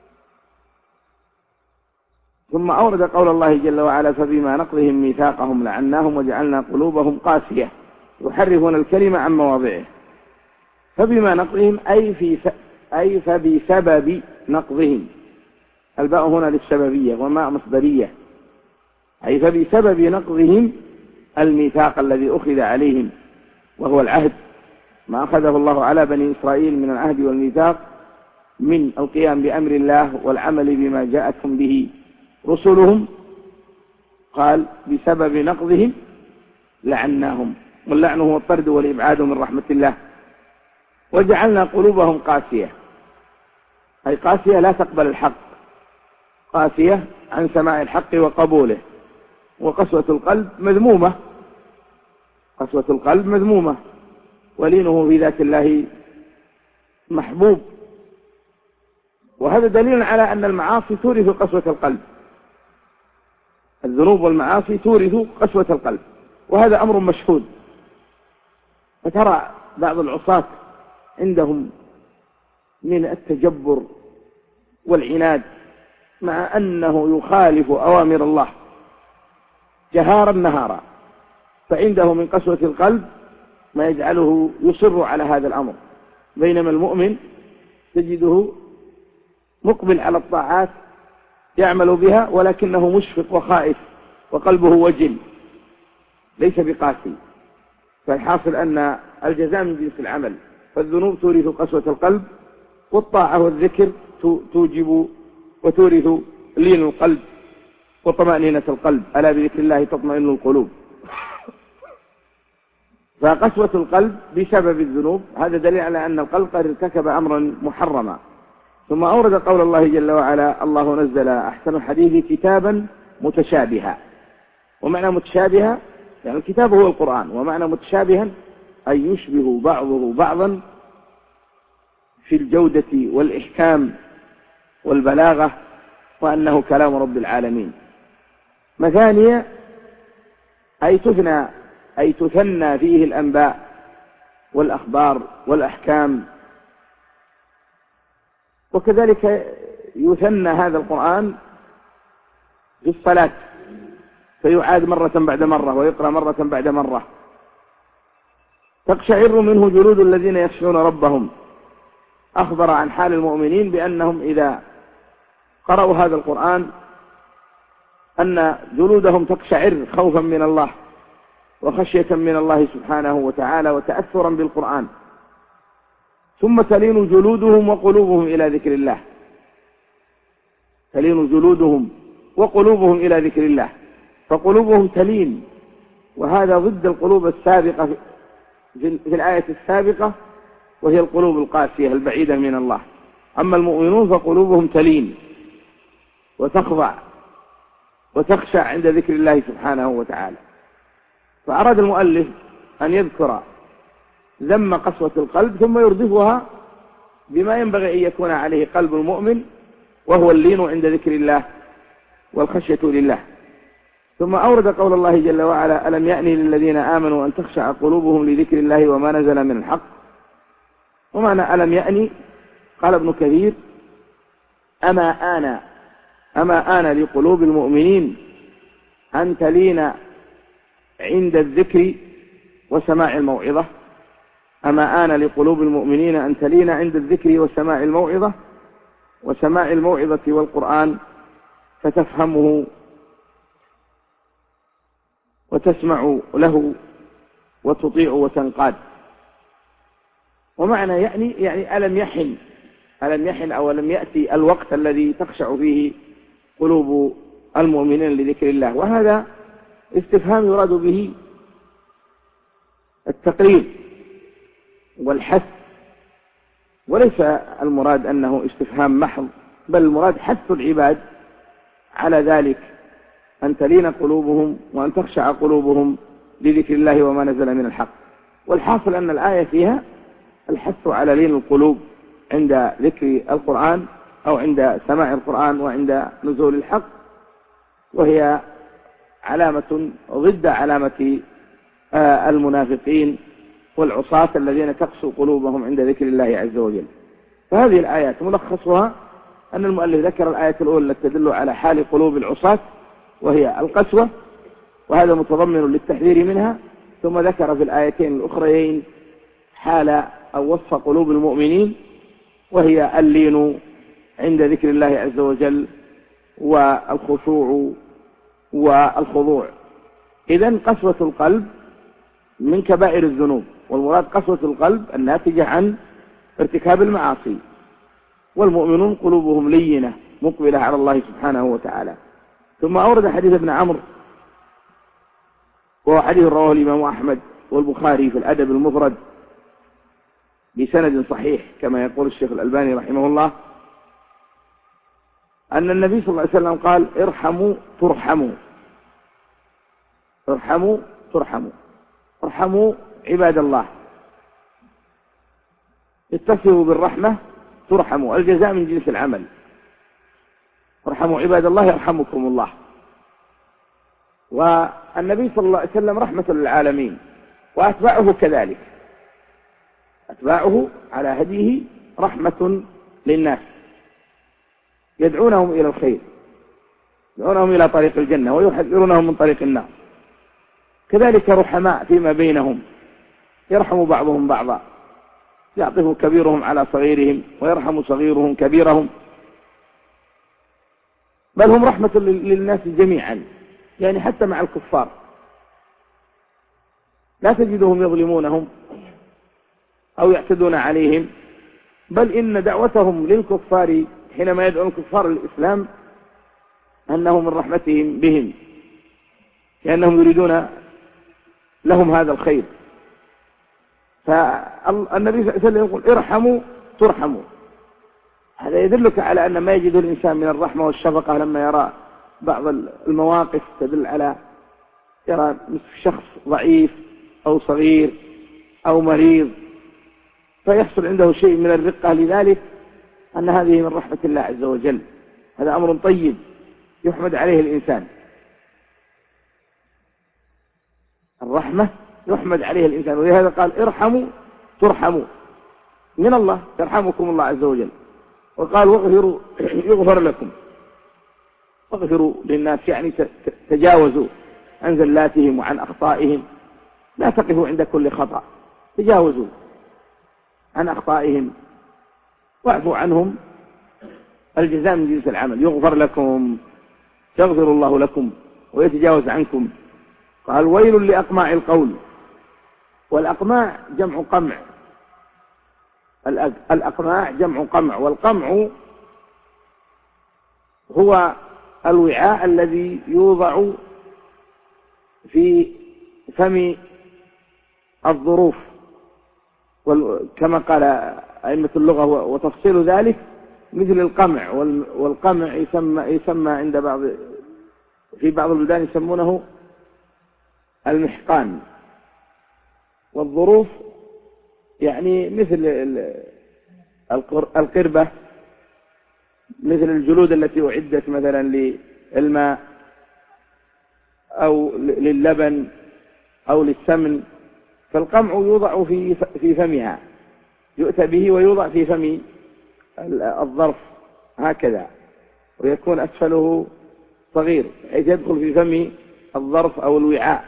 ثم أورد قول الله جل وعلا: فبما نقضهم ميثاقهم لعناهم وجعلنا قلوبهم قاسية يحرفون الكلمة عن مواضعه. فبما نقضهم أي فبسبب نقضهم. الباء هنا للسببية وما مصدرية، أي فبسبب نقضهم الميثاق الذي أخذ عليهم، وهو العهد، ما أخذه الله على بني إسرائيل من العهد والميثاق من القيام بأمر الله والعمل بما جاءتهم به رسلهم. قال: بسبب نقضهم لعناهم، واللعن هو الطرد والإبعاد من رحمة الله. وجعلنا قلوبهم قاسية، أي قاسية لا تقبل الحق، قاسية عن سماع الحق وقبوله. وقسوة القلب مذمومة، قسوة القلب مذمومة، ولينه في ذات الله محبوب. وهذا دليل على أن المعاصي تورث قسوة القلب، الذنوب والمعاصي تورث قسوة القلب، وهذا أمر مشهود. فترى بعض العصاة عندهم من التجبر والعناد، مع أنه يخالف أوامر الله جهارا نهارا، فعنده من قسوة القلب ما يجعله يصر على هذا الأمر. بينما المؤمن تجده مقبل على الطاعات يعمل بها، ولكنه مشفق وخائف وقلبه وجل، ليس بقاسي. فالحاصل أن الجزاء من جنس العمل، فالذنوب تورث قسوة القلب، والطاعة والذكر توجب وتورث لين القلب وطمأنينة القلب. ألا بذكر الله تطمئن القلوب. فقسوة القلب بسبب الذنوب، هذا دليل على أن القلب قد ارتكب أمرا محرما. ثم أورد قول الله جل وعلا: الله نزل أحسن الحديث كتابا متشابها. ومعنى متشابها يعني الكتاب هو القرآن، ومعنى متشابها أي يشبه بعضه بعضا في الجودة والإحكام والبلاغة، وأنه كلام رب العالمين. مثانية أي تثنى فيه الأنباء والأخبار والأحكام. وكذلك يثنى هذا القرآن في الصلاة، فيعاد مرة بعد مرة ويقرأ مرة بعد مرة. تقشعر منه جلود الذين يخشون ربهم. أخبر عن حال المؤمنين بأنهم إذا قرأوا هذا القرآن أن جلودهم تقشعر خوفا من الله وخشية من الله سبحانه وتعالى وتأثرا بالقرآن. ثم تلين جلودهم وقلوبهم إلى ذكر الله، تلين جلودهم وقلوبهم إلى ذكر الله، فقلوبهم تلين، وهذا ضد القلوب السابقة في الآية السابقة، وهي القلوب القاسية البعيدة من الله. أما المؤمنون فقلوبهم تلين وتخضع وتخشع عند ذكر الله سبحانه وتعالى. فأراد المؤلف أن يذكر ذم قسوة القلب، ثم يردفها بما ينبغي أن يكون عليه قلب المؤمن، وهو اللين عند ذكر الله والخشية لله. ثم أورد قول الله جل وعلا: ألم يأن للذين آمنوا أن تخشع قلوبهم لذكر الله وما نزل من الحق. ومعنى ألم يأن، قال ابن كثير: أما آن لقلوب المؤمنين أن تلين عند الذكر وسماع الموعظة. أما آن لقلوب المؤمنين أن تلين عند الذكر وسماع الموعظة، وسماع الموعظة والقرآن، فتفهمه وتسمع له وتطيع وتنقاد. ومعنى يعني ألم يحن أو لم يأتي الوقت الذي تخشع فيه قلوب المؤمنين لذكر الله. وهذا استفهام يراد به التقرير والحث، وليس المراد أنه استفهام محض، بل المراد حث العباد على ذلك، أن تلين قلوبهم وأن تخشع قلوبهم لذكر الله وما نزل من الحق. والحاصل أن الآية فيها الحث على لين القلوب عند ذكر القرآن أو عند سماع القرآن وعند نزول الحق، وهي علامة ضد علامة المنافقين والعصاة الذين تقسو قلوبهم عند ذكر الله عز وجل. فهذه الآيات ملخصها أن المؤلف ذكر الآية الأولى التي تدل على حال قلوب العصاة وهي القسوة، وهذا متضمن للتحذير منها، ثم ذكر في الآيتين الأخريين حال أو وصف قلوب المؤمنين وهي اللين عند ذكر الله عز وجل والخشوع والخضوع. إذن قسوة القلب من كبائر الذنوب، والمراد قسوة القلب الناتجة عن ارتكاب المعاصي، والمؤمنون قلوبهم لينة مقبلة على الله سبحانه وتعالى. ثم أورد حديث ابن عمرو، وهو حديث رواه الإمام أحمد والبخاري في الأدب المفرد بسند صحيح كما يقول الشيخ الألباني رحمه الله، أن النبي صلى الله عليه وسلم قال: ارحموا ترحموا، ارحموا ترحموا. ارحموا عباد الله، اتصلوا بالرحمة ترحموا، الجزاء من جنس العمل. ارحموا عباد الله يرحمكم الله. والنبي صلى الله عليه وسلم رحمة للعالمين، وأتباعه كذلك، أتباعه على هديه رحمة للناس، يدعونهم إلى الخير، يدعونهم إلى طريق الجنة ويحذرونهم من طريق النار. كذلك رحماء فيما بينهم، يرحم بعضهم بعضا، يعطف كبيرهم على صغيرهم ويرحم صغيرهم كبيرهم، بل هم رحمة للناس جميعا، يعني حتى مع الكفار لا تجدهم يظلمونهم أو يعتدون عليهم، بل إن دعوتهم للكفار حينما يدعون الكفار للإسلام أنه من رحمتهم بهم، لأنهم يريدون لهم هذا الخير. فالنبي صلى الله عليه وسلم يقول: ارحموا ترحموا. هذا يدلك على أن ما يجد الإنسان من الرحمة والشفقة لما يرى بعض المواقف تدل على يرى شخص ضعيف أو صغير أو مريض، فيحصل عنده شيء من الرقة لذلك، أن هذه من رحمة الله عز وجل. هذا أمر طيب يحمد عليه الإنسان، الرحمة يحمد عليه الإنسان، ولهذا قال: ارحموا ترحموا، من الله يرحمكم الله عز وجل. وقال: واغفروا يغفر لكم، واغفروا للناس، يعني تجاوزوا عن زلاتهم وعن أخطائهم، لا تقفوا عند كل خطأ، تجاوزوا عن أخطائهم واعفوا عنهم، الجزاء من جنس العمل، يغفر لكم، يغفر الله لكم ويتجاوز عنكم. قال: ويل لأقماع القول. والأقماع جمع قمع، الأقماع جمع قمع، والقمع هو الوعاء الذي يوضع في فم الظروف، كما قال أئمة اللغة، وتفصيل ذلك مثل القمع. والقمع يسمى عند في بعض البلدان يسمونه المحقان. والظروف يعني مثل القربة، مثل الجلود التي أعدت مثلا للماء أو للبن أو للسمن، فالقمع يوضع في فمها، يؤتى به ويوضع في فم الظرف هكذا، ويكون أسفله صغير حيث يدخل في فم الظرف أو الوعاء.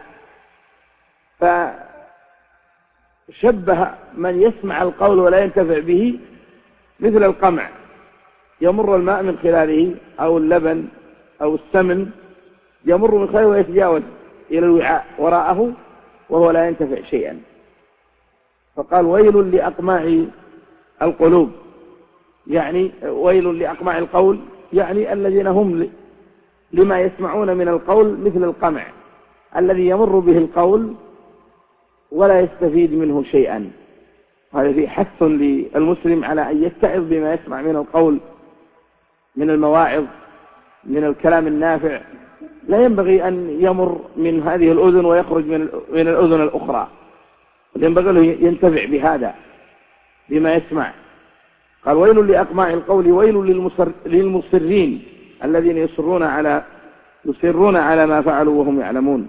فشبه من يسمع القول ولا ينتفع به مثل القمع، يمر الماء من خلاله أو اللبن أو السمن، يمر من خلاله ويتجاوز إلى الوعاء وراءه وهو لا ينتفع شيئا. فقال: ويل لأقماع القلوب، يعني ويل لأقماع القول، يعني الذين هم لما يسمعون من القول مثل القمع، الذي يمر به القول ولا يستفيد منه شيئا. هذا فيه حث للمسلم على أن يتعظ بما يسمع من القول، من المواعظ، من الكلام النافع. لا ينبغي أن يمر من هذه الأذن ويخرج من الأذن الأخرى، ينبغي له ينتفع بهذا بما يسمع. قال: ويل لأقماع القول ويل للمصرين الذين يصرون على ما فعلوا وهم يعلمون.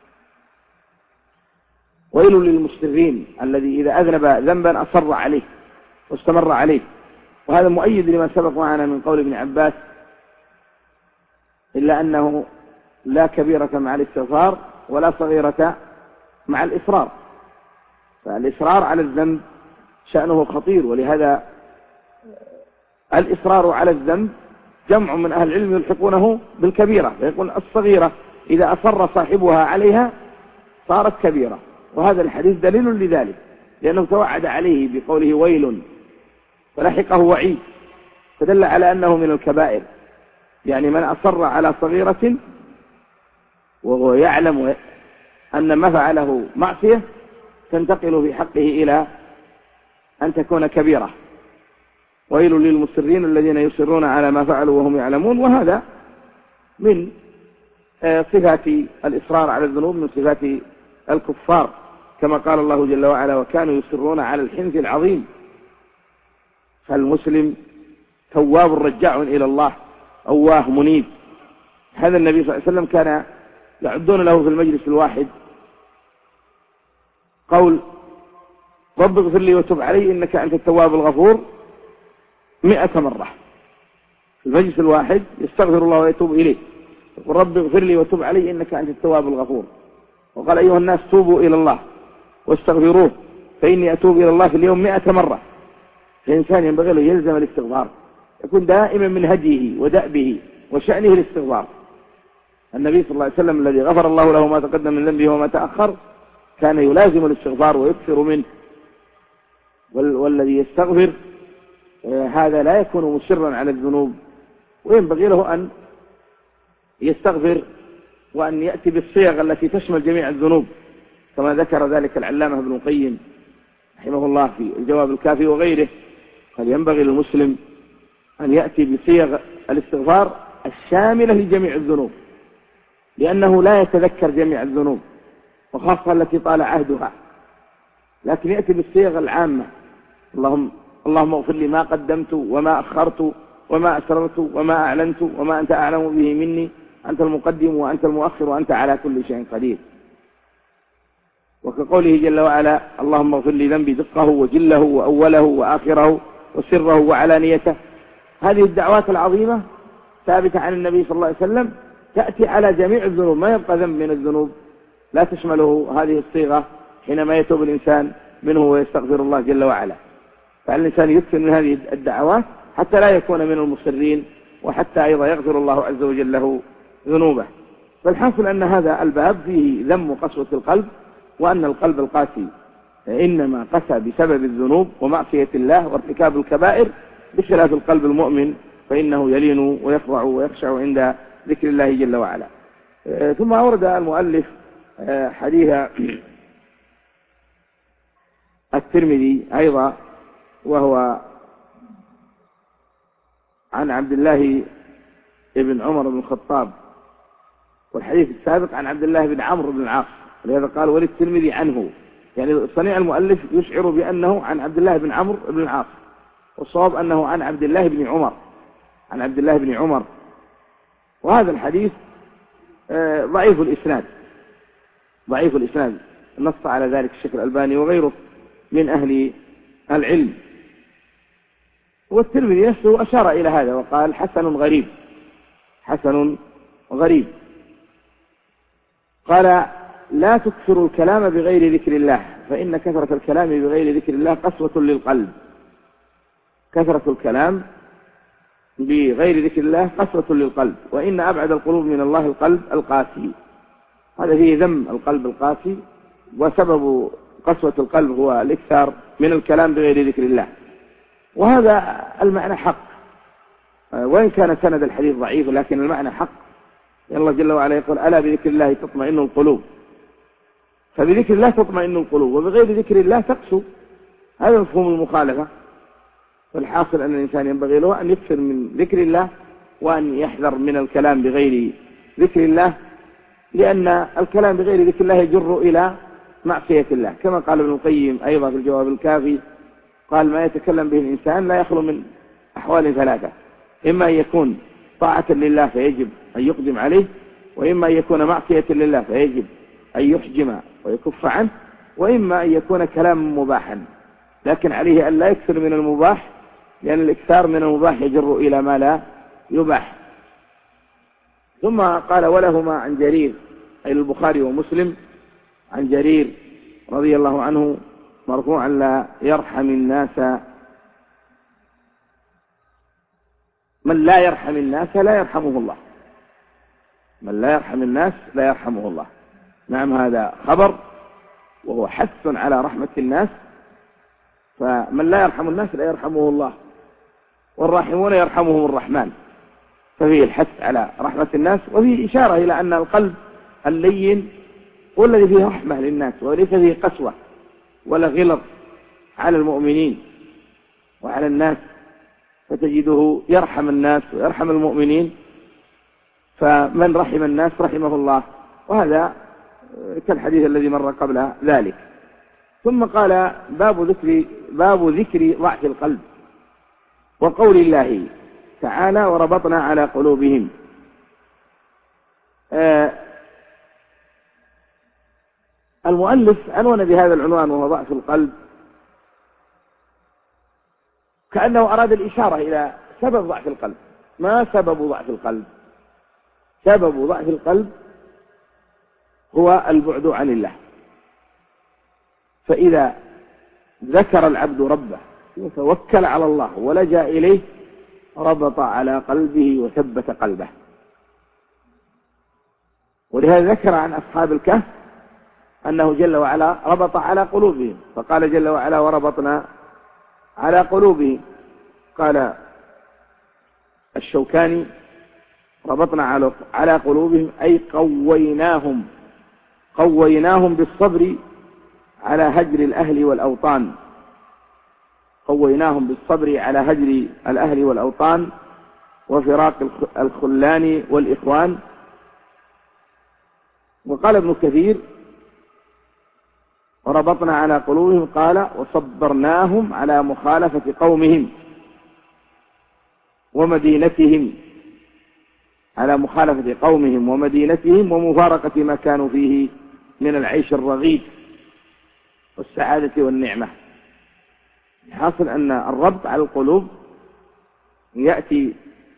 ويل للمصرين الذي إذا أذنب ذنبا أصر عليه واستمر عليه. وهذا مؤيد لما سبق معنا من قول ابن عباس: إلا أنه لا كبيرة مع الاستغفار ولا صغيرة مع الإصرار. فالإصرار على الذنب شأنه خطير، ولهذا الإصرار على الذنب جمع من أهل العلم يلحقونه بالكبيرة، فيقول الصغيرة إذا أصر صاحبها عليها صارت كبيرة. وهذا الحديث دليل لذلك، لأنه توعد عليه بقوله ويل، فلحقه وعيد، فدل على أنه من الكبائر. يعني من أصر على صغيرة وهو يعلم أن ما فعله معصية تنتقل في حقه إلى أن تكون كبيرة. ويل للمصرين الذين يصرون على ما فعلوا وهم يعلمون. وهذا من صفات الإصرار على الذنوب، من صفات الكفار، كما قال الله جل وعلا: وكانوا يصرون على الحنث العظيم. فالمسلم تواب رجاع إلى الله، أواه منيب. هذا النبي صلى الله عليه وسلم كان يعدون له في المجلس الواحد قول: رب اغفر لي وتب علي إنك أنت التواب الغفور 100 مرة. في المجلس الواحد يستغفر الله ويتوب إليه، يقول: رب اغفر لي وتب علي إنك أنت التواب الغفور. وقال: أيها الناس توبوا إلى الله واستغفروه فإني أتوب إلى الله في اليوم 100 مرة. الإنسان ينبغي له يلزم الاستغفار، يكون دائما من هديه ودأبه وشأنه الاستغفار. النبي صلى الله عليه وسلم الذي غفر الله له ما تقدم من ذنبه وما تأخر كان يلازم الاستغفار ويكثر منه. والذي يستغفر هذا لا يكون مصرا على الذنوب، وينبغي له أن يستغفر وأن يأتي بالصيغ التي تشمل جميع الذنوب، كما ذكر ذلك العلامة ابن القيم رحمه الله في الجواب الكافي وغيره. قال: ينبغي للمسلم أن يأتي بصيغ الاستغفار الشاملة لجميع الذنوب، لأنه لا يتذكر جميع الذنوب وخاصة التي طال عهدها، لكن يأتي بالصيغ العامة: اللهم اغفر لي ما قدمت وما أخرت وما أسررت وما أعلنت وما أنت أعلم به مني، أنت المقدم وأنت المؤخر وأنت على كل شيء قدير. وكقوله جل وعلا: اللهم اغفر لي ذنبي دقه وجله وأوله وآخره وسره وعلانيته. هذه الدعوات العظيمة ثابتة عن النبي صلى الله عليه وسلم، تأتي على جميع الذنوب، ما يبقى ذنب من الذنوب لا تشمله هذه الصيغة حينما يتوب الإنسان منه ويستغفر الله جل وعلا. فالإنسان يكثر من هذه الدعوات حتى لا يكون من المصرين، وحتى أيضا يغفر الله عز وجل له ذنوبه. فالحاصل أن هذا الباب فيه ذم قسوة القلب، وأن القلب القاسي إنما قسى بسبب الذنوب ومعصية الله وارتكاب الكبائر، بخلاف القلب المؤمن فإنه يلين ويخضع ويخشع عند ذكر الله جل وعلا. ثم أورد المؤلف حديث الترمذي أيضا، وهو عن عبد الله بن عمر بن الخطاب، والحديث السابق عن عبد الله بن عمرو بن العاص، ولهذا قال وللترمذي عنه، يعني صنيع المؤلف يشعر بأنه عن عبد الله بن عمرو بن العاص، والصواب أنه عن عبد الله بن عمر، عن عبد الله بن عمر. وهذا الحديث ضعيف الإسناد، ضعيف الإسناد، نص على ذلك الشيخ الألباني وغيره من أهل العلم. والترمذي نفسه أشار إلى هذا وقال حسن غريب، حسن غريب. قال لا تكثروا الكلام بغير ذكر الله، فإن كثرة الكلام بغير ذكر الله قسوة للقلب. كثرة الكلام بغير ذكر الله قسوة للقلب، وإن أبعد القلوب من الله القلب القاسي. هذا فيه ذم القلب القاسي، وسبب قسوة القلب هو الإكثار من الكلام بغير ذكر الله. وهذا المعنى حق، وإن كان سند الحديث ضعيف، لكن المعنى حق، الله جل وعلا يقول ألا بذكر الله تطمئن القلوب، فبذكر الله تطمئن القلوب، وبغير ذكر الله تقسو. هذا مفهوم المخالفة. فالحاصل أن الإنسان ينبغي له أن يكثر من ذكر الله، وأن يحذر من الكلام بغير ذكر الله، لأن الكلام بغير ذكر الله يجر إلى معصية الله، كما قال ابن القيم أيضا في الجواب الكافي، قال ما يتكلم به الإنسان لا يخلو من أحوال ثلاثة: إما أن يكون طاعة لله فيجب أن يقدم عليه، وإما أن يكون معصية لله فيجب أن يحجم ويكف عنه، وإما أن يكون كلام مباحا، لكن عليه أن لا يكثر من المباح، لأن الإكثار من المباح يجر إلى ما لا يباح. ثم قال ولهما عن جرير، أي البخاري ومسلم، عن جرير رضي الله عنه مرفوعا: لا يرحم الناس من لا يرحم الناس لا يرحمه الله. من لا يرحم الناس لا يرحمه الله. نعم، هذا خبر وهو حث على رحمة الناس، فمن لا يرحم الناس لا يرحمه الله، والراحمون يرحمهم الرحمن. ففيه الحث على رحمة الناس، وفيه إشارة إلى أن القلب اللين هو الذي فيه رحمة للناس، وليس فيه قسوة ولا غلظ على المؤمنين وعلى الناس، فتجده يرحم الناس ويرحم المؤمنين، فمن رحم الناس رحمه الله. وهذا كالحديث الذي مر قبل ذلك. ثم قال باب ذكر ضعف القلب، وقول الله تعالى: وربطنا على قلوبهم. المؤلف عنون بهذا العنوان وهو ضعف القلب، كأنه أراد الإشارة إلى سبب ضعف القلب. ما سبب ضعف القلب؟ سبب ضعف القلب هو البعد عن الله. فإذا ذكر العبد ربه وتوكل على الله ولجأ إليه ربط على قلبه وثبت قلبه. ولهذا ذكر عن أصحاب الكهف أنه جل وعلا ربط على قلوبهم، فقال جل وعلا: وربطنا على قلوبهم. قال الشوكاني: ربطنا على قلوبهم أي قويناهم بالصبر على هجر الأهل والأوطان. قويناهم بالصبر على هجر الأهل والأوطان وفراق الخلان والإخوان. وقال ابن كثير: وربطنا على قلوبهم، قال: وصبرناهم على مخالفة قومهم ومدينتهم، على مخالفة قومهم ومدينتهم ومفارقة ما كانوا فيه من العيش الرغيد والسعادة والنعمة. الحاصل أن الربط على القلوب يأتي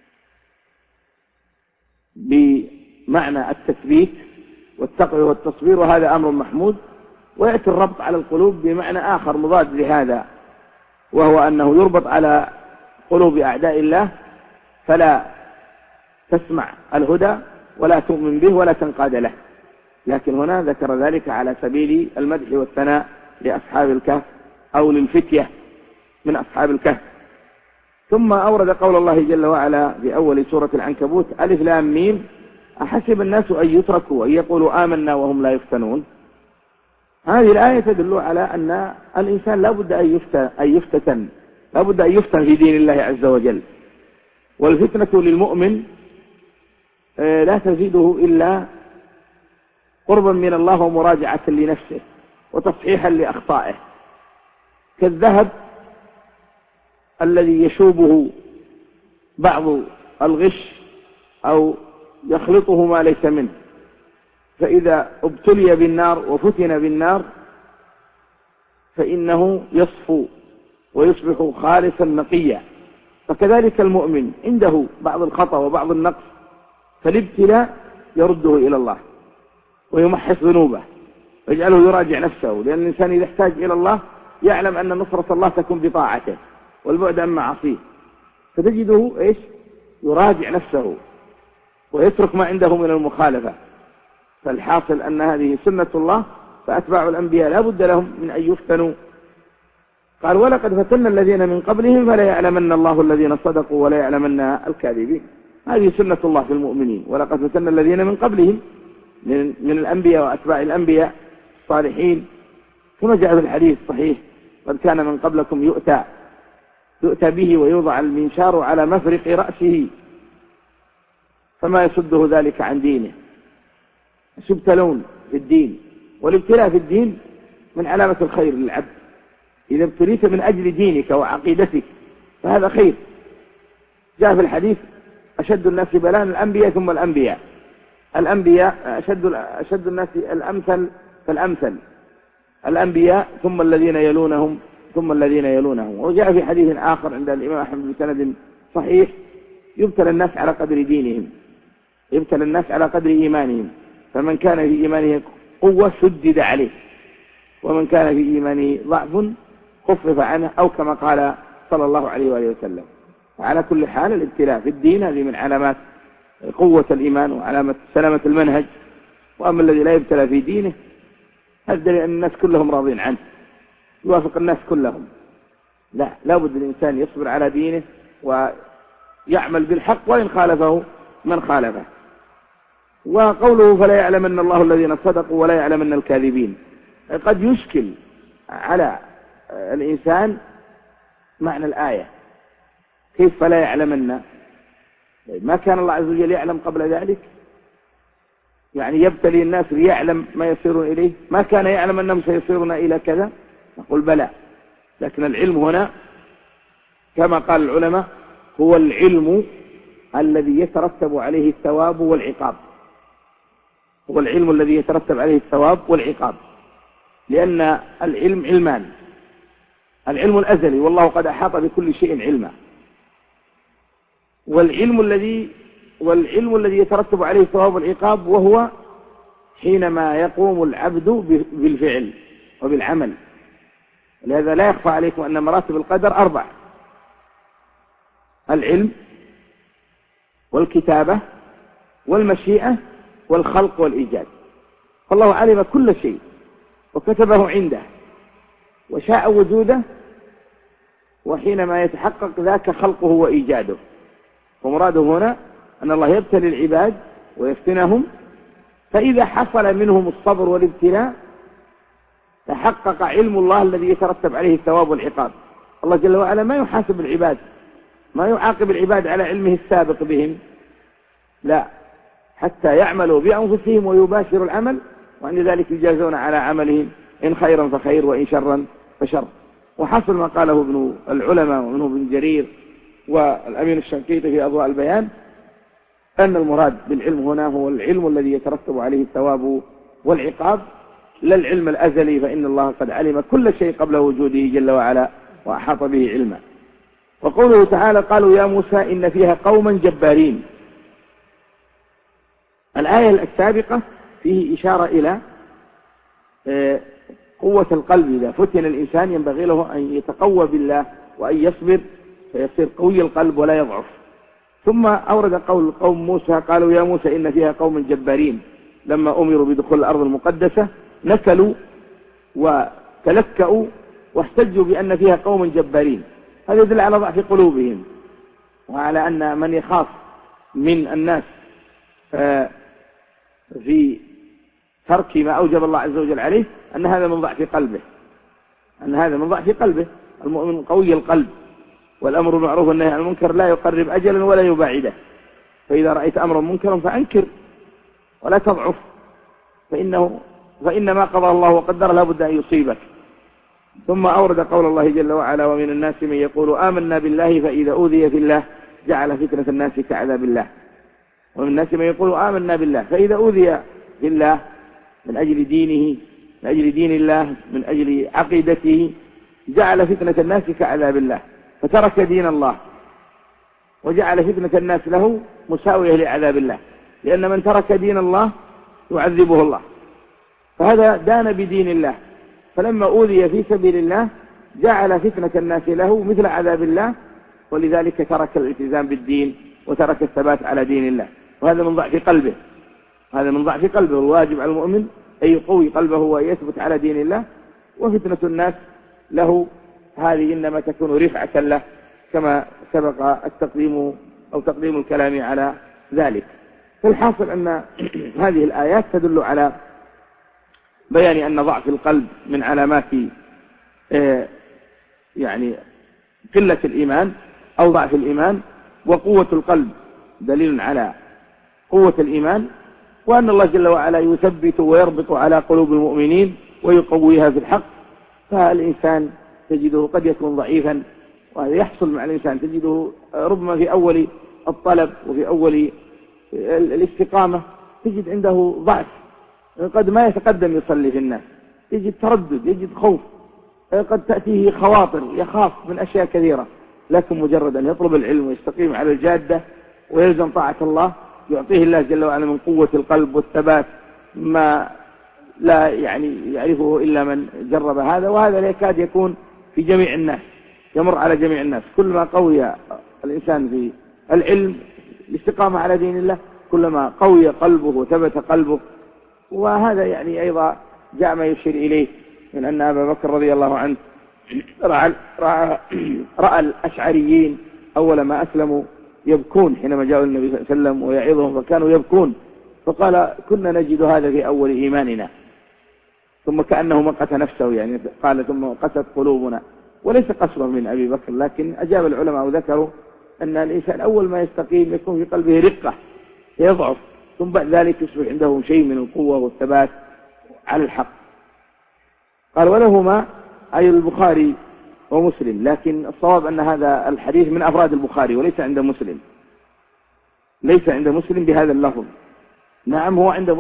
بمعنى التثبيت والتقوى والتصبير، وهذا أمر محمود. ويأتي الربط على القلوب بمعنى آخر مضاد لهذا، وهو أنه يربط على قلوب أعداء الله فلا تسمع الهدى ولا تؤمن به ولا تنقاد له. لكن هنا ذكر ذلك على سبيل المدح والثناء لأصحاب الكهف أو للفتية من أصحاب الكهف. ثم أورد قول الله جل وعلا في أول سورة العنكبوت: ألف لام ميم أحسب الناس أن يتركوا أن يقولوا آمنا وهم لا يفتنون. هذه الآية تدل على أن الإنسان لا بد أن يفتن في دين الله عز وجل. والفتنة للمؤمن لا تزيده إلا قربا من الله ومراجعة لنفسه وتصحيحا لأخطائه، كالذهب الذي يشوبه بعض الغش أو يخلطه ما ليس منه، فإذا ابتلي بالنار وفتن بالنار فإنه يصفو ويصبح خالصا نقيا. فكذلك المؤمن عنده بعض الخطأ وبعض النقص، فالابتلاء يرده إلى الله ويمحص ذنوبه ويجعله يراجع نفسه، لأن الإنسان إذا احتاج إلى الله يعلم أن نصرة الله تكون بطاعته والبعد عن معاصيه، فتجده يراجع نفسه ويترك ما عنده من المخالفة. فالحاصل أن هذه سنة الله، فأتباع الأنبياء لا بد لهم من أن يفتنوا. قال: ولقد فتنا الذين من قبلهم فلا يعلمن الله الذين صدقوا ولا يعلمن الكاذبين. هذه سنة الله في المؤمنين، ولقد فتنا الذين من قبلهم من الأنبياء وأتباع الأنبياء الصالحين. ثم جاء في الحديث الصحيح: قد كان من قبلكم يؤتى به ويوضع المنشار على مفرق رأسه فما يصده ذلك عن دينه. يبتلون في الدين، والابتلاء في الدين من علامة الخير للعبد. إذا ابتليت من أجل دينك وعقيدتك فهذا خير. جاء في الحديث: أشد الناس بلاء الأنبياء ثم الأنبياء. الأنبياء أشد الناس الأمثل فالأمثل، الأنبياء ثم الذين يلونهم ثم الذين يلونهم. وجاء في حديث آخر عند الإمام أحمد بسند صحيح: يبتلى الناس على قدر دينهم، يبتلى الناس على قدر إيمانهم، فمن كان في إيمانه قوة شدد عليه، ومن كان في إيمانه ضعف خفف عنه، أو كما قال صلى الله عليه وآله وسلم. وعلى كل حال الابتلاء في الدين هذه من علامات قوة الإيمان وعلامة سلامة المنهج. وأما الذي لا يبتلى في دينه هذا لأن الناس كلهم راضين عنه، يوافق الناس كلهم. لا بد الإنسان يصبر على دينه ويعمل بالحق وإن خالفه من خالفه. وقوله: فلا يعلمن الله الذين صدقوا ولا يعلمن الكاذبين، قد يشكل على الإنسان معنى الآية، كيف فلا يعلمن؟ ما كان الله عز وجل يعلم قبل ذلك؟ يعني يبتلي الناس ليعلم ما يصيرون إليه؟ ما كان يعلم أنهم سيصيرون إلى كذا؟ نقول بلى، لكن العلم هنا كما قال العلماء هو العلم الذي يترتب عليه الثواب والعقاب، هو العلم الذي يترتب عليه الثواب والعقاب. لأن العلم علمان: العلم الأزلي والله قد أحاط بكل شيء علما، والعلم الذي يترتب عليه الثواب والعقاب وهو حينما يقوم العبد بالفعل وبالعمل. لهذا لا يخفى عليكم أن مراتب القدر 4: العلم والكتابة والمشيئة والخلق والإيجاد. فالله علم كل شيء وكتبه عنده وشاء وجوده، وحينما يتحقق ذاك خلقه وإيجاده. ومراده هنا أن الله يبتلي العباد ويفتنهم، فإذا حصل منهم الصبر والابتلاء تحقق علم الله الذي يترتب عليه الثواب والعقاب. الله جل وعلا ما يحاسب العباد، ما يعاقب العباد على علمه السابق بهم، لا، حتى يعملوا بأنفسهم ويباشروا العمل، وعند ذلك يجازون على عملهم، إن خيرا فخير وإن شرا فشر. وحصل ما قاله ابن العلماء ومنه ابن جرير والأمين الشنقيطي في أضواء البيان، أن المراد بالعلم هنا هو العلم الذي يترتب عليه الثواب والعقاب، لا العلم الأزلي، فإن الله قد علم كل شيء قبل وجوده جل وعلا وأحاط به علما. وقوله تعالى: قالوا يا موسى إن فيها قوما جبارين. الآية السابقة فيه إشارة إلى قوة القلب. إذا فتن الإنسان ينبغي له أن يتقوى بالله وأن يصبر فيصير قوي القلب ولا يضعف. ثم أورد قول قوم موسى: قالوا يا موسى إن فيها قوم جبارين. لما أمروا بدخول الأرض المقدسة نكلوا وتلكأوا واحتجوا بأن فيها قوم جبارين. هذا يدل على ضعف قلوبهم، وعلى أن من يخاف من الناس في ترك ما أوجب الله عز وجل عليه أن هذا من ضعف قلبه، أن هذا من ضعف قلبه. المؤمن قوي القلب، والأمر بالمعروف والنهي عن المنكر لا يقرب أجلا ولا يباعده. فإذا رأيت أمرا منكرا فأنكر ولا تضعف، فإن ما قضى الله وقدر لا بد أن يصيبك. ثم أورد قول الله جل وعلا: ومن الناس من يقول آمنا بالله فإذا أوذي في الله جعل فتنة الناس كعذاب الله. ومن الناس من يقول آمنا بالله فإذا أوذي في الله من أجل دينه، من أجل دين الله، من أجل عقيدته، جعل فتنة الناس كعذاب الله، فترك دين الله وجعل فتنة الناس له مساوية لعذاب الله، لأن من ترك دين الله يعذبه الله، فهذا دان بدين الله. فلما أوذي في سبيل الله جعل فتنة الناس له مثل عذاب الله، ولذلك ترك الالتزام بالدين وترك الثبات على دين الله. وهذا من ضعف قلبه، هذا من ضعف قلبه. الواجب على المؤمن أن يقوي قلبه ويثبت على دين الله. وفتنة الناس له هذه إنما تكون رفعة له، كما سبق التقديم أو تقديم الكلام على ذلك. فالحاصل أن هذه الآيات تدل على بيان أن ضعف القلب من علامات يعني قلة الإيمان أو ضعف الإيمان، وقوة القلب دليل على قوة الإيمان، وأن الله جل وعلا يثبت ويربط على قلوب المؤمنين ويقويها في الحق. فالإنسان تجده قد يكون ضعيفا، وهذا يحصل مع الإنسان، تجده ربما في أول الطلب وفي أول الاستقامة تجد عنده ضعف، قد ما يتقدم يصلي في الناس، يجد تردد، يجد خوف، قد تأتيه خواطر، يخاف من أشياء كثيرة. لكن مجرد أن يطلب العلم ويستقيم على الجادة ويلزم طاعة الله يعطيه الله جل وعلا من قوة القلب والثبات ما لا يعني يعرفه إلا من جرب هذا، وهذا لا يكاد يكون في جميع الناس، يمر على جميع الناس. كلما قوي الإنسان في العلم الاستقامة على دين الله كلما قوي قلبه وثبت قلبه. وهذا يعني أيضا جاء ما يشير إليه من أن أبا بكر رضي الله عنه رأى الأشعريين أول ما أسلموا يبكون حينما جاءوا النبي صلى الله عليه وسلم ويعظهم، فكانوا يبكون، فقال كنا نجد هذا في أول إيماننا، ثم كأنه مقت نفسه، يعني قال ثم قست قلوبنا. وليس قسوة من أبي بكر، لكن أجاب العلماء وذكروا أن الإنسان أول ما يستقيم يكون في قلبه رقة يضعف، ثم بعد ذلك يصبح عنده شيء من القوة والثبات على الحق. قال ولهما أي البخاري ومسلم، لكن الصواب أن هذا الحديث من أفراد البخاري وليس عند مسلم، ليس عند مسلم بهذا اللفظ. نعم هو عند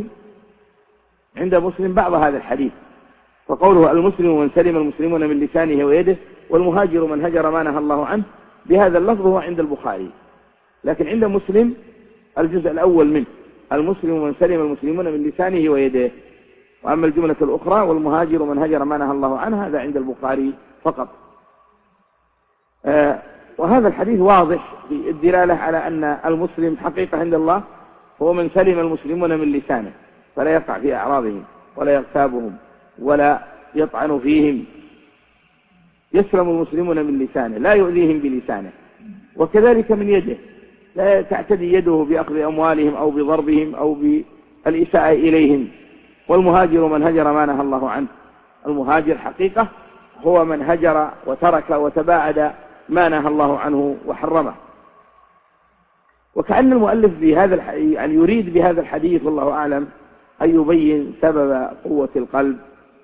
مسلم بعض هذا الحديث، فقوله المسلم من سلم المسلمون من لسانه ويده والمهاجر من هجر ما نهى الله عنه بهذا اللفظ هو عند البخاري، لكن عند مسلم الجزء الأول منه المسلم من سلم المسلمون من لسانه ويده، وأما الجملة الأخرى والمهاجر من هجر ما نهى الله عنه هذا عند البخاري فقط. وهذا الحديث واضح في الدلالة على أن المسلم حقيقة عند الله هو من سلم المسلمون من لسانه، فلا يقع في أعراضهم ولا يغتابهم ولا يطعن فيهم، يسلم المسلمون من لسانه لا يؤذيهم بلسانه، وكذلك من يده لا تعتدي يده بأخذ أموالهم أو بضربهم أو بالإساءة إليهم. والمهاجر من هجر ما نهى الله عنه، المهاجر حقيقة هو من هجر وترك وتباعد ما نهى الله عنه وحرمه. وكأن المؤلف بهذا يعني يريد بهذا الحديث والله أعلم أن يبين سبب قوة القلب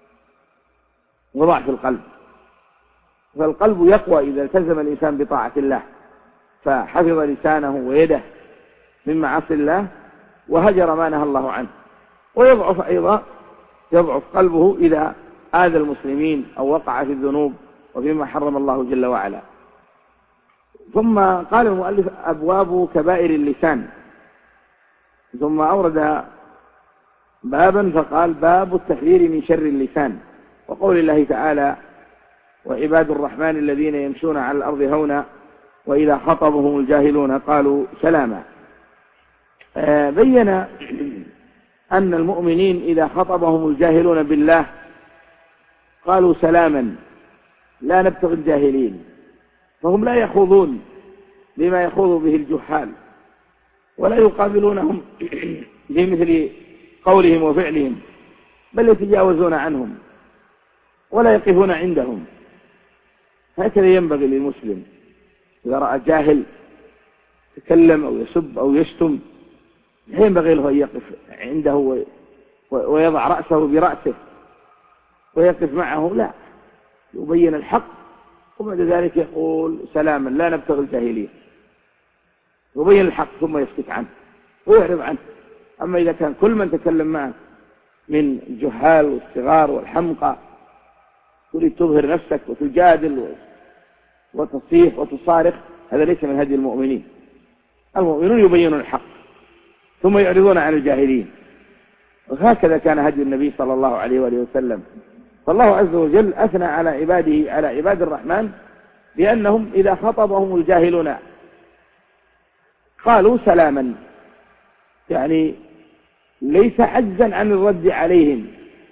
وضعف القلب. فالقلب يقوى إذا التزم الإنسان بطاعة الله فحفظ لسانه ويده من معاصي الله وهجر ما نهى الله عنه، ويضعف أيضا يضعف قلبه إذا آذى المسلمين أو وقع في الذنوب وفيما حرم الله جل وعلا. ثم قال المؤلف أبواب كبائر اللسان، ثم أورد بابا فقال باب التحذير من شر اللسان، وقول الله تعالى وعباد الرحمن الذين يمشون على الأرض هونا وإذا خطبهم الجاهلون قالوا سلاما. بين أن المؤمنين إذا خطبهم الجاهلون بالله قالوا سلاما لا نبتغي الجاهلين، فهم لا يخوضون بما يخوض به الجهال ولا يقابلونهم بمثل قولهم وفعلهم، بل يتجاوزون عنهم ولا يقفون عندهم. هكذا ينبغي للمسلم إذا رأى جاهل يتكلم أو يسب أو يشتم ينبغي له أن يقف عنده ويضع رأسه برأسه ويقف معه، لا، يبين الحق وبعد ذلك يقول سلاما لا نبتغي الجاهلين، يبين الحق ثم يسكت عنه ويعرض عنه. أما إذا كان كل من تكلم معه من الجهال والصغار والحمقى تريد تظهر نفسك وتجادل وتصيح وتصارخ، هذا ليس من هدي المؤمنين. المؤمنون يبينون الحق ثم يعرضون عن الجاهلين، وهكذا كان هدي النبي صلى الله عليه وآله وسلم. فالله عز وجل أثنى على عباده على عباد الرحمن بأنهم إذا خطبهم الجاهلون قالوا سلاما، يعني ليس عجزا عن الرد عليهم،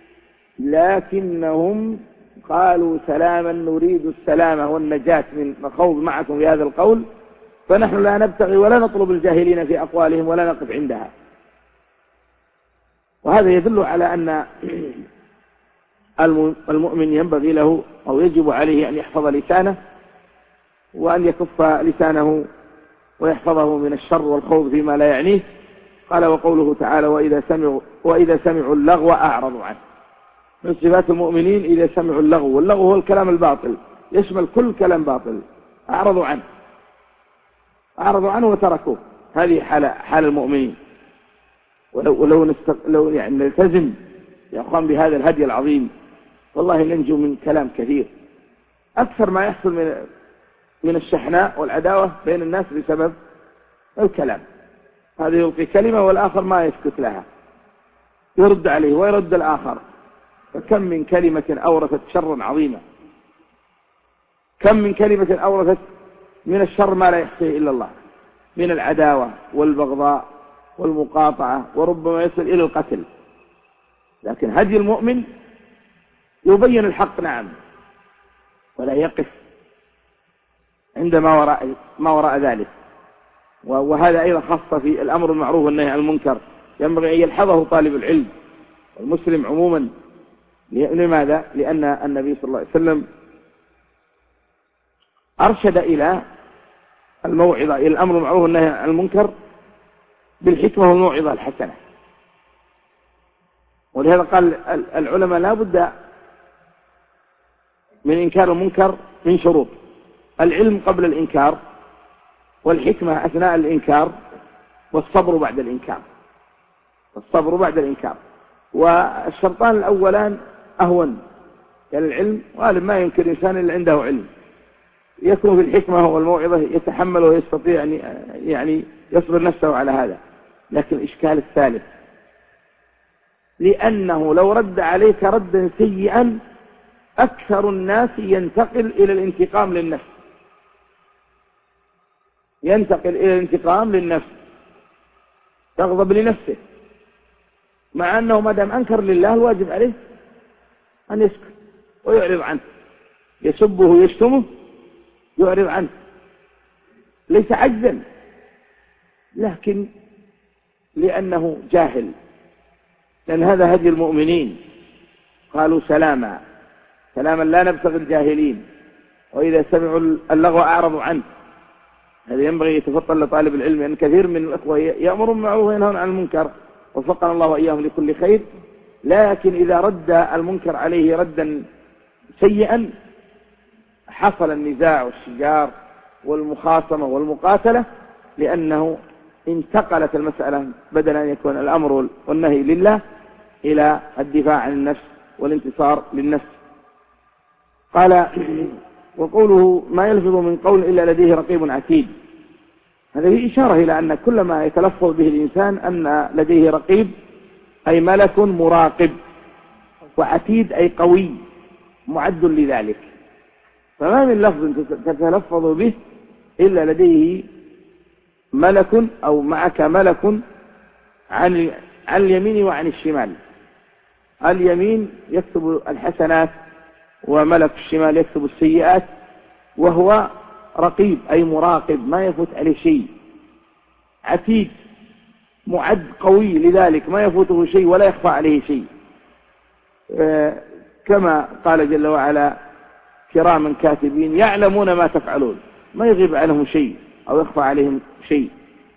لكنهم قالوا سلاما نريد السلامة والنجاة من الخوض معكم في هذا القول، فنحن لا نبتغي ولا نطلب الجاهلين في أقوالهم ولا نقف عندها. وهذا يدل على أن المؤمن ينبغي له أو يجب عليه أن يحفظ لسانه وأن يكف لسانه ويحفظه من الشر والخوض فيما لا يعنيه. قال وقوله تعالى وإذا سمعوا اللغو أعرضوا عنه. من صفات المؤمنين إذا سمعوا اللغو، واللغو هو الكلام الباطل يشمل كل كلام باطل، أعرضوا عنه وتركوه. هذه حال المؤمنين. ولو يعني نلتزم يا أخوان بهذا الهدي العظيم والله ننجو من كلام كثير. أكثر ما يحصل من الشحناء والعداوة بين الناس بسبب الكلام. هذا يلقي كلمة والآخر ما يسكت لها، يرد عليه ويرد الآخر. فكم من كلمة أورثت شرا عظيما، كم من كلمة أورثت من الشر ما لا يحصيه إلا الله، من العداوة والبغضاء والمقاطعة، وربما يصل إلى القتل. لكن هدي المؤمن يبين الحق نعم، ولا يقف عند ما وراء ذلك. وهذا أيضا خاصة في الأمر بالمعروف والنهي عن المنكر، ينبغي أن يلحظه طالب العلم والمسلم عموما. لماذا؟ لأن النبي صلى الله عليه وسلم أرشد إلى الموعظة، إلى الأمر بالمعروف والنهي عن المنكر بالحكمة والموعظة الحسنة. ولهذا قال العلماء لا بد من إنكار المنكر من شروط: العلم قبل الإنكار، والحكمة أثناء الإنكار، والصبر بعد الإنكار. الصبر بعد الإنكار. والشرطان الأولان أهون يعني العلم، وهذا ما ينكر إنسان إلا عنده علم، يكون في الحكمة والموعظة يتحمل ويستطيع يعني يصبر نفسه على هذا. لكن الإشكال الثالث، لأنه لو رد عليك ردا سيئا أكثر الناس ينتقل إلى الانتقام للنفس، ينتقل إلى الانتقام للنفس، تغضب لنفسه، مع أنه ما دام أنكر لله الواجب عليه أن يسكت ويعرض عنه. يسبه ويشتمه يعرض عنه، ليس عجزا، لكن لأنه جاهل. لأن هذا هدي المؤمنين، قالوا سلاما لا نبتغي الجاهلين، وإذا سمعوا اللغو أعرضوا عنه. هذا ينبغي يتفطن لطالب العلم، أن كثير من الأخوة يأمرون بالمعروف وينهون عن المنكر، وفقنا الله وإياهم لكل خير. لكن إذا رد المنكر عليه ردا سيئا حصل النزاع والشجار والمخاصمة والمقاتلة، لأنه انتقلت المسألة بدل أن يكون الأمر والنهي لله إلى الدفاع عن النفس والانتصار للنفس. قال وقوله ما يلفظ من قول إلا لديه رقيب عتيد. هذا فيه إشارة إلى أن كل ما يتلفظ به الإنسان أن لديه رقيب، أي ملك مراقب، وعتيد أي قوي معد لذلك. فما من لفظ تتلفظ به إلا لديه ملك أو معك ملك عن اليمين وعن الشمال. اليمين يكتب الحسنات وملك الشمال يكتب السيئات، وهو رقيب أي مراقب ما يفوت عليه شيء. عتيد معد قوي لذلك ما يفوته شيء ولا يخفى عليه شيء، كما قال جل وعلا كراما كاتبين يعلمون ما تفعلون، ما يغيب عنهم شيء أو يخفى عليهم شيء.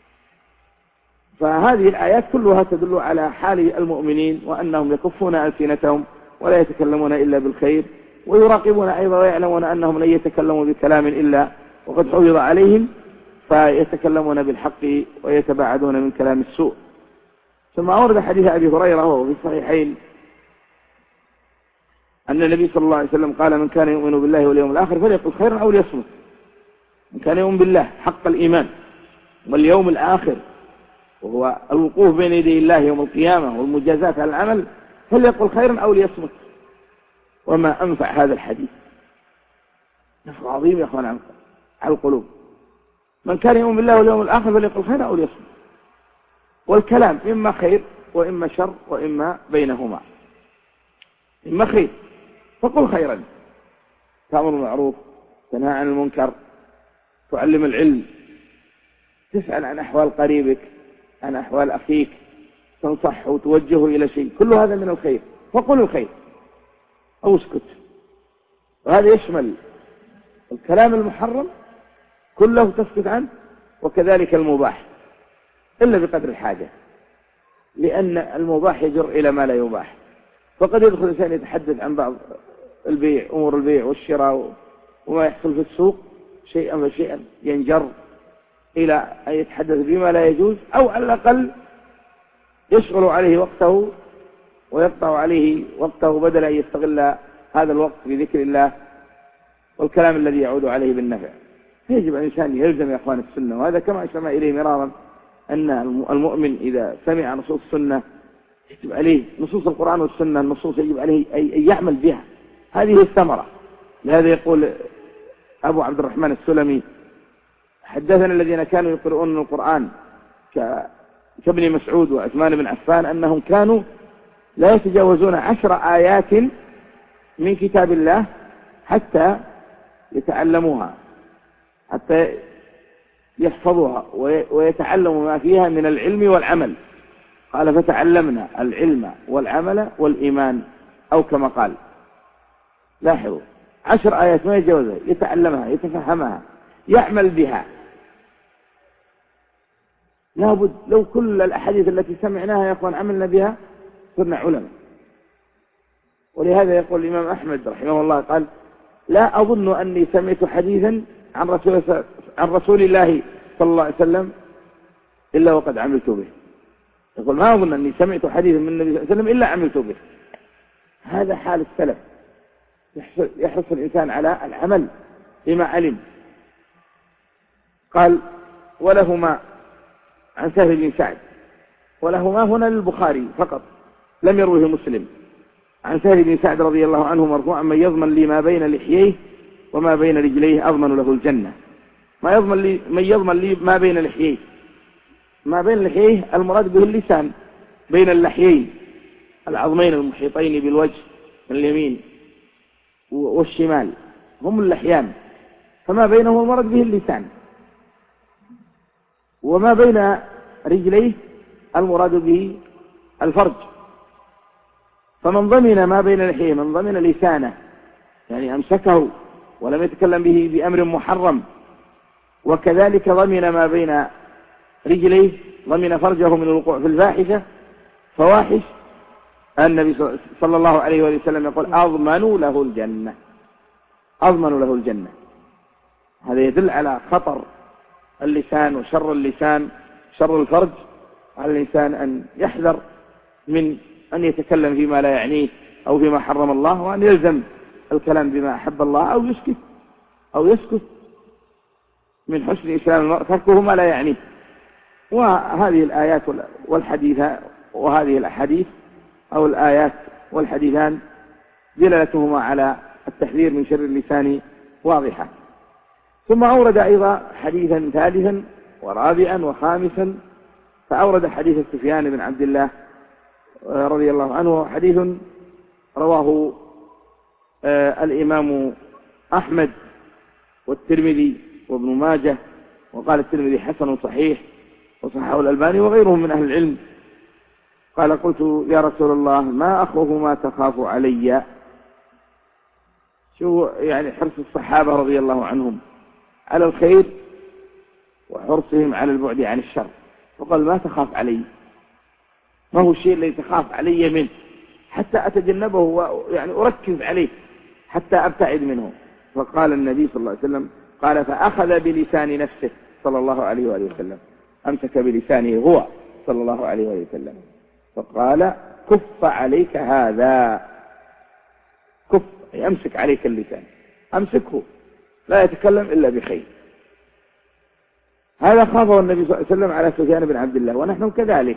فهذه الآيات كلها تدل على حال المؤمنين، وأنهم يكفون ألسنتهم ولا يتكلمون إلا بالخير، ويراقبون أيضا ويعلمون أنهم لن يتكلموا بكلام إلا وقد حفظ عليهم، فيتكلمون بالحق ويتباعدون من كلام السوء. ثم أورد حديث أبي هريرة وهو في الصحيحين أن النبي صلى الله عليه وسلم قال من كان يؤمن بالله واليوم الآخر فليقل خيرا أو ليصمت. من كان يؤمن بالله حق الإيمان واليوم الآخر، وهو الوقوف بين يدي الله يوم القيامة والمجازات على العمل، فليقل خيرا أو ليصمت. وما أنفع هذا الحديث، نفع عظيم يا أخوان على القلوب. من كان يؤمن بالله واليوم الآخر فليقل خيرا أو ليصمت. والكلام إما خير وإما شر وإما بينهما. إما خير فقل خيرا، تأمر بالمعروف، تنهى عن المنكر، تعلم العلم، تسأل عن أحوال قريبك، عن أحوال أخيك، تنصح وتوجهه إلى شيء، كل هذا من الخير، فقل الخير أو اسكت. وهذا يشمل الكلام المحرم كله تسكت عنه، وكذلك المباح إلا بقدر الحاجة، لأن المباح يجر إلى ما لا يباح. فقد يدخل الإنسان يتحدث عن بعض البيع، أمور البيع والشراء وما يحصل في السوق شيئا فشيئا، ينجر إلى أن يتحدث بما لا يجوز، أو على الأقل يشغل عليه وقته ويقطع عليه وقته بدل أن يستغل هذا الوقت بذكر الله والكلام الذي يعود عليه بالنفع. يجب أن الإنسان يلزم يا أخوان السنة، وهذا كما أشرنا إليه مرارا أن المؤمن إذا سمع نصوص السنة يجب عليه، نصوص القرآن والسنة النصوص يجب عليه أن يعمل بها، هذه الثمرة. لهذا يقول أبو عبد الرحمن السلمي: حدثنا الذين كانوا يقرؤون القرآن كابن مسعود وعثمان بن عفان أنهم كانوا لا يتجاوزون 10 آيات من كتاب الله حتى يتعلموها، حتى يحفظوها ويتعلموا ما فيها من العلم والعمل. قال: فتعلمنا العلم والعمل والإيمان، أو كما قال. لاحظوا 10 آيات ما يتجاوزها، يتعلمها يتفهمها يعمل بها. لابد لو كل الأحاديث التي سمعناها يا أخوان عملنا بها صرنا علماء. ولهذا يقول الإمام أحمد رحمه الله قال: لا أظن أني سمعت حديثا عن رسول الله صلى الله عليه وسلم إلا وقد عملت به. يقول: ما أظن أني سمعت حديثا من النبي صلى الله عليه وسلم إلا عملت به. هذا حال السلف، يحرص الإنسان على العمل بما علم. قال: ولهما عن سهل بن سعد، ولهما هنا للبخاري فقط لم يروه مسلم، عن سهل بن سعد رضي الله عنه مرفوعا: من يضمن لي ما بين لحييه وما بين رجليه أضمن له الجنة. من يضمن لي ما بين لحييه، ما بين لحييه المراد به اللسان، بين اللحيين العظمين المحيطين بالوجه من اليمين والشمال هم اللحيان، فما بينه المراد به اللسان. وما بين رجليه المراد به الفرج. فمن ضمن ما بين لحيه، من ضمن لسانه يعني أمسكه ولم يتكلم به بأمر محرم، وكذلك ضمن ما بين رجليه، ضمن فرجه من الوقوع في الفاحشة فواحش. النبي صلى الله عليه وسلم يقول: أضمن له الجنة، أضمن له الجنة. هذا يدل على خطر اللسان وشر اللسان، شر الفرج. على الإنسان أن يحذر من أن يتكلم فيما لا يعنيه أو فيما حرم الله، وأن يلزم الكلام بما أحب الله، أو يسكت من حسن إسلام المرء تركه ما لا يعنيه. وهذه الآيات وهذه الأحاديث أو الآيات والحديثان دلالتهما على التحذير من شر اللسان واضحة. ثم أورد أيضا حديثا ثالثا ورابعا وخامسا، فأورد حديث سفيان بن عبد الله رضي الله عنه، حديث رواه الإمام أحمد والترمذي وابن ماجه، وقال الترمذي حسن صحيح، وصححه الألباني وغيرهم من أهل العلم. قال: قلت يا رسول الله ما أخوف ما تخاف علي. شو يعني حرص الصحابة رضي الله عنهم على الخير وحرصهم على البعد عن الشر. فقال: ما تخاف علي، ما هو الشيء الذي تخاف علي منه حتى أتجنبه ويعني أركز عليه حتى أبتعد منه. فقال النبي صلى الله عليه وسلم قال: فأخذ بلسان نفسه صلى الله عليه وآله وسلم، أمسك بلسانه هو صلى الله عليه وآله وسلم، فقال: كف عليك هذا، كف أمسك عليك اللسان، أمسكه لا يتكلم إلا بخير. هذا خافه النبي صلى الله عليه وسلم على سفيان بن عبد الله، ونحن كذلك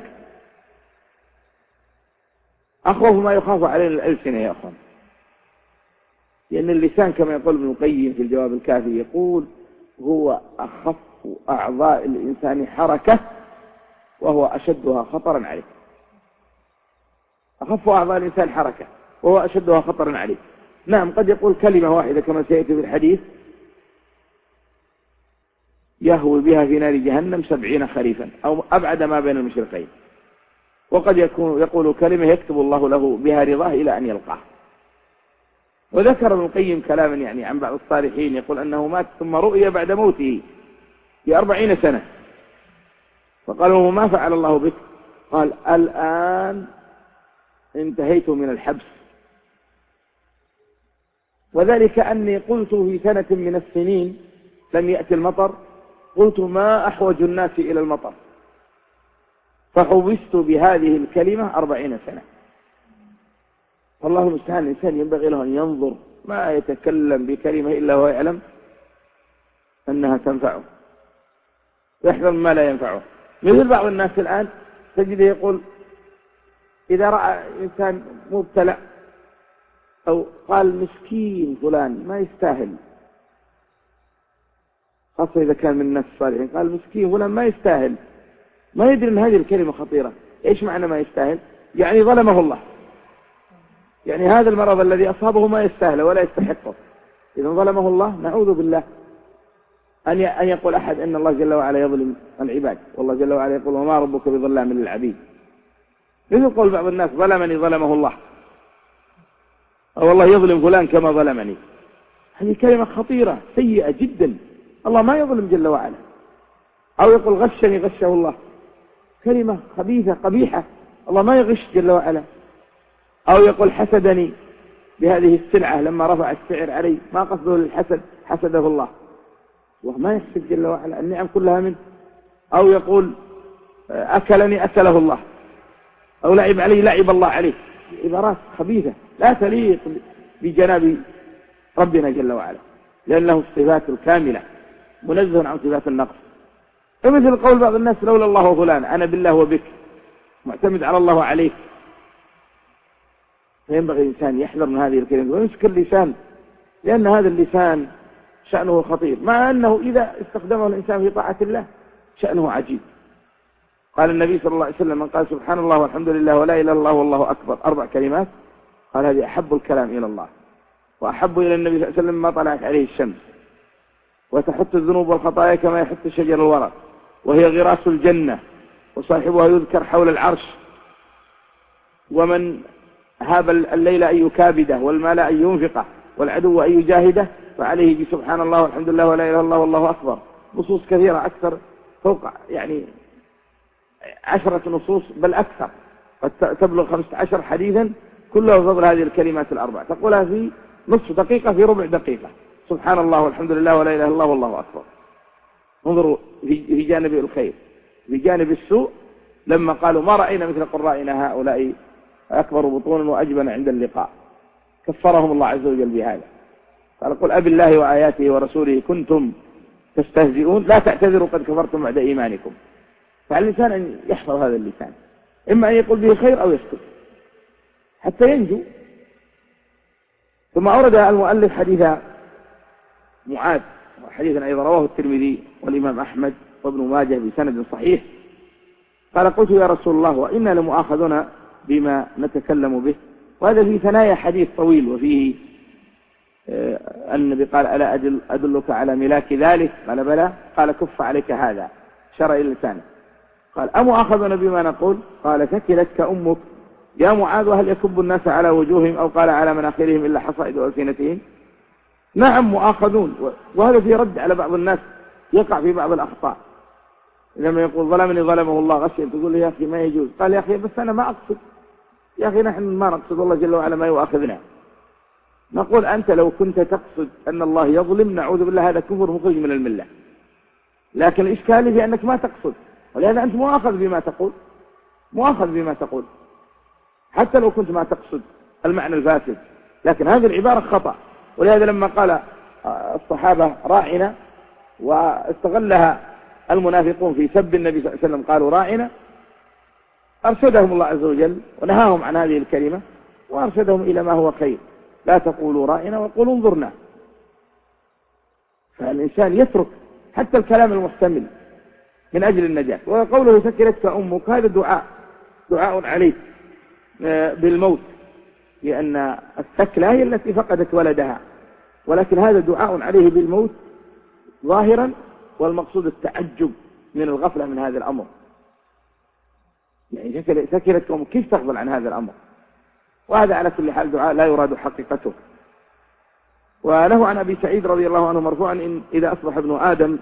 أخوف ما يخاف علينا الألسنة يا أخوان، لأن اللسان كما يقول ابن القيم في الجواب الكافي يقول: هو أخف أعضاء الإنسان حركة وهو أشدها خطرا عليه. أخف أعضاء الإنسان حركة وهو أشدها خطرا عليه. نعم قد يقول كلمة واحدة كما سيأتي في الحديث يهوي بها في نار جهنم 70 خريفا أو أبعد ما بين المشرقين. وقد يقول كلمة يكتب الله له بها رضاه إلى أن يلقاه. وذكر ابن القيم كلاما يعني عن بعض الصالحين يقول أنه مات ثم رؤي بعد موته ب40 سنة، فقالوا ما فعل الله بك؟ قال الآن انتهيت من الحبس، وذلك أني قلت في سنة من السنين لم يأتي المطر، قلت ما أحوج الناس إلى المطر، فحبست بهذه الكلمة 40 سنة. والله المستعان. الإنسان ينبغي له أن ينظر، ما يتكلم بكلمة إلا وهو يعلم أنها تنفعه، يحذر ما لا ينفعه. مثل بعض الناس الآن تجده يقول إذا رأى إنسان مبتلى أو قال مسكين فلان ما يستاهل، خاصة إذا كان من الناس الصالحين، قال مسكين فلان ما يستاهل، ما يدري أن هذه الكلمة خطيرة. إيش معنى ما يستاهل؟ يعني ظلمه الله، يعني هذا المرض الذي أصابه ما يستاهل ولا يستحقه، إذا ظلمه الله. نعوذ بالله أن يقول أحد أن الله جل وعلا يظلم العباد، والله جل وعلا يقول وما ربك بظلام للعبيد. مثل قول بعض الناس ظلمني ظلمه الله، أو والله يظلم فلان كما ظلمني. هذه كلمة خطيرة سيئة جدا، الله ما يظلم جل وعلا. أو يقول غشني غشه الله، كلمة خبيثة قبيحة، الله ما يغش جل وعلا. أو يقول حسدني بهذه السلعة لما رفع السعر علي، ما قصده للحسد، حسده الله، وما يحسد جل وعلا، النعم كلها منه. أو يقول أكلني أكله الله، أو لعب علي لعب الله عليه. عبارات خبيثة لا تليق بجناب ربنا جل وعلا، لأن له الصفات الكاملة منزه عن صفات النقص. فمثل قول بعض الناس لولا الله وفلان، أنا بالله وبك، معتمد على الله وعليك. فينبغي الإنسان يحذر من هذه الكلمة ويمسك اللسان، لأن هذا اللسان شأنه خطير، مع أنه إذا استخدمه الإنسان في طاعة الله شأنه عجيب. قال النبي صلى الله عليه وسلم من قال سبحان الله والحمد لله ولا إله إلا الله والله أكبر 4 كلمات، قال هذه أحب الكلام إلى الله وأحب إلى النبي صلى الله عليه وسلم ما طلعت عليه الشمس، وتحط الذنوب والخطايا كما يحط الشجر الورق، وهي غراس الجنة، وصاحبها يذكر حول العرش. ومن هاب الليل أن يكابده والمال أن ينفقه والعدو أن يجاهده، فعليه بسبحان الله والحمد لله ولا إله إلا الله والله أكبر. نصوص كثيرة أكثر، فوق يعني 10 نصوص بل أكثر، قد تبلغ 15 حديثا كلها فضل هذه الكلمات ال4، تقولها في نصف دقيقة، في ربع دقيقة، سبحان الله والحمد لله ولا إله إلا الله والله أكبر. انظروا في جانب الخير. في جانب السوء لما قالوا ما رأينا مثل قرائنا هؤلاء أكبر بطونا وأجبن عند اللقاء، كفرهم الله عز وجل بهذا. قال قل أبي الله وآياته ورسوله كنتم تستهزئون لا تعتذروا قد كفرتم بعد إيمانكم. فعلى الإنسان أن يحفظ هذا اللسان، إما أن يقول به خير أو يسكت حتى ينجو. ثم أورد المؤلف حديث معاذ، حديثا أيضا رواه الترمذي والإمام أحمد وابن ماجه بسند صحيح. قال قلت يا رسول الله وإنا لمؤاخذون بما نتكلم به. وهذا في ثنايا حديث طويل، وفيه النبي قال ألا أدلك على ملاك ذلك؟ قال بلى. قال كف عليك هذا، شر إلى لسانه. قال أمؤاخذون بما نقول؟ قال ثكلتك أمك يا معاذ، وهل يكب الناس على وجوههم أو قال على مناخرهم إلا حصائد ألسنتهم؟ نعم مؤاخذون. وهذا في رد على بعض الناس يقع في بعض الأخطاء، لما يقول ظلمني ظلمه الله غشيا، تقول له يا أخي ما يجوز. قال يا أخي بس أنا ما أقصد، يا أخي نحن ما نقصد، الله جل وعلا ما يؤاخذنا. نقول أنت لو كنت تقصد أن الله يظلم نعوذ بالله هذا كفر مخرج من الملة، لكن الإشكال في أنك ما تقصد، ولهذا أنت مؤاخذ بما تقول، مؤاخذ بما تقول حتى لو كنت ما تقصد المعنى الفاسد، لكن هذه العبارة خطأ. ولهذا لما قال الصحابة راعنا واستغلها المنافقون في سب النبي صلى الله عليه وسلم قالوا راعنا، أرشدهم الله عز وجل ونهاهم عن هذه الكلمة وأرشدهم إلى ما هو خير، لا تقولوا راعنا وقولوا انظرنا. فالإنسان يترك حتى الكلام المحتمل من أجل النجاة. وقوله ثكلتك أمك هذا دعاء عليك بالموت، لأن الثكلة هي التي فقدت ولدها، ولكن هذا دعاء عليه بالموت ظاهرا والمقصود التعجب من الغفلة من هذا الأمر، يعني سكرتكم كيف تغفل عن هذا الأمر؟ وهذا على كل حال دعاء لا يراد حقيقته. وله عن أبي سعيد رضي الله عنه مرفوعا إن إذا أصبح ابن آدم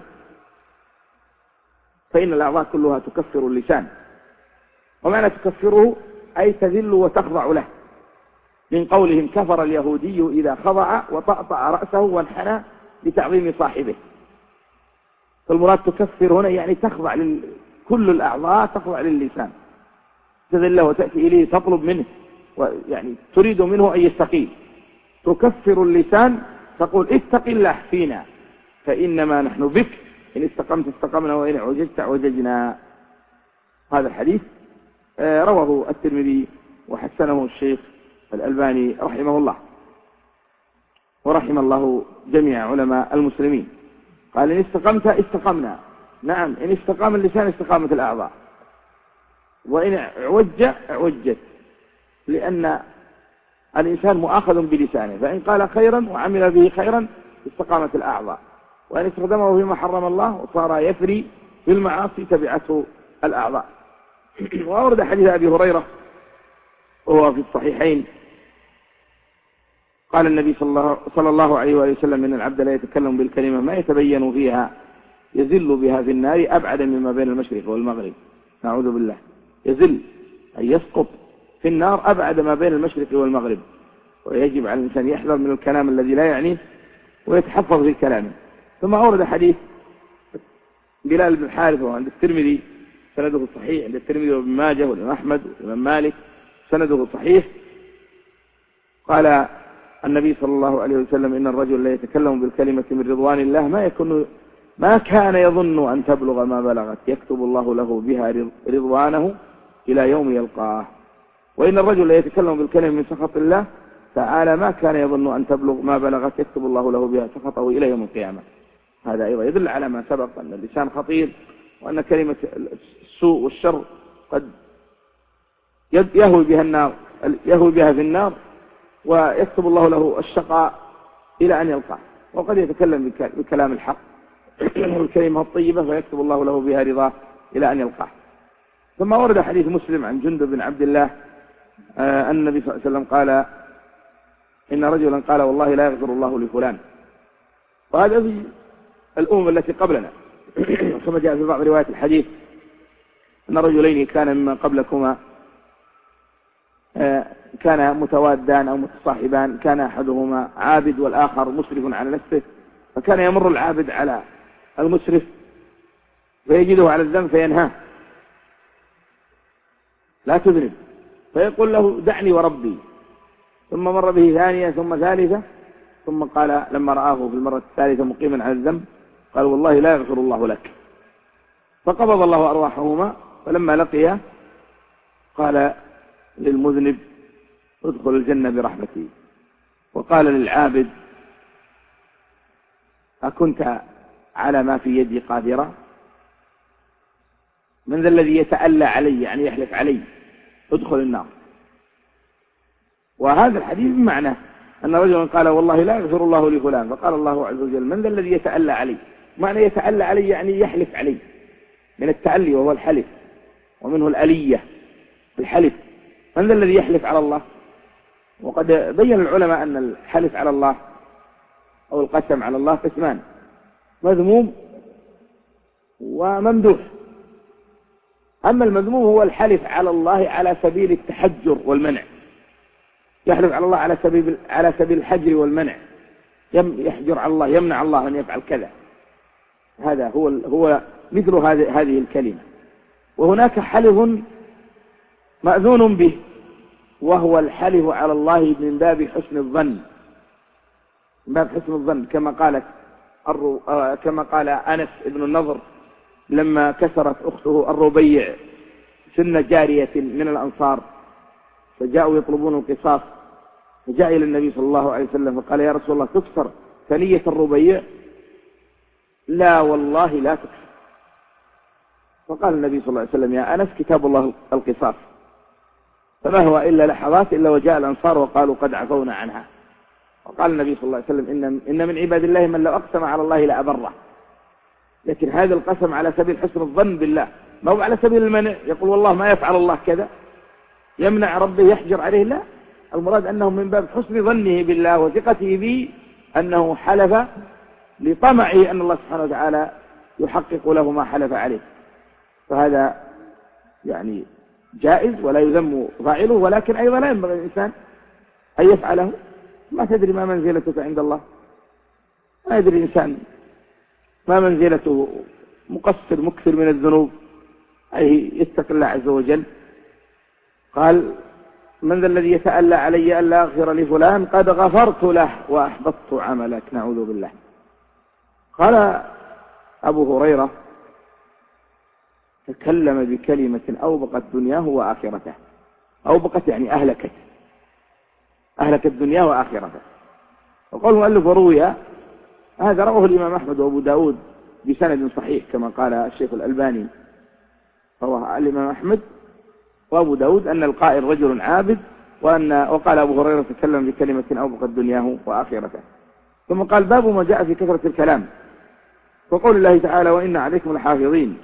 فإن الأعضاء كلها تكفر اللسان، ومعنى تكفره أي تذل وتخضع له، من قولهم كفر اليهودي إذا خضع وطأطأ رأسه وانحنى لتعظيم صاحبه. فالمراد تكفر هنا يعني تخضع كل الأعضاء تخضع للسان، تذل وتأتي إليه تطلب منه يعني تريد منه أن يستقيم. تكفر اللسان تقول اتق الله فينا فإنما نحن بك، إن استقمت استقمنا وإن عوججت عوججنا. هذا الحديث رواه الترمذي وحسنه الشيخ الألباني رحمه الله، ورحم الله جميع علماء المسلمين. قال إن استقمت استقمنا، نعم إن استقام اللسان استقامت الأعضاء، وإن عوجت لأن الإنسان مؤاخذ بلسانه، فإن قال خيرا وعمل به خيرا استقامت الأعضاء، وإن استخدمه فيما حرم الله وصار يفري بالمعاصي تبعته الأعضاء. وأورد حديث أبي هريرة وهو في الصحيحين قال النبي صلى الله عليه وآله وسلم إن العبد لا يتكلم بالكلمة ما يتبين فيها يزل بها في النار أبعد مما بين المشرق والمغرب. نعوذ بالله. يزل أي يسقط في النار أبعد ما بين المشرق والمغرب. ويجب على الإنسان يحذر من الكلام الذي لا يعنيه ويتحفظ في كلامه. ثم أورد حديث بلال بن حارث عند الترمذي سنده صحيح، عند الترمذي وابن ماجه والإمام أحمد والإمام مالك سنده صحيح. قال النبي صلى الله عليه وسلم إن الرجل لا يتكلم بالكلمة من رضوان الله ما كان يظن أن تبلغ ما بلغت يكتب الله له بها رضوانه إلى يوم يلقاه. وإن الرجل لا يتكلم بالكلمة من سخط الله تعالى ما كان يظن أن تبلغ ما بلغت يكتب الله له بها سخطه إلى يوم القيامة. هذا أيضا يدل على ما سبق أن اللسان خطير، وأن كلمة السوء والشر قد يهوي بها في النار ويكتب الله له الشقاء إلى أن يلقاه. وقد يتكلم بكلام الحق والكلمة الطيبة فيكتب الله له بها رضاه إلى أن يلقاه. ثم ورد حديث مسلم عن جندب بن عبد الله أن النبي صلى الله عليه وسلم قال إن رجلا قال والله لا يغفر الله لفلان. وهذا في الأمم التي قبلنا كما جاء في بعض روايات الحديث أن رجلين كان مما قبلكما كان متوادان أو متصاحبان، كان أحدهما عابد والآخر مسرف على نفسه، فكان يمر العابد على المسرف فيجده على الذنب فينهاه لا تذنب، فيقول له دعني وربي، ثم مر به ثانية ثم ثالثة، ثم قال لما رآه في المرة الثالثة مقيما على الذنب قال والله لا يغفر الله لك. فقبض الله أرواحهما، فلما لقيا قال للمذنب ادخل الجنة برحمتي، وقال للعابد أكنت على ما في يدي قادرا؟ من ذا الذي يتألى علي يعني يحلف علي ادخل النار. وهذا الحديث بمعنى أن رجلا قال والله لا يغفر الله لفلان، فقال الله عز وجل من ذا الذي يتألى علي؟ معنى يتألى علي يعني يحلف علي، من التألي وهو الحلف، ومنه الألية الحلف. من ذا الذي يحلف على الله؟ وقد بين العلماء أن الحلف على الله أو القسم على الله قسمان، مذموم وممدوح. أما المذموم هو الحلف على الله على سبيل التحجر والمنع، يحلف على الله على سبيل الحجر والمنع، يحجر على الله، يمنع الله أن يفعل كذا. هذا هو مثل هذه الكلمة. وهناك حلف مأذون به وهو الحلف على الله من باب حسن الظن، من باب حسن الظن، كما قال أنس بن النضر لما كسرت أخته الربيع سن جارية من الأنصار فجاءوا يطلبون القصاص، فجاء إلى النبي صلى الله عليه وسلم فقال يا رسول الله تكسر ثنية الربيع؟ لا والله لا تكسر. فقال النبي صلى الله عليه وسلم يا أنس كتاب الله القصاص، فما هو إلا لحظات إلا وجاء الأنصار وقالوا قد عفونا عنها. وقال النبي صلى الله عليه وسلم إن من عباد الله من لو أقسم على الله لأبره. لكن هذا القسم على سبيل حسن الظن بالله، ما هو على سبيل المنع، يقول والله ما يفعل الله كذا، يمنع ربه، يحجر عليه، لا. المراد أنه من باب حسن ظنه بالله وثقته به أنه حلف لطمعه أن الله سبحانه وتعالى يحقق له ما حلف عليه، فهذا يعني جائز ولا يذم فاعله، ولكن أيضا لا ينبغي الإنسان أن يفعله. ما تدري ما منزلتك عند الله، ما يدري الإنسان ما منزلته، مقصر مكثر من الذنوب، أي يتقي الله عز وجل. قال من ذا الذي يتألى علي ألا أغفر لفلان قد غفرت له وأحبطت عملك، نعوذ بالله. قال أبو هريرة تكلم بكلمة أوبقت دنياه وآخرته، أوبقت يعني أهلكت دنياه وآخرته. وقال المؤلف وروي هذا، رواه الإمام أحمد وأبو داود بسند صحيح كما قال الشيخ الألباني، رواه الإمام أحمد وأبو داود أن القائل رجل عابد، وقال أبو هريرة تكلم بكلمة أوبقت دنياه وآخرته. ثم قال باب ما جاء في كثرة الكلام، وقول الله تعالى وإن عليكم لحافظين،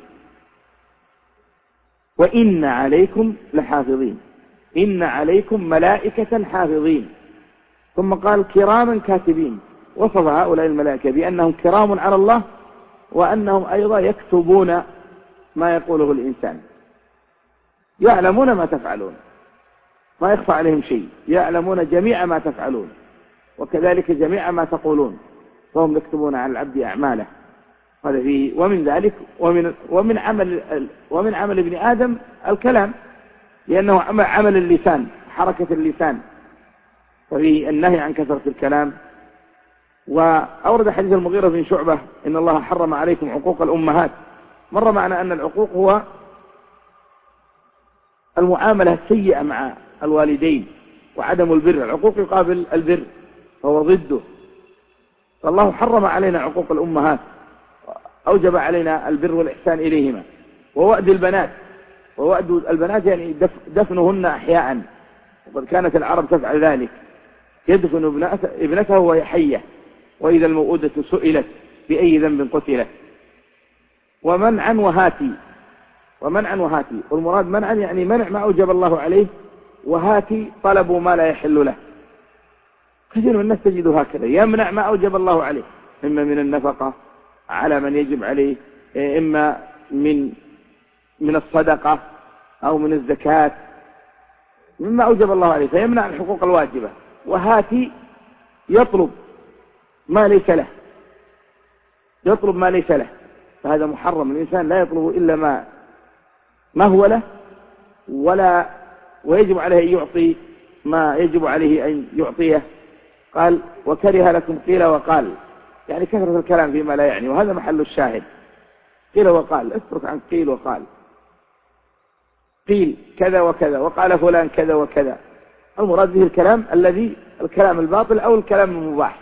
وإن عليكم لحافظين، إن عليكم ملائكة حافظين. ثم قال كراما كاتبين، وصف هؤلاء الملائكة بأنهم كرام على الله، وأنهم أيضا يكتبون ما يقوله الإنسان، يعلمون ما تفعلون، ما يخفى عليهم شيء، يعلمون جميع ما تفعلون وكذلك جميع ما تقولون، فهم يكتبون على العبد أعماله. هذا فيه ومن ذلك ومن عمل ابن آدم الكلام، لأنه عمل اللسان، حركة اللسان، وفيه النهي عن كثرة الكلام. وأورد حديث المغيرة بن شعبة إن الله حرم عليكم عقوق الأمهات. مر معنا أن العقوق هو المعاملة السيئة مع الوالدين وعدم البر، العقوق يقابل البر فهو ضده، فالله حرم علينا عقوق الأمهات، أوجب علينا البر والإحسان إليهما. ووأد البنات يعني دفنهن أحياء، وقد كانت العرب تفعل ذلك، يدفن ابنته وهي حية، وإذا الموءودة سئلت بأي ذنب قتلت. ومنعا وهاتي، والمراد منعا يعني منع ما أوجب الله عليه، وهاتي طلبوا ما لا يحل له. كثير من الناس تجد هكذا، يمنع ما أوجب الله عليه، إما من النفقة على من يجب عليه، إما من الصدقة أو من الزكاة، مما أوجب الله عليه، فيمنع الحقوق الواجبة. وهاتي يطلب ما ليس له، فهذا محرم. الإنسان لا يطلب إلا ما هو له، ويجب عليه أن يعطي ما يجب عليه أن يعطيه. قال وكره لكم قيل وقال، يعني كثرة الكلام فيما لا يعني، وهذا محل الشاهد. قيل وقال، اترك عن قيل وقال، قيل كذا وكذا وقال فلان كذا وكذا، المراد به الكلام الباطل أو الكلام المباح.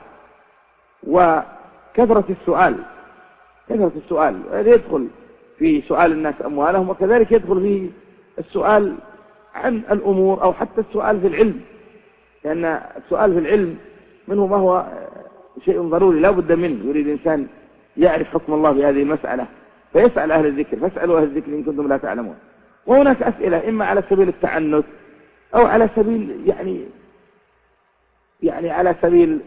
وكثرة السؤال هذا يدخل في سؤال الناس أموالهم، وكذلك يدخل في السؤال عن الأمور، أو حتى السؤال في العلم، لأن السؤال في العلم منه ما هو شيء ضروري لا بد منه، يريد الإنسان يعرف حكم الله بهذه المسألة فيسأل أهل الذكر، فاسألوا أهل الذكر إن كنتم لا تعلمون. وهناك أسئلة إما على سبيل التعنت، أو على سبيل يعني على سبيل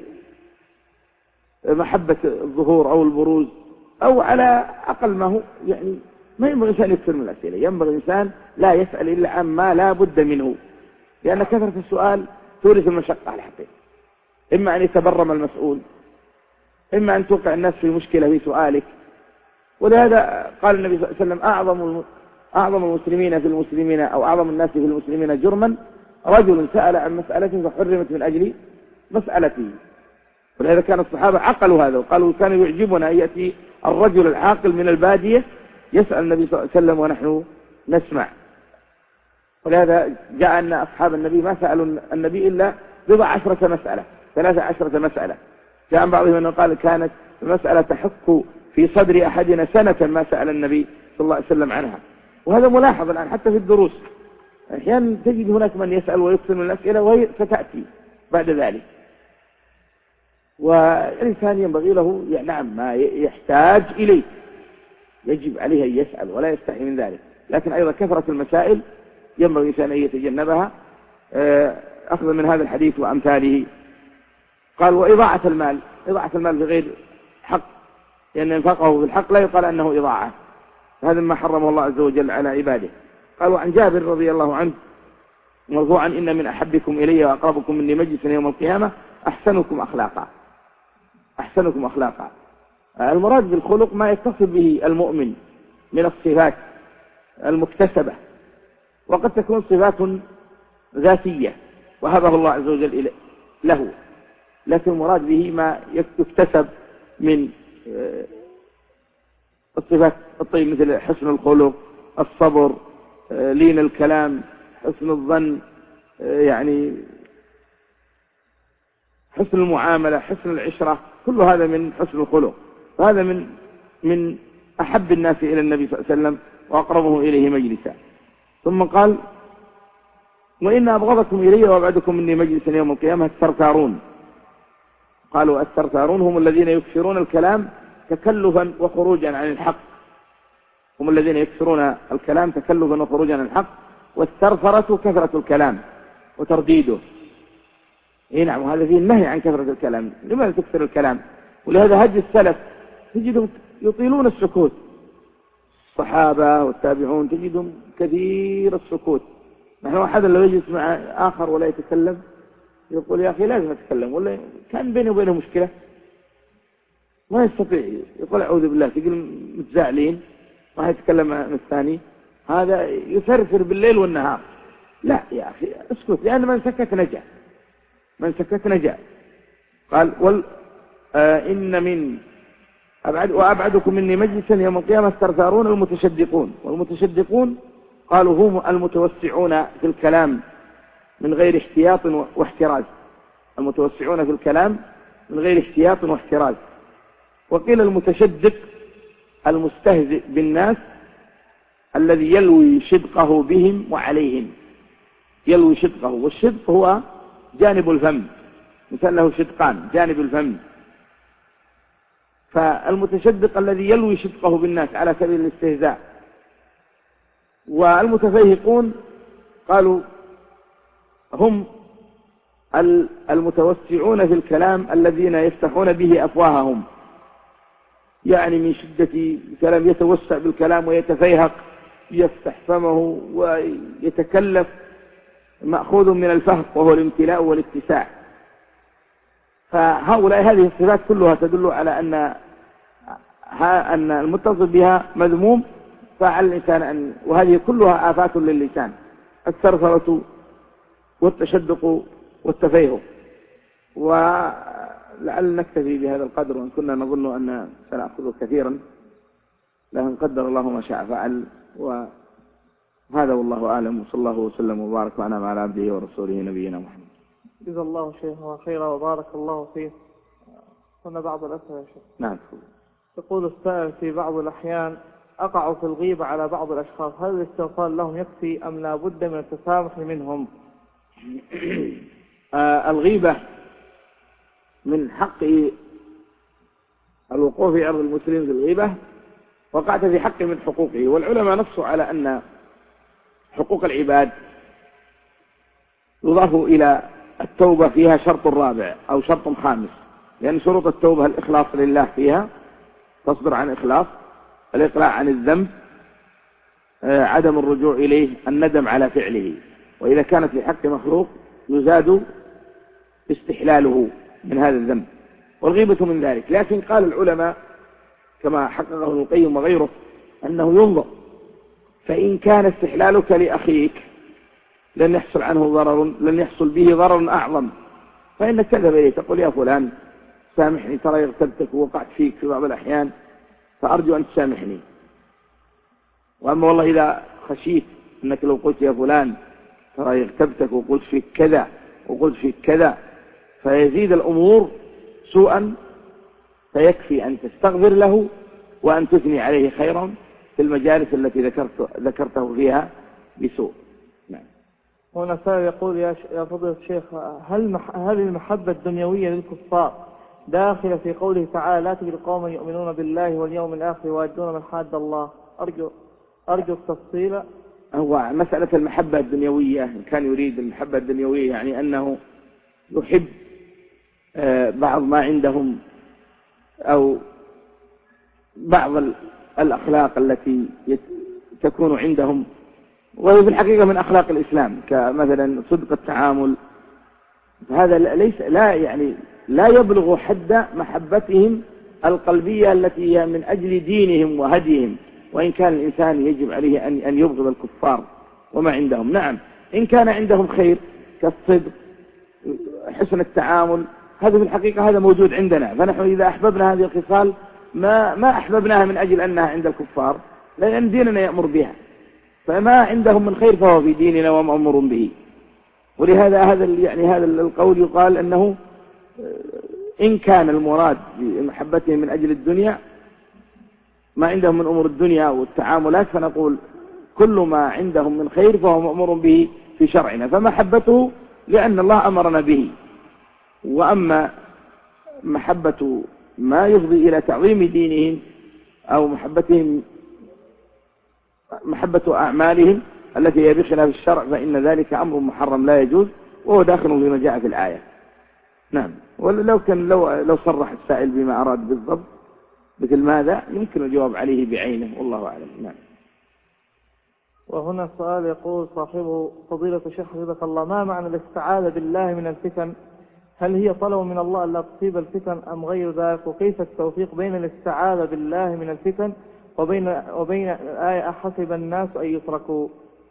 محبة الظهور أو البروز، أو على أقل ما هو يعني ما ينبغي الإنسان يكثر من الأسئلة، ينبغي الإنسان لا يسأل إلا عما لا بد منه، لأن كثرة السؤال تورث المشقة على الحقيقة، إما أن يتبرم المسؤول، إما أن توقع الناس في مشكلة في سؤالك. ولهذا قال النبي صلى الله عليه وسلم أعظم المسلمين في المسلمين، أو أعظم الناس في المسلمين جرما رجل سأل عن مسألة فحرمت من أجل مسألته. ولهذا كان الصحابة عقلوا هذا، وقالوا كان يعجبنا أن يأتي الرجل العاقل من البادية يسأل النبي صلى الله عليه وسلم ونحن نسمع. ولهذا جاء أن أصحاب النبي ما سألوا النبي إلا 13 مسألة. جاء عن بعضهم أنه قال كانت المسألة تحك في صدر أحدنا سنة ما سأل النبي صلى الله عليه وسلم عنها. وهذا ملاحظ الآن حتى في الدروس، أحيانا تجد هناك من يسأل ويكثر من الأسئلة وهي ستأتي بعد ذلك. والإنسان ينبغي له نعم ما يحتاج إليه، يجب عليه أن يسأل ولا يستحي من ذلك. لكن أيضا كثرة المسائل ينبغي الإنسان أن يتجنبها أخذ من هذا الحديث وأمثاله. قال وإضاعة المال، إضاعة المال بغير حق، لأن إنفاقه في الحق لا يقال أنه إضاعة، هذا ما حرمه الله عز وجل على عباده. قال وعن جابر رضي الله عنه مرفوعا إن من أحبكم إلي وأقربكم مني مجلسا يوم القيامة أحسنكم أخلاقا. أحسنكم أخلاقا، المراد بالخلق ما يتصف به المؤمن من الصفات المكتسبة، وقد تكون صفات ذاتية وهبه الله عز وجل له، لكن المراد به ما يكتسب من الصفات الطيب مثل حسن الخلق، الصبر، لين الكلام، حسن الظن، يعني حسن المعاملة، حسن العشرة، كل هذا من حسن الخلق، وهذا من أحب الناس إلى النبي صلى الله عليه وسلم وأقربه إليه مجلسا. ثم قال وإن أبغضكم إلي وأبعدكم مني مجلسا يوم القيامة الثرثارون. قالوا الثرثارون هم الذين يكثرون الكلام تكلفا وخروجا عن الحق، هم الذين يكثرون الكلام تكلفا وخروجا عن الحق، والثرثرة كثرة الكلام وترديده. إيه نعم، وهذا فيه النهي عن كثرة الكلام. لماذا تكثر الكلام؟ ولهذا هدي السلف تجدهم يطيلون السكوت، الصحابة والتابعون تجدهم كثير السكوت. نحن أحد لو يجلس مع آخر ولا يتكلم يقول يا أخي لازم أتكلم، ولا كان بيني وبينه مشكلة ما يستطيع، يقول أعوذ بالله، تقول متزاعلين راح يتكلم مع الثاني، هذا يثرثر بالليل والنهار. لا يا أخي اسكت، لأن من سكت نجا، من سكت نجا. قال إن من وأبعدكم مني مجلسا يوم القيامة الثرثارون المتشدقون. والمتشدقون قالوا هم المتوسعون في الكلام من غير احتياط واحتراز، المتوسعون في الكلام من غير احتياط واحتراز. وقيل المتشدق المستهزئ بالناس الذي يلوي شدقه بهم وعليهم، يلوي شدقه، والشدق هو جانب الفم، مثل له شدقان، جانب الفم. فالمتشدق الذي يلوي شدقه بالناس على سبيل الاستهزاء. والمتفيهقون قالوا هم المتوسعون في الكلام الذين يفتحون به أفواههم، يعني من شدة الكلام يتوسع بالكلام ويتفيهق، يفتح فمه ويتكلف، مأخوذ من الفهق وهو الامتلاء والاتساع. فهؤلاء هذه الصفات كلها تدل على أن المتصف بها مذموم، فعلى الإنسان وهذه كلها آفات للسان، الثرثرة والتشدق والتفيهق. ولعل نكتفي بهذا القدر، وإن كنا نظن أن سنأخذ كثيرا، لكن قدر الله ما شاء فعل. وهذا والله أعلم، وصلى الله وسلم وبارك وأنعم على عبده ورسوله نبينا محمد. جزا الله شيخنا خيرا وبارك الله فيه. هنا بعض الأسئلة يا شيخ. نعم. يقول السائل في بعض الأحيان أقع في الغيبة على بعض الأشخاص، هل الاستغفار لهم يكفي أم لا بد من التسامح منهم؟ الغيبة من حق الوقوف في عرض المسلم في الغيبة، وقعت في حق من حقوقه. والعلماء نصوا على أن حقوق العباد يضاف إلى التوبة فيها شرط رابع أو شرط خامس، لأن شروط التوبة الإخلاص لله فيها، تصدر عن إخلاص، الإقلاع عن الذنب، عدم الرجوع إليه، الندم على فعله. وإذا كانت في حق مخلوق يزاد استحلاله من هذا الذنب، والغيبة من ذلك. لكن قال العلماء كما حققه ابن القيم وغيره أنه ينظر، فإن كان استحلالك لأخيك لن يحصل عنه ضرر، لن يحصل به ضرر أعظم، فإنك تذهب إليه تقول يا فلان سامحني، ترى اغتبتك ووقعت فيك في بعض الأحيان، فأرجو أن تسامحني. وأما والله إذا خشيت أنك لو قلت يا فلان ترى اغتبتك وقلت فيك كذا وقلت فيك كذا فيزيد الأمور سوءا، فيكفي أن تستغفر له وأن تثني عليه خيرا في المجالس التي ذكرته فيها بسوء. نعم. هنا سائل يقول يا فضيلة الشيخ، هل المحبة الدنيوية للكفار داخل في قوله تعالى لا تجد قوما يؤمنون بالله واليوم الآخر ويؤدون من حاد الله. أرجو التفصيل. هو مسألة المحبة الدنيوية، إن كان يريد المحبة الدنيوية يعني أنه يحب بعض ما عندهم أو بعض الأخلاق التي تكون عندهم، وهي في الحقيقة من أخلاق الإسلام كمثلا صدق التعامل، هذا لا يبلغ حد محبتهم القلبية التي هي من أجل دينهم وهديهم، وإن كان الإنسان يجب عليه أن يبغض الكفار وما عندهم. نعم إن كان عندهم خير كالصدق حسن التعامل، هذا في الحقيقة هذا موجود عندنا، فنحن إذا أحببنا هذه الخصال ما أحببناها من أجل أنها عند الكفار، لأن ديننا يأمر بها، فما عندهم من خير فهو في ديننا ومأمور به. ولهذا هذا القول يقال أنه إن كان المراد بمحبتهم من أجل الدنيا ما عندهم من أمور الدنيا والتعاملات، فنقول كل ما عندهم من خير فهو مأمور به في شرعنا، فمحبته لأن الله أمرنا به. وأما محبة ما يفضي إلى تعظيم دينهم أو محبة أعمالهم التي هي بخلاف الشرع، فإن ذلك أمر محرم لا يجوز، وهو داخل فيما جاء في الآية. نعم، لو صرح السائل بما أراد بالضبط مثل ماذا يمكن الجواب عليه بعينه، والله أعلم. نعم. وهنا سؤال يقول صاحبه فضيلة الشيخ حفظك الله، ما معنى الاستعاذة بالله من الفتن؟ هل هي طلب من الله ألا تصيب الفتن أم غير ذلك؟ وكيف التوفيق بين الاستعاذة بالله من الفتن وبين الآية أحسب الناس أن يتركوا؟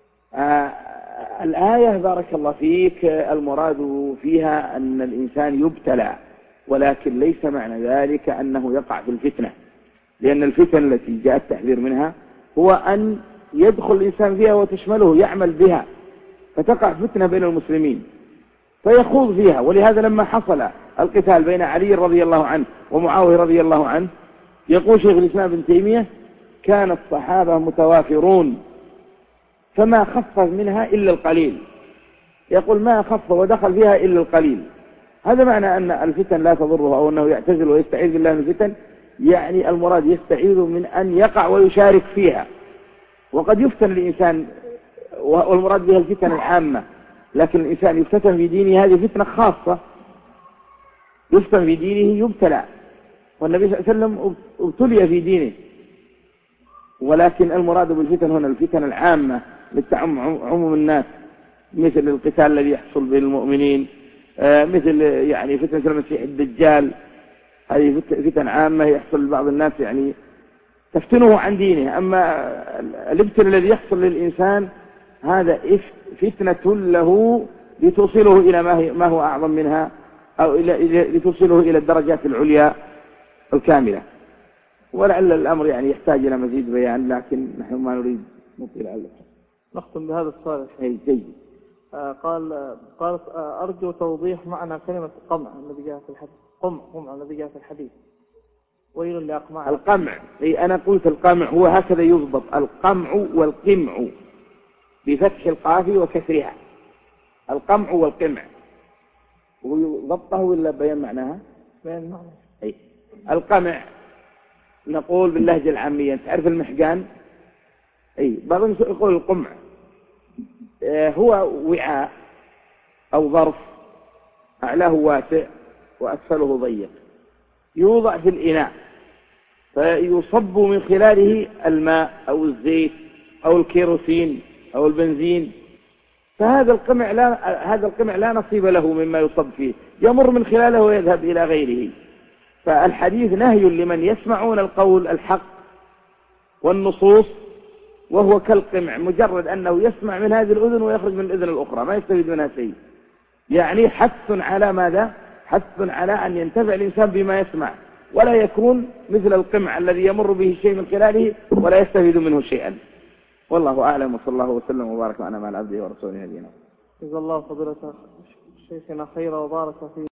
الآية بارك الله فيك المراد فيها أن الإنسان يبتلى، ولكن ليس معنى ذلك أنه يقع في الفتنة، لأن الفتن التي جاء التحذير منها هو أن يدخل الإنسان فيها وتشمله يعمل بها، فتقع فتنة بين المسلمين فيخوض فيها. ولهذا لما حصل القتال بين علي رضي الله عنه ومعاوية رضي الله عنه، يقول شيخ الإسلام ابن تيمية كان الصحابة متوافرون فما خف منها إلا القليل، يقول ما خف ودخل فيها إلا القليل. هذا معنى أن الفتن لا تضره أو أنه يعتزل ويستعيذ بالله من الفتن، يعني المراد يستعيذ من أن يقع ويشارك فيها. وقد يفتن الإنسان، والمراد بها الفتن العامة، لكن الإنسان يفتن في دينه هذه فتنة خاصة، يفتن في دينه يبتلى، والنبي صلى الله عليه وسلم ابتلي في دينه. ولكن المراد بالفتن هنا الفتن العامة للتعم عموم الناس، مثل القتال الذي يحصل بين المؤمنين، مثل يعني فتنة المسيح الدجال، هذه فتن عامة يحصل لبعض الناس يعني تفتنه عن دينه. أما الابتلاء الذي يحصل للإنسان هذا فتنة له لتوصله إلى ما هو أعظم منها، أو لتوصله إلى الدرجات العليا الكاملة. ولعل الأمر يعني يحتاج إلى مزيد بيان، لكن نحن ما نريد نطيل عليه. نختم بهذا السؤال. جيد. قال أرجو توضيح معنى كلمة قمع الذي جاء في الحديث. قمع الذي جاء في الحديث. ويل لأقمع. القمع، أنا قلت القمع هو هكذا يضبط، القمع والقمع بفتح القاف وكسرها، القمع والقمع. وضبطه ولا بيان معناها؟ بيان معناها. القمع نقول باللهجة العامية، تعرف المحجان؟ بعضهم يقول القمع هو وعاء أو ظرف أعلاه واسع وأسفله ضيق، يوضع في الإناء فيصب من خلاله الماء أو الزيت أو الكيروسين أو البنزين، فهذا القمع لا نصيب له مما يصب فيه، يمر من خلاله ويذهب إلى غيره. فالحديث نهي لمن يسمعون القول الحق والنصوص وهو كالقمع، مجرد أنه يسمع من هذه الأذن ويخرج من الأذن الأخرى ما يستفيد منها شيء. يعني حث على ماذا؟ حث على أن ينتفع الإنسان بما يسمع، ولا يكون مثل القمع الذي يمر به الشيء من خلاله ولا يستفيد منه شيئا. والله أعلم، وصلى الله وسلم وبارك معنا مع العبد ورسوله نبينا. جزا الله فضيلة شيخنا خيرا وبارك فيه.